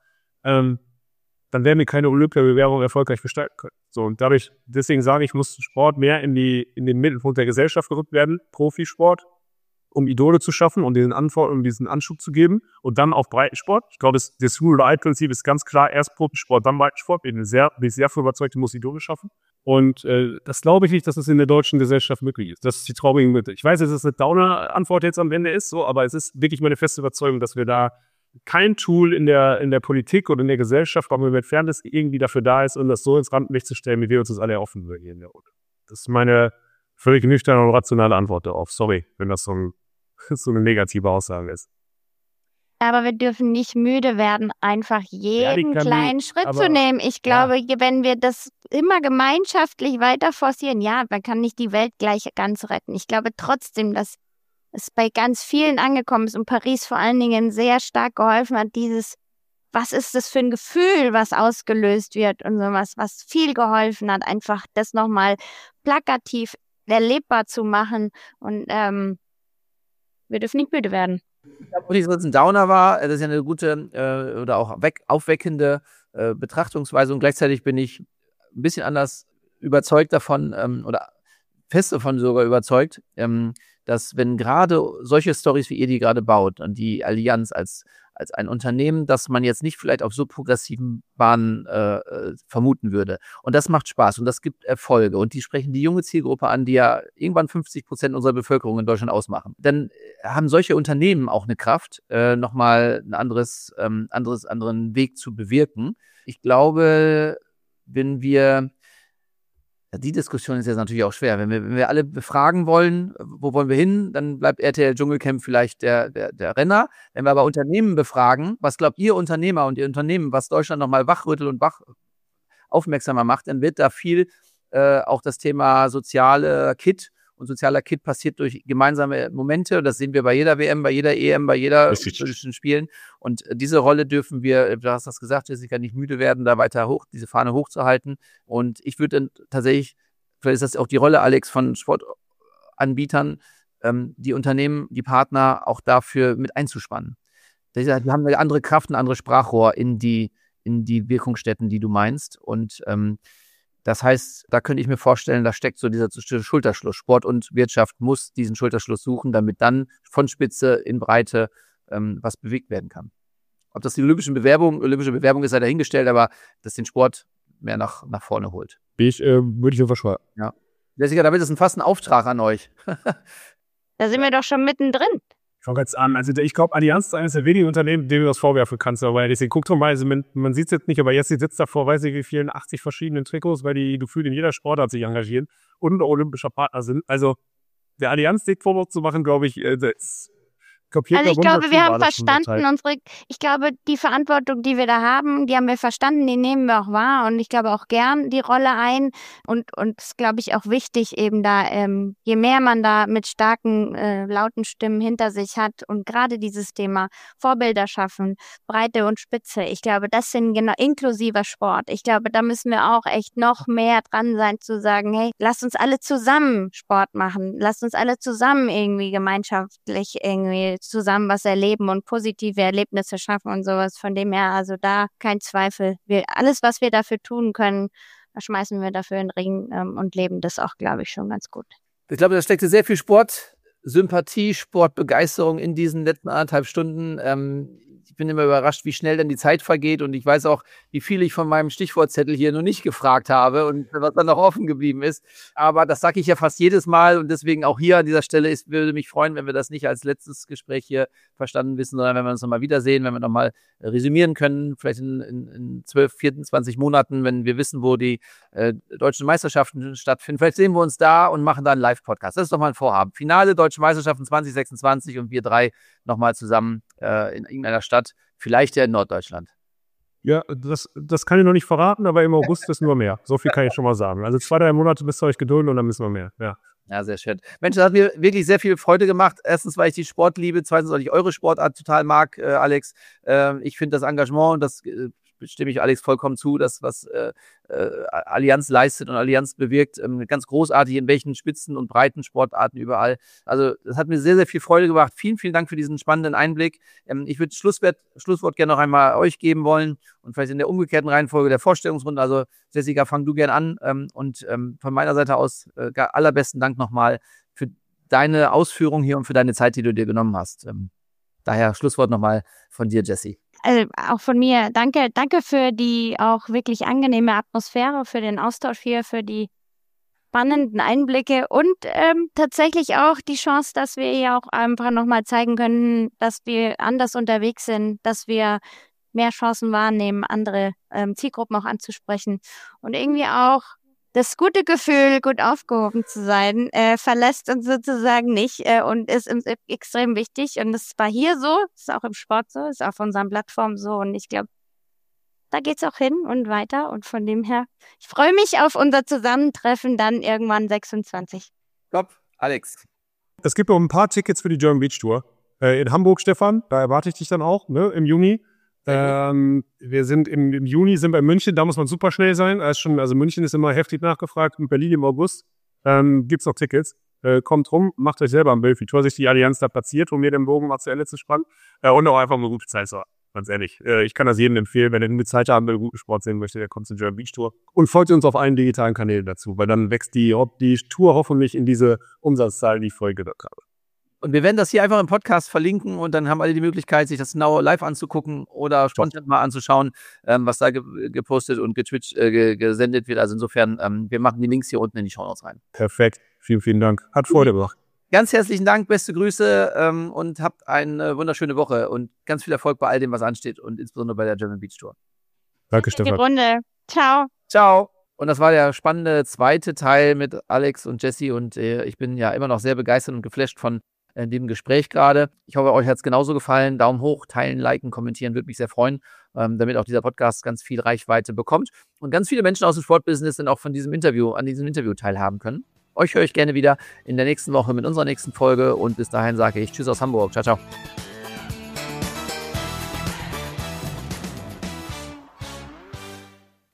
dann werden wir keine Olympiabewerbung erfolgreich gestalten können. So, und deswegen sage ich, muss Sport mehr in den Mittelpunkt der Gesellschaft gerückt werden, Profisport, um Idole zu schaffen und diesen Anschub zu geben und dann auf Breitensport. Ich glaube, das Rule-of-the-Eye-Prinzip ist ganz klar, erst Profisport, dann Breitensport. Bin ich sehr für überzeugt, ich muss Idole schaffen. Und das glaube ich nicht, dass es in der deutschen Gesellschaft möglich ist. Das ist die traurige Mitte. Ich weiß, dass es eine Downer-Antwort jetzt am Ende ist, so, aber es ist wirklich meine feste Überzeugung, dass wir da kein Tool in der Politik oder in der Gesellschaft, auch wenn entfernt ist, irgendwie dafür da ist, um das so ins Rampenlicht zu stellen, wie wir uns das alle erhoffen würden hier in der Runde. Das ist meine völlig nüchterne und rationale Antwort darauf. Sorry, wenn das so eine negative Aussage ist.
Aber wir dürfen nicht müde werden, einfach jeden kleinen Schritt zu nehmen. Ich glaube, wenn wir das immer gemeinschaftlich weiter forcieren, ja, man kann nicht die Welt gleich ganz retten. Ich glaube trotzdem, dass es bei ganz vielen angekommen ist und Paris vor allen Dingen sehr stark geholfen hat, was ist das für ein Gefühl, was ausgelöst wird und sowas, was viel geholfen hat, einfach das nochmal plakativ erlebbar zu machen und wir dürfen nicht müde werden.
Und ich, dass es ein Downer war, das ist ja eine gute oder auch aufweckende Betrachtungsweise und gleichzeitig bin ich ein bisschen anders überzeugt davon oder fest davon sogar überzeugt, dass wenn gerade solche Storys wie ihr die gerade baut und die Allianz als ein Unternehmen, das man jetzt nicht vielleicht auf so progressiven Bahnen vermuten würde. Und das macht Spaß und das gibt Erfolge und die sprechen die junge Zielgruppe an, die ja irgendwann 50% unserer Bevölkerung in Deutschland ausmachen. Dann haben solche Unternehmen auch eine Kraft, nochmal einen anderen Weg zu bewirken. Ich glaube, wenn wir die Diskussion ist jetzt natürlich auch schwer. Wenn wir alle befragen wollen, wo wollen wir hin, dann bleibt RTL Dschungelcamp vielleicht der Renner. Wenn wir aber Unternehmen befragen, was glaubt ihr Unternehmer und ihr Unternehmen, was Deutschland nochmal wachrüttelt und aufmerksamer macht, dann wird da viel auch das Thema sozialer Kit passiert durch gemeinsame Momente. Das sehen wir bei jeder WM, bei jeder EM, bei jeder Olympischen Spielen. Und diese Rolle dürfen wir, du hast das gesagt, Jessica, nicht müde werden, da weiter diese Fahne hochzuhalten. Und ich würde dann tatsächlich, vielleicht ist das auch die Rolle, Alex, von Sportanbietern, die Unternehmen, die Partner auch dafür mit einzuspannen. Wir haben eine andere Kraft, ein anderes Sprachrohr in die Wirkungsstätten, die du meinst. Und das heißt, da könnte ich mir vorstellen, da steckt so dieser Schulterschluss. Sport und Wirtschaft muss diesen Schulterschluss suchen, damit dann von Spitze in Breite was bewegt werden kann. Ob das die olympische Bewerbung ist, sei dahingestellt, aber das den Sport mehr nach vorne holt.
Würde ich unterschreiben.
Ja. Jessica, damit ist fast ein Auftrag an euch.
Da sind wir doch schon mittendrin.
Ich fange jetzt an. Also ich glaube, Allianz ist eines der wenigen Unternehmen, denen du das vorwerfen kannst. Weil deswegen guck doch mal, also man sieht es jetzt nicht, aber Jessie sitzt da vor, weiß ich wie vielen, 80 verschiedenen Trikots, weil die gefühlt in jeder Sportart sich engagieren und olympischer Partner sind. Also der Allianz den Vorwurf zu machen, glaube ich, das kapiert.
Also ich glaube, wir haben verstanden, ich glaube, die Verantwortung, die wir da haben, die haben wir verstanden, die nehmen wir auch wahr und ich glaube auch gern die Rolle ein und es ist, glaube ich, auch wichtig eben da, je mehr man da mit starken, lauten Stimmen hinter sich hat und gerade dieses Thema Vorbilder schaffen, Breite und Spitze, ich glaube, das sind genau inklusiver Sport. Ich glaube, da müssen wir auch echt noch mehr dran sein zu sagen, hey, lasst uns alle zusammen Sport machen, lasst uns alle zusammen irgendwie gemeinschaftlich irgendwie zusammen was erleben und positive Erlebnisse schaffen und sowas. Von dem her, also da kein Zweifel. Alles, was wir dafür tun können, schmeißen wir dafür in den Ring und leben das auch, glaube ich, schon ganz gut.
Ich glaube, da steckte sehr viel Sportsympathie, Sportbegeisterung in diesen letzten 1,5 Stunden. Ich bin immer überrascht, wie schnell dann die Zeit vergeht und ich weiß auch, wie viel ich von meinem Stichwortzettel hier noch nicht gefragt habe und was dann noch offen geblieben ist. Aber das sage ich ja fast jedes Mal und deswegen auch hier an dieser Stelle würde mich freuen, wenn wir das nicht als letztes Gespräch hier verstanden wissen, sondern wenn wir uns nochmal wiedersehen, wenn wir nochmal resümieren können, vielleicht in 12, 24 Monaten, wenn wir wissen, wo die deutschen Meisterschaften stattfinden. Vielleicht sehen wir uns da und machen da einen Live-Podcast. Das ist doch mal ein Vorhaben. Finale Deutsche Meisterschaften 2026 und wir 3 nochmal zusammen in irgendeiner Stadt, vielleicht ja in Norddeutschland.
Ja, das kann ich noch nicht verraten, aber im August ist nur mehr. So viel kann ich schon mal sagen. Also 2-3 Monate müsst ihr euch gedulden und dann müssen wir mehr. Ja,
sehr schön. Mensch, das hat mir wirklich sehr viel Freude gemacht. Erstens, weil ich die Sport liebe. Zweitens, weil ich eure Sportart total mag, Alex. Ich finde das Engagement, und das stimme ich Alex vollkommen zu, das, was Allianz leistet und Allianz bewirkt, ganz großartig in welchen Spitzen- und breiten Sportarten überall. Also das hat mir sehr, sehr viel Freude gemacht. Vielen, vielen Dank für diesen spannenden Einblick. Ich würde das Schlusswort gerne noch einmal euch geben wollen und vielleicht in der umgekehrten Reihenfolge der Vorstellungsrunde. Also Jessica, fang du gerne an und von meiner Seite aus allerbesten Dank nochmal für deine Ausführungen hier und für deine Zeit, die du dir genommen hast. Daher Schlusswort nochmal von dir, Jessie.
auch von mir, danke für die auch wirklich angenehme Atmosphäre, für den Austausch hier, für die spannenden Einblicke und tatsächlich auch die Chance, dass wir ja auch einfach nochmal zeigen können, dass wir anders unterwegs sind, dass wir mehr Chancen wahrnehmen, andere Zielgruppen auch anzusprechen und irgendwie auch das gute Gefühl, gut aufgehoben zu sein, verlässt uns sozusagen nicht und ist extrem wichtig. Und das war hier so, ist auch im Sport so, ist auf unseren Plattformen so. Und ich glaube, da geht's auch hin und weiter. Und von dem her, ich freue mich auf unser Zusammentreffen dann irgendwann 26.
Top, Alex.
Es gibt noch ein paar Tickets für die German Beach Tour. In Hamburg, Stefan, da erwarte ich dich dann auch, ne, im Juni. Wir sind im Juni, sind wir in München, da muss man super schnell sein. Also München ist immer heftig nachgefragt und Berlin im August. Gibt's noch Tickets. Kommt rum, macht euch selber ein Bild, wie toll sich die Allianz da platziert, um mir den Bogen mal zu Ende zu spannen. Und auch einfach mal gute Zeit zu haben. Ganz ehrlich. Ich kann das jedem empfehlen, wenn er eine Zeit haben will, guten Sport sehen möchte, der kommt zur German Beach Tour. Und folgt uns auf allen digitalen Kanälen dazu, weil dann wächst die Tour hoffentlich in diese Umsatzzahlen, die ich vorhin gesagt habe.
Und wir werden das hier einfach im Podcast verlinken und dann haben alle die Möglichkeit, sich das genau live anzugucken oder spontan mal anzuschauen, was da gepostet und gesendet wird. Also insofern, wir machen die Links hier unten in die Shownotes rein.
Perfekt. Vielen, vielen Dank. Hat Freude gemacht.
Ganz herzlichen Dank, beste Grüße und habt eine wunderschöne Woche und ganz viel Erfolg bei all dem, was ansteht und insbesondere bei der German Beach Tour.
Danke, Stefan.
Die Runde. Ciao.
Ciao. Und das war der spannende zweite Teil mit Alex und Jessie und ich bin ja immer noch sehr begeistert und geflasht von dem Gespräch gerade. Ich hoffe, euch hat es genauso gefallen. Daumen hoch, teilen, liken, kommentieren, würde mich sehr freuen, damit auch dieser Podcast ganz viel Reichweite bekommt und ganz viele Menschen aus dem Sportbusiness dann auch an diesem Interview teilhaben können. Euch höre ich gerne wieder in der nächsten Woche mit unserer nächsten Folge und bis dahin sage ich Tschüss aus Hamburg. Ciao, ciao.